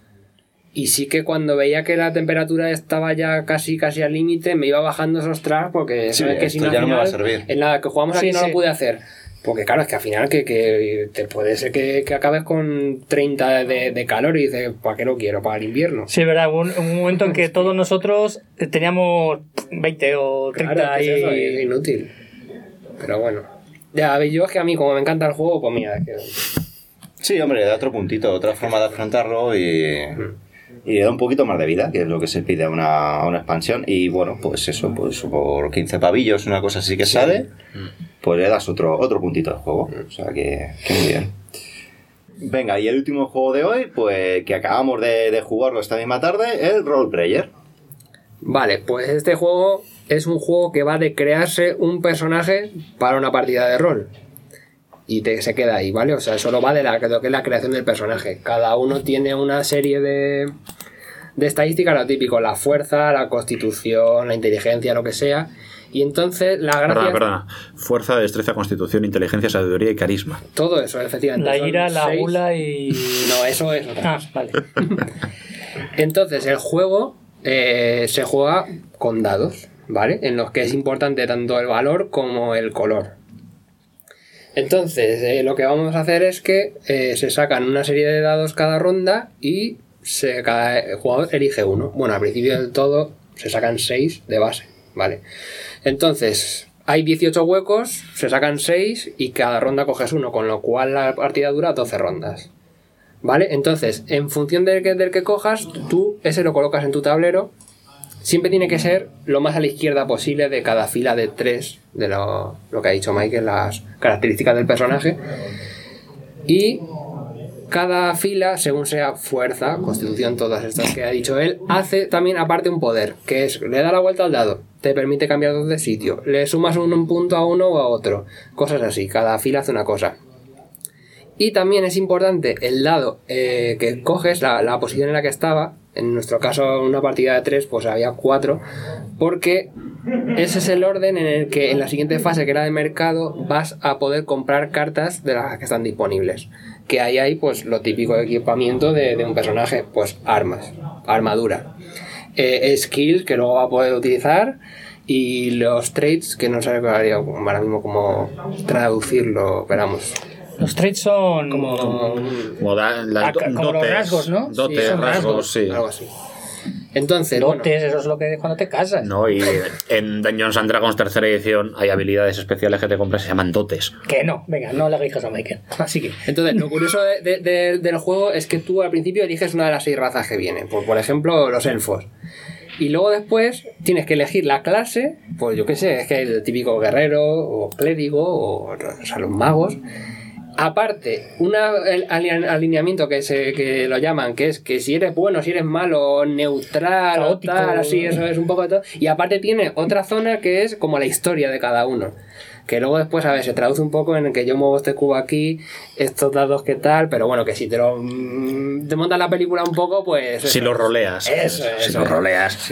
Y sí que cuando veía que la temperatura estaba ya casi al límite, me iba bajando esos tracks porque sabes que si no, ya al no me va a final, servir. en la que jugamos aquí no lo pude hacer. Porque claro, es que al final que te puede ser que acabes con 30 de calor y dices, ¿para qué lo quiero? ¿Para el invierno? Sí, es verdad, hubo un momento en que todos nosotros teníamos 20 o 30 claro, y... eso es inútil. Pero bueno. Ya, yo es que a mí como me encanta el juego, pues mira, es que... Sí, hombre, le da otro puntito, otra forma de afrontarlo y le da un poquito más de vida, que es lo que se pide a una expansión. Y bueno, pues eso, pues por 15 pavillos, una cosa así que sale, pues le das otro puntito al juego. O sea que muy bien. Venga, y el último juego de hoy, pues que acabamos de jugarlo esta misma tarde, el Role Player. Vale, pues este juego es un juego que va de crearse un personaje para una partida de rol. Y se queda ahí, ¿vale? O sea, solo va de lo que es la creación del personaje. Cada uno tiene una serie de estadísticas, lo típico, la fuerza, la constitución, la inteligencia, lo que sea. Y entonces la gracia... Perdona. Fuerza, destreza, constitución, inteligencia, sabiduría y carisma. Todo eso, efectivamente. La ira, la 6... gula y... No, eso es otra cosa. Vale. Entonces, el juego se juega con dados, ¿vale? En los que es importante tanto el valor como el color. Entonces, lo que vamos a hacer es que se sacan una serie de dados cada ronda y cada jugador elige uno. Bueno, al principio del todo se sacan 6 de base, ¿vale? Entonces, hay 18 huecos, se sacan 6 y cada ronda coges uno, con lo cual la partida dura 12 rondas. ¿Vale? Entonces, en función del que cojas, tú ese lo colocas en tu tablero. Siempre tiene que ser lo más a la izquierda posible de cada fila de 3 de lo que ha dicho Michael, las características del personaje. Y cada fila, según sea fuerza, constitución, todas estas que ha dicho él, hace también aparte un poder, que es, le da la vuelta al dado, te permite cambiar de sitio, le sumas un punto a uno o a otro, cosas así, cada fila hace una cosa. Y también es importante el dado que coges, la posición en la que estaba, En nuestro caso, una partida de 3, pues había 4, porque ese es el orden en el que en la siguiente fase, que era de mercado, vas a poder comprar cartas de las que están disponibles. Que ahí hay pues lo típico de equipamiento de un personaje, pues armas, armadura, skills que luego va a poder utilizar, y los traits, que no sé ahora mismo cómo traducirlo, esperamos. Los traits son como como los rasgos, ¿no? Dotes, sí, rasgos, sí. Algo así. Entonces, dotes, eso es lo que cuando te casas. No, y en Dungeons and Dragons 3ª edición hay habilidades especiales que te compras que se llaman dotes. Que no, venga, no le hagáis caso a Michael. Así que. Entonces, lo curioso del juego es que tú al principio eliges una de las 6 razas que vienen. Por ejemplo, los elfos. Y luego después tienes que elegir la clase, pues yo qué sé, es que hay el típico guerrero o clérigo o sea, los magos. Aparte, el alineamiento que lo llaman, que es que si eres bueno, si eres malo, neutral, caótico, o tal, así, eso es un poco de todo. Y aparte tiene otra zona que es como la historia de cada uno. Que luego después, a ver, se traduce un poco en el que yo muevo este cubo aquí, estos dados que tal, pero bueno, que si te montas la película un poco, pues... Si lo roleas. Si lo roleas.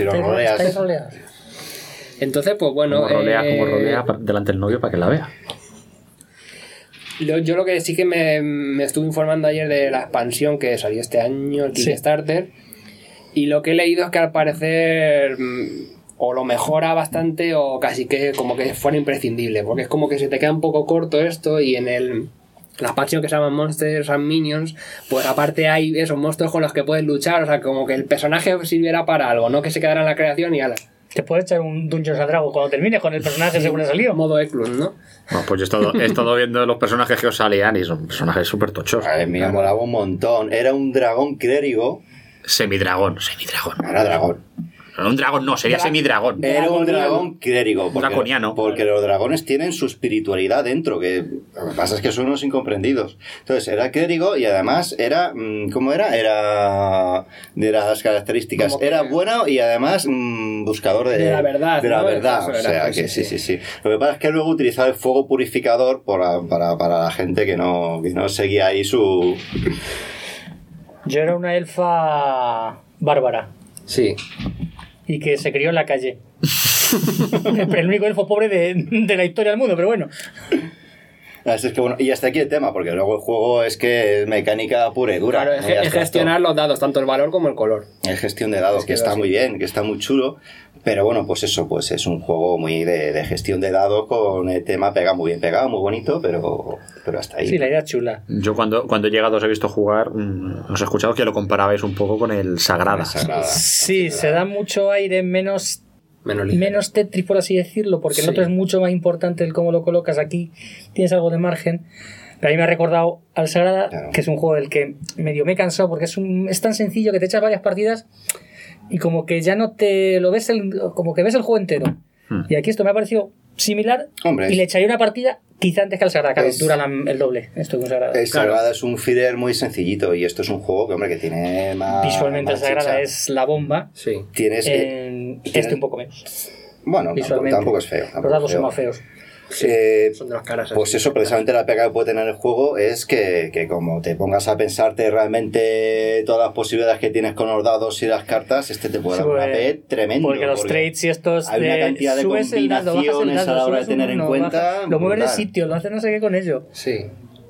Entonces, pues bueno... Como rolea delante del novio para que la vea. Yo lo que sí que me estuve informando ayer de la expansión que salió este año, el Kickstarter, y lo que he leído es que al parecer o lo mejora bastante o casi que como que fuera imprescindible, porque es como que se te queda un poco corto esto, y en la expansión que se llama Monsters and Minions, pues aparte hay esos monstruos con los que puedes luchar, o sea, como que el personaje sirviera para algo, no que se quedara en la creación y ala. Te puedes echar un Dungeons and Dragons cuando termines con el personaje según ha salido. Modo Eklund, ¿no? No, pues yo he estado viendo los personajes que os salían y son personajes súper tochos. A mí me molaba un montón. Era un dragón clérigo. Semidragón. Era dragón. No, un dragón no, sería semidragón. Era un dragón clérigo. Draconiano. Porque los dragones tienen su espiritualidad dentro, que lo que pasa es que son unos incomprendidos. Entonces, era clérigo y además era... ¿Cómo era? Era de las características. Era bueno y además buscador de la verdad. De la verdad. O sea, que sí. Lo que pasa es que luego utilizaba el fuego purificador para la gente que no seguía ahí su... Yo era una elfa bárbara. Sí. Y que se crió en la calle. El único elfo pobre de la historia del mundo, pero bueno. Así es que bueno, y hasta aquí el tema, porque luego el juego es que es mecánica pura y dura. Claro, es gestionar los dados, tanto el valor como el color. Es gestión de dados, que está muy bien, que está muy chulo. Pero bueno, pues eso, pues es un juego muy de gestión de dados, con el tema pega muy bien pegado, muy bonito, pero hasta ahí. Sí, la idea es chula. Yo cuando he llegado os he visto jugar, os he escuchado que lo comparabais un poco con el Sagrada. Sí, se da mucho aire menos Tetris, por así decirlo, porque el otro es mucho más importante el cómo lo colocas. Aquí tienes algo de margen. Pero a mí me ha recordado al Sagrada, que es un juego del que medio me he cansado, porque es tan sencillo que te echas varias partidas y como que ya no te lo ves, como que ves el juego entero. Y aquí esto me ha parecido similar. Hombre, y le echaría una partida quizá antes que al Sagrada, que dura el doble. Esto es un Sagrada. El Sagrada es un filler muy sencillito, y esto es un juego que, hombre, que tiene más... Visualmente más el Sagrada chicha. es la bomba. Sí. Tienes un poco menos. Bueno, tampoco es feo. Los dados son más feos. Sí, son de las caras. Pues eso, precisamente la pega que puede tener el juego es que como te pongas a pensarte realmente todas las posibilidades que tienes con los dados y las cartas, te puede dar una P tremendo. Porque los traits y estos... Hay una cantidad de combinaciones a la hora de tener en cuenta. Lo mueves de sitio, lo haces no sé qué con ello. Sí.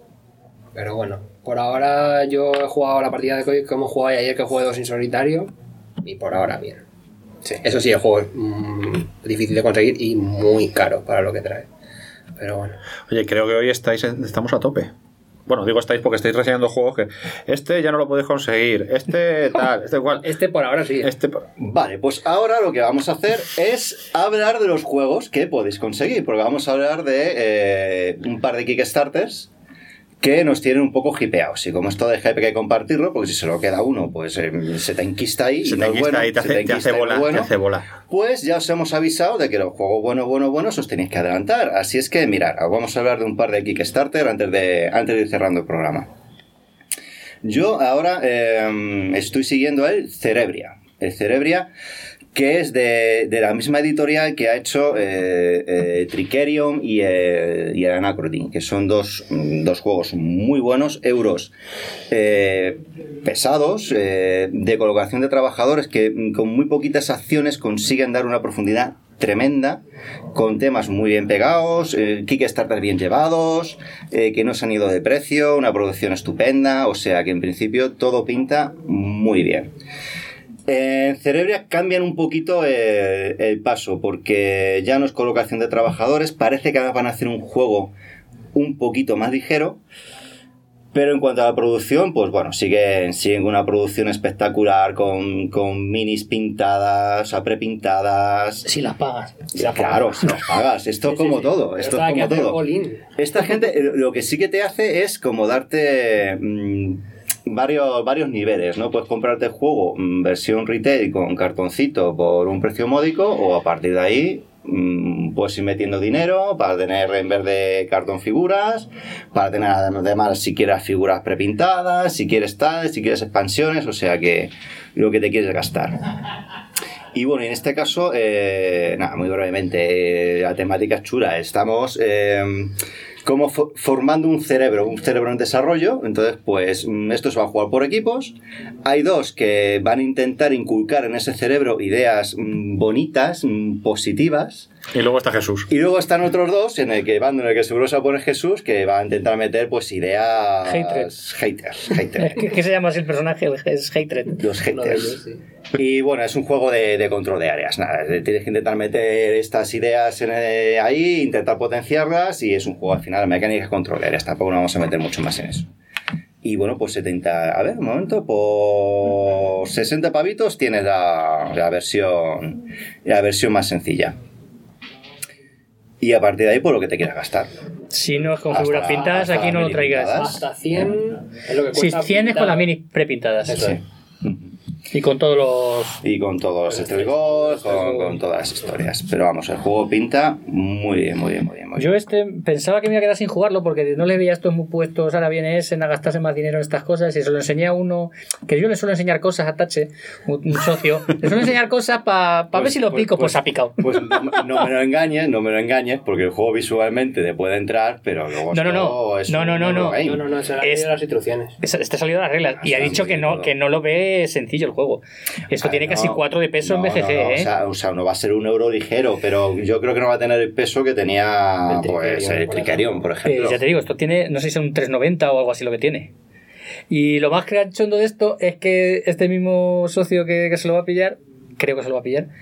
Pero bueno, por ahora yo he jugado la partida de COI que hemos jugado ayer, que jugué 2 en solitario, y por ahora bien. Sí. Eso sí, el juego es difícil de conseguir y muy caro para lo que trae. Pero bueno. Oye, creo que hoy estamos a tope. Bueno, digo estáis porque estáis reseñando juegos que ya no lo podéis conseguir, tal, cual. Por ahora sí. Vale, pues ahora lo que vamos a hacer es hablar de los juegos que podéis conseguir, porque vamos a hablar de un par de Kickstarters que nos tienen un poco hipeados, y como esto de hype que hay que compartirlo, porque si se lo queda uno, pues se te enquista ahí, te hace bola. Pues ya os hemos avisado de que los juegos buenos os tenéis que adelantar, así es que mirad, vamos a hablar de un par de Kickstarter antes de ir cerrando el programa. Yo ahora estoy siguiendo el Cerebria. El Cerebria, que es de la misma editorial que ha hecho Trickerion y el Anacrodin, que son dos juegos muy buenos, euros pesados, de colocación de trabajadores que con muy poquitas acciones consiguen dar una profundidad tremenda, con temas muy bien pegados, Kickstarter bien llevados, que no se han ido de precio, una producción estupenda, o sea que en principio todo pinta muy bien. En Cerebria cambian un poquito el paso, porque ya no es colocación de trabajadores, parece que ahora van a hacer un juego un poquito más ligero, pero en cuanto a la producción, pues bueno, siguen una producción espectacular con minis pintadas, o sea, prepintadas. Si las pagas. Claro, si las pagas. Esto es como todo. Esto es como todo. Esta gente lo que sí que te hace es como darte varios niveles, ¿no? Puedes comprarte el juego versión retail con cartoncito por un precio módico, o a partir de ahí puedes ir metiendo dinero para tener, en vez de cartón, figuras, para tener además si quieres figuras prepintadas, si quieres expansiones, o sea que lo que te quieres gastar. Y bueno, en este caso, muy brevemente, la temática es chula. Estamos como formando un cerebro en desarrollo. Entonces, pues esto se va a jugar por equipos. Hay dos que van a intentar inculcar en ese cerebro ideas bonitas, positivas. Y luego está Jesús. Y luego están otros dos en el que seguro se va a poner Jesús, que va a intentar meter pues ideas haters. ¿Qué se llama así el personaje? Es hatred. Los haters. Y bueno, es un juego de control de áreas. Nada, tienes que intentar meter estas ideas ahí, intentar potenciarlas, y es un juego al final de mecánicas de control de áreas. Tampoco nos vamos a meter mucho más en eso. Y bueno, pues 70... A ver, un momento. Por 60 pavitos tienes la versión más sencilla. Y a partir de ahí, por lo que te quieras gastar. Si no es con figuras pintadas, aquí no lo traigas. Hasta 100 es lo que cuesta. Si 100 es con las mini prepintadas. Eso Sí. Y con todos los... Y con todos los stretch goals, con todas las historias. Pero vamos, el juego pinta muy bien. Yo pensaba que me iba a quedar sin jugarlo porque no le veía estos muy puestos, ahora viene ese a gastarse más dinero en estas cosas, y se lo enseñé a uno, que yo le suelo enseñar cosas a Tache, un socio, le suelo enseñar cosas para ver si lo pico, pues ha picado. Pues no me lo engañes, porque el juego visualmente te puede entrar, pero luego No, se han leído las instrucciones. Está salido de las reglas y ha dicho que no lo ve sencillo el juego. Esto tiene casi 4 de peso en BGG, ¿eh? O sea, no va a ser €1 ligero, pero yo creo que no va a tener el peso que tenía el Trickerion, por ejemplo. Ya te digo, esto tiene, no sé si es un 3,90 o algo así lo que tiene. Y lo más cachondo de esto es que este mismo socio que se lo va a pillar, creo que se lo va a pillar,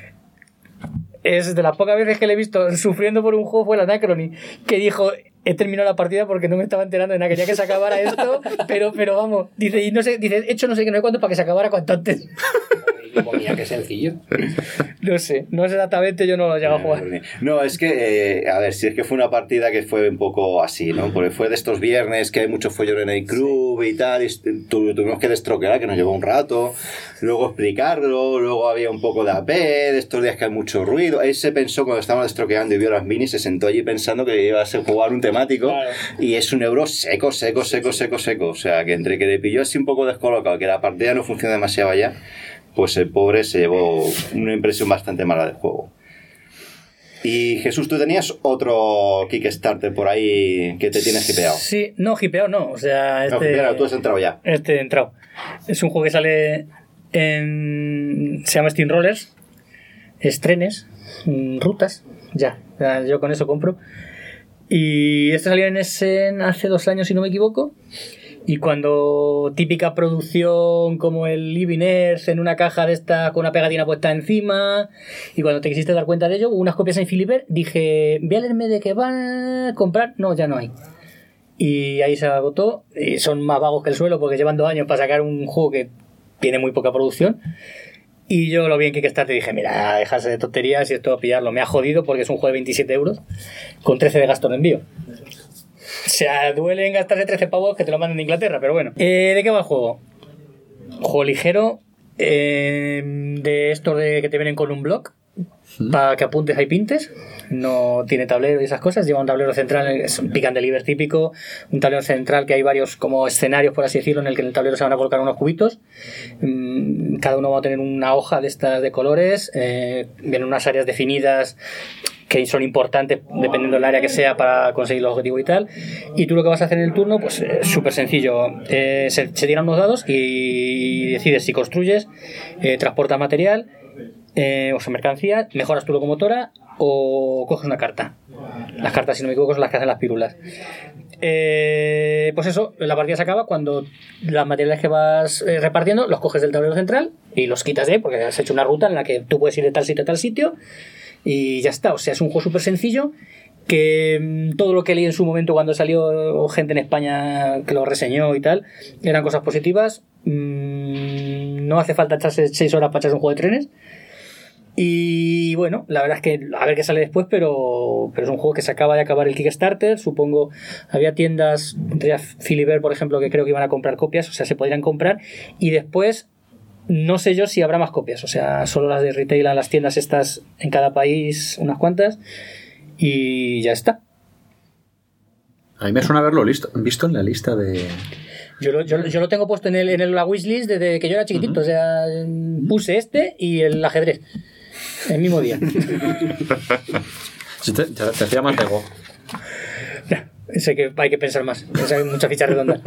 es de las pocas veces que le he visto sufriendo por un juego, fue el Anacrony, que dijo: he terminado la partida porque no me estaba enterando de nada, quería que se acabara esto, pero vamos, dice, y no sé, dice, he hecho no sé qué, no sé cuánto para que se acabara cuanto antes. Mira, qué sencillo. No sé exactamente, yo no lo he llegado a jugar. No, es que, a ver, si es que fue una partida que fue un poco así, ¿no? Porque fue de estos viernes que hay mucho follón en el club y tal, y tuvimos que destroquear, que nos llevó un rato, luego explicarlo, luego había un poco de AP, de estos días que hay mucho ruido. Él se pensó, cuando estábamos destroqueando y vio las minis, se sentó allí pensando que iba a ser jugar un temático, claro. Y es €1 seco. O sea, que entre que le pilló así un poco descolocado, que la partida no funciona demasiado allá, pues el pobre se llevó una impresión bastante mala del juego. Y Jesús, tú tenías otro Kickstarter por ahí que te tienes hipeado. Sí, no, hipeado no, o sea... Tú has entrado ya. He entrado. Es un juego que sale se llama Steam Rollers, estrenes, rutas, ya, yo con eso compro. Y este salió en Essen hace 2 años, si no me equivoco. Y cuando típica producción como el Living Earth en una caja de esta con una pegatina puesta encima, y cuando te quisiste dar cuenta de ello, hubo unas copias en Philipper, dije, voy a leerme de qué van a comprar. No, ya no hay. Y ahí se agotó. Y son más vagos que el suelo porque llevan 2 años para sacar un juego que tiene muy poca producción. Y yo lo vi en Kickstarter y dije, mira, déjase de tonterías y esto a pillarlo. Me ha jodido porque es un juego de 27 euros con 13 de gasto de envío. O sea, duele en gastarse 13 pavos que te lo manden de Inglaterra, pero bueno. ¿De qué va el juego? Juego ligero, de estos que te vienen con un blog, para que apuntes y pintes. No tiene tablero y esas cosas. Lleva un tablero central, es un pick and deliver típico, un tablero central que hay varios como escenarios, por así decirlo, en el que en el tablero se van a colocar unos cubitos. Cada uno va a tener una hoja de estas de colores, vienen unas áreas definidas que son importantes dependiendo del área que sea para conseguir el objetivo y tal. Y tú lo que vas a hacer en el turno, pues es súper sencillo. Se tiran unos dados y decides si construyes, transportas material, o sea, mercancía, mejoras tu locomotora o coges una carta. Las cartas, si no me equivoco, son las que hacen las pílulas. Pues eso, la partida se acaba cuando las materiales que vas repartiendo los coges del tablero central y los quitas de ahí, porque has hecho una ruta en la que tú puedes ir de tal sitio a tal sitio y ya está. O sea, es un juego súper sencillo que todo lo que leí en su momento cuando salió gente en España que lo reseñó y tal, eran cosas positivas. No hace falta echarse 6 horas para echarse un juego de trenes. Y bueno, la verdad es que a ver qué sale después, pero es un juego que se acaba de acabar el Kickstarter. Supongo, había tiendas, entre Philibert, por ejemplo, que creo que iban a comprar copias, o sea, se podrían comprar. Y después, no sé yo si habrá más copias, o sea, solo las de retail a las tiendas estas en cada país, unas cuantas, y ya está. A mí me suena haberlo visto en la lista de... Yo lo tengo puesto en la wishlist desde que yo era chiquitito, o sea, puse este y el ajedrez. El mismo día. Te hacía más ego. Sé que hay que pensar más. Hay muchas fichas redondas.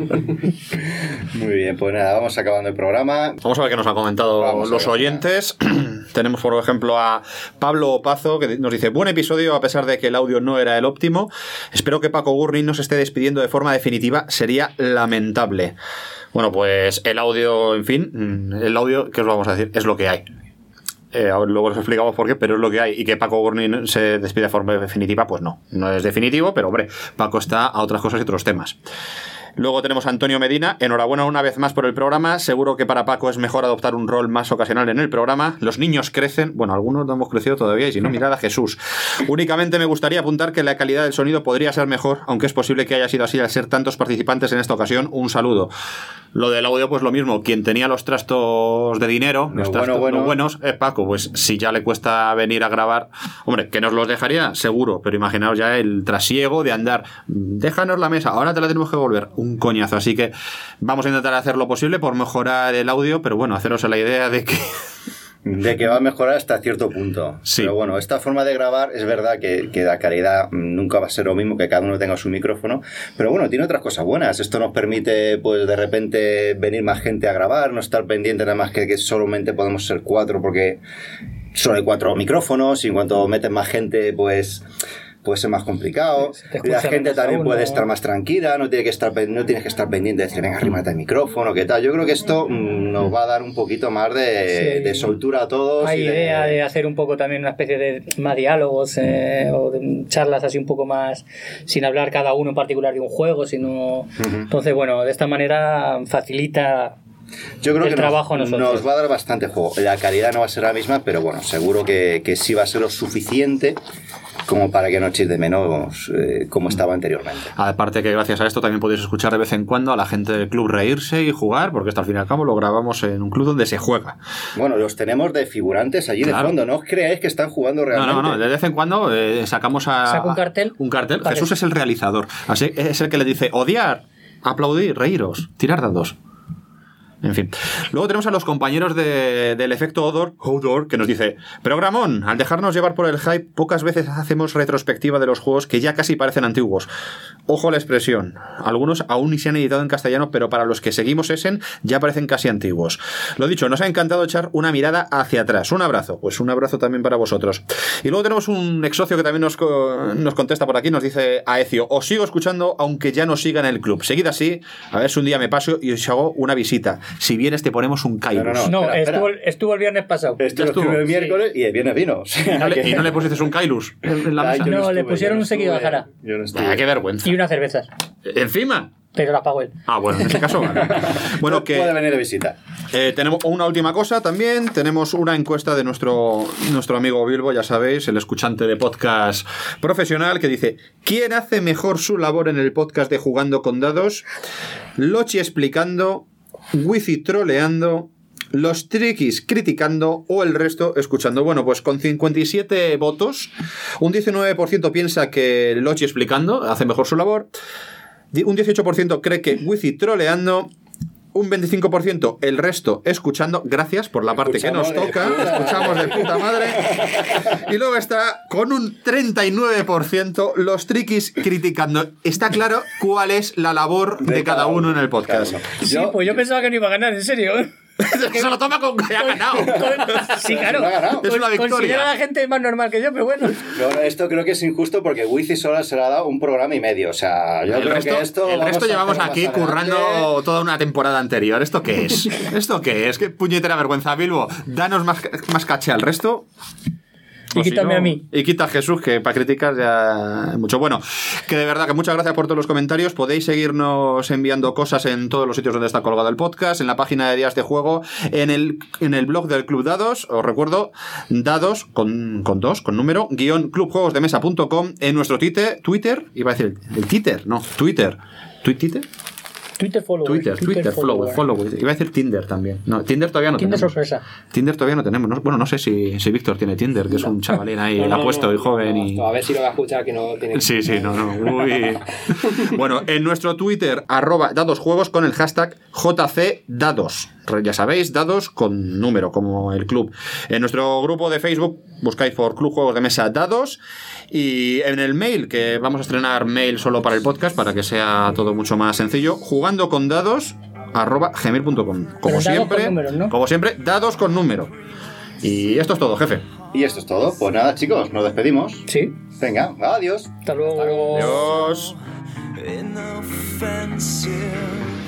Muy bien, pues nada, vamos acabando el programa. Vamos a ver qué nos han comentado los oyentes. Tenemos, por ejemplo, a Pablo Opazo, que nos dice: buen episodio, a pesar de que el audio no era el óptimo. Espero que Paco Gurney no se esté despidiendo de forma definitiva. Sería lamentable. Bueno, pues el audio, en fin, el audio, ¿qué os vamos a decir? Es lo que hay. Luego os explicamos por qué, pero es lo que hay. Y que Paco Gurney se despide de forma definitiva, pues no es definitivo, pero hombre, Paco está a otras cosas y otros temas. Luego tenemos a Antonio Medina. Enhorabuena una vez más por el programa. Seguro que para Paco es mejor adoptar un rol más ocasional en el programa. Los niños crecen. Bueno, algunos no hemos crecido todavía, y si no, mirad a Jesús. Únicamente me gustaría apuntar que la calidad del sonido podría ser mejor, aunque es posible que haya sido así al ser tantos participantes en esta ocasión. Un saludo. Lo del audio, pues lo mismo. Quien tenía los trastos de dinero, los buenos, es Paco. Pues si ya le cuesta venir a grabar, hombre, que nos los dejaría, seguro. Pero imaginaos ya el trasiego de andar. Déjanos la mesa, ahora te la tenemos que devolver. Un coñazo, así que vamos a intentar hacer lo posible por mejorar el audio, pero bueno, haceros la idea de que va a mejorar hasta cierto punto. Sí. Pero bueno, esta forma de grabar es verdad que la calidad nunca va a ser lo mismo, que cada uno tenga su micrófono, pero bueno, tiene otras cosas buenas. Esto nos permite, pues de repente, venir más gente a grabar, no estar pendiente nada más que solamente podemos ser 4, porque solo hay 4 micrófonos, y en cuanto meten más gente, pues puede ser más complicado. La gente también puede estar más tranquila, no tienes que estar pendiente de decir, venga, arrímate el micrófono, ¿qué tal? Yo creo que esto nos va a dar un poquito más de soltura a todos. Hay idea de hacer un poco también una especie de más diálogos o de charlas así un poco más, sin hablar cada uno en particular de un juego, sino... Entonces, bueno, de esta manera facilita... Yo creo el que trabajo nos va a dar bastante juego. La calidad no va a ser la misma, pero bueno, seguro que sí va a ser lo suficiente como para que no echéis de menos como estaba anteriormente. Aparte que gracias a esto también podéis escuchar de vez en cuando a la gente del club reírse y jugar, porque hasta al fin y al cabo lo grabamos en un club donde se juega. Bueno, los tenemos de figurantes allí de fondo, no os creáis que están jugando realmente. No, de vez en cuando sacamos ¿Saca un cartel? Un cartel. Vale. Jesús es el realizador, así es el que le dice odiar, aplaudir, reíros, tirar dados. En fin. Luego tenemos a los compañeros del efecto Odor, que nos dice: Programón, al dejarnos llevar por el hype, pocas veces hacemos retrospectiva de los juegos que ya casi parecen antiguos. Ojo a la expresión. Algunos aún ni se han editado en castellano, pero para los que seguimos Essen ya parecen casi antiguos. Lo dicho, nos ha encantado echar una mirada hacia atrás. Un abrazo. Pues un abrazo también para vosotros. Y luego tenemos un ex socio que también nos contesta por aquí. Nos dice Aecio: os sigo escuchando aunque ya no siga en el club. Seguid así, a ver si un día me paso y os hago una visita. Si vienes te ponemos un Kailus. No, espera. Estuvo el viernes pasado. Estuvo el miércoles y el viernes vino. ¿Y no le pusiste un Kailus en la mesa? No, le pusieron un seguido de jara. Qué vergüenza. Y unas cervezas. ¿Encima? Pero las pagó él. Ah, bueno, en ese caso vale. Bueno, que puede venir de visita. Tenemos una última cosa también. Tenemos una encuesta de nuestro amigo Bilbo, ya sabéis, el escuchante de podcast profesional, que dice: ¿quién hace mejor su labor en el podcast de Jugando con Dados? Lochi explicando, Wifi troleando los triquis criticando o el resto escuchando. Bueno, pues con 57 votos, un 19% piensa que Lochi explicando hace mejor su labor, un 18% cree que Wizi troleando, un 25% el resto escuchando, gracias por la parte que nos toca, escuchamos de puta madre, y luego está con un 39% los triquis criticando. Está claro cuál es la labor de cada uno en el podcast. Sí, pues yo pensaba que no iba a ganar, en serio. Se lo toma con que ha ganado. Sí, claro. Es una victoria. Considera a la gente más normal que yo, pero bueno. No, esto creo que es injusto porque Wizi solo se le ha dado un programa y medio. O sea, yo creo que esto. El resto llevamos aquí currando toda una temporada anterior. ¿Esto qué es? ¿Esto qué es? Qué puñetera vergüenza, Bilbo. Danos más caché al resto. Y quítame a mí. Y quita a Jesús, que para criticar ya mucho. Bueno, que de verdad que muchas gracias por todos los comentarios. Podéis seguirnos enviando cosas en todos los sitios donde está colgado el podcast, en la página de Días de Juego, en el blog del Club Dados. Os recuerdo, dados con número, _clubjuegosdemesa.com, en nuestro Twitter, iba a decir el Twitter, no, Twitter. Twitter follower. Twitter follower. Iba a decir Tinder también. No, Tinder todavía no Tinder tenemos. Sorpresa. Tinder todavía no tenemos. Bueno, no sé si Víctor tiene Tinder, que es un chavalín ahí, apuesto y joven. Y... A ver si lo va a escuchar, que no tiene... Sí, no. Uy. Bueno, en nuestro Twitter, @dadosjuegos con el hashtag JCDados. Ya sabéis, dados con número, como el club. En nuestro grupo de Facebook buscáis por Club Juegos de Mesa Dados. Y en el mail, que vamos a estrenar mail solo para el podcast, para que sea todo mucho más sencillo, jugandocondados@gmail.com. Como siempre, números, ¿no? Como siempre, dados con número. Y esto es todo, jefe. Y esto es todo. Pues nada, chicos, nos despedimos. Sí. Venga, adiós. Hasta luego. Adiós. Inoffensive.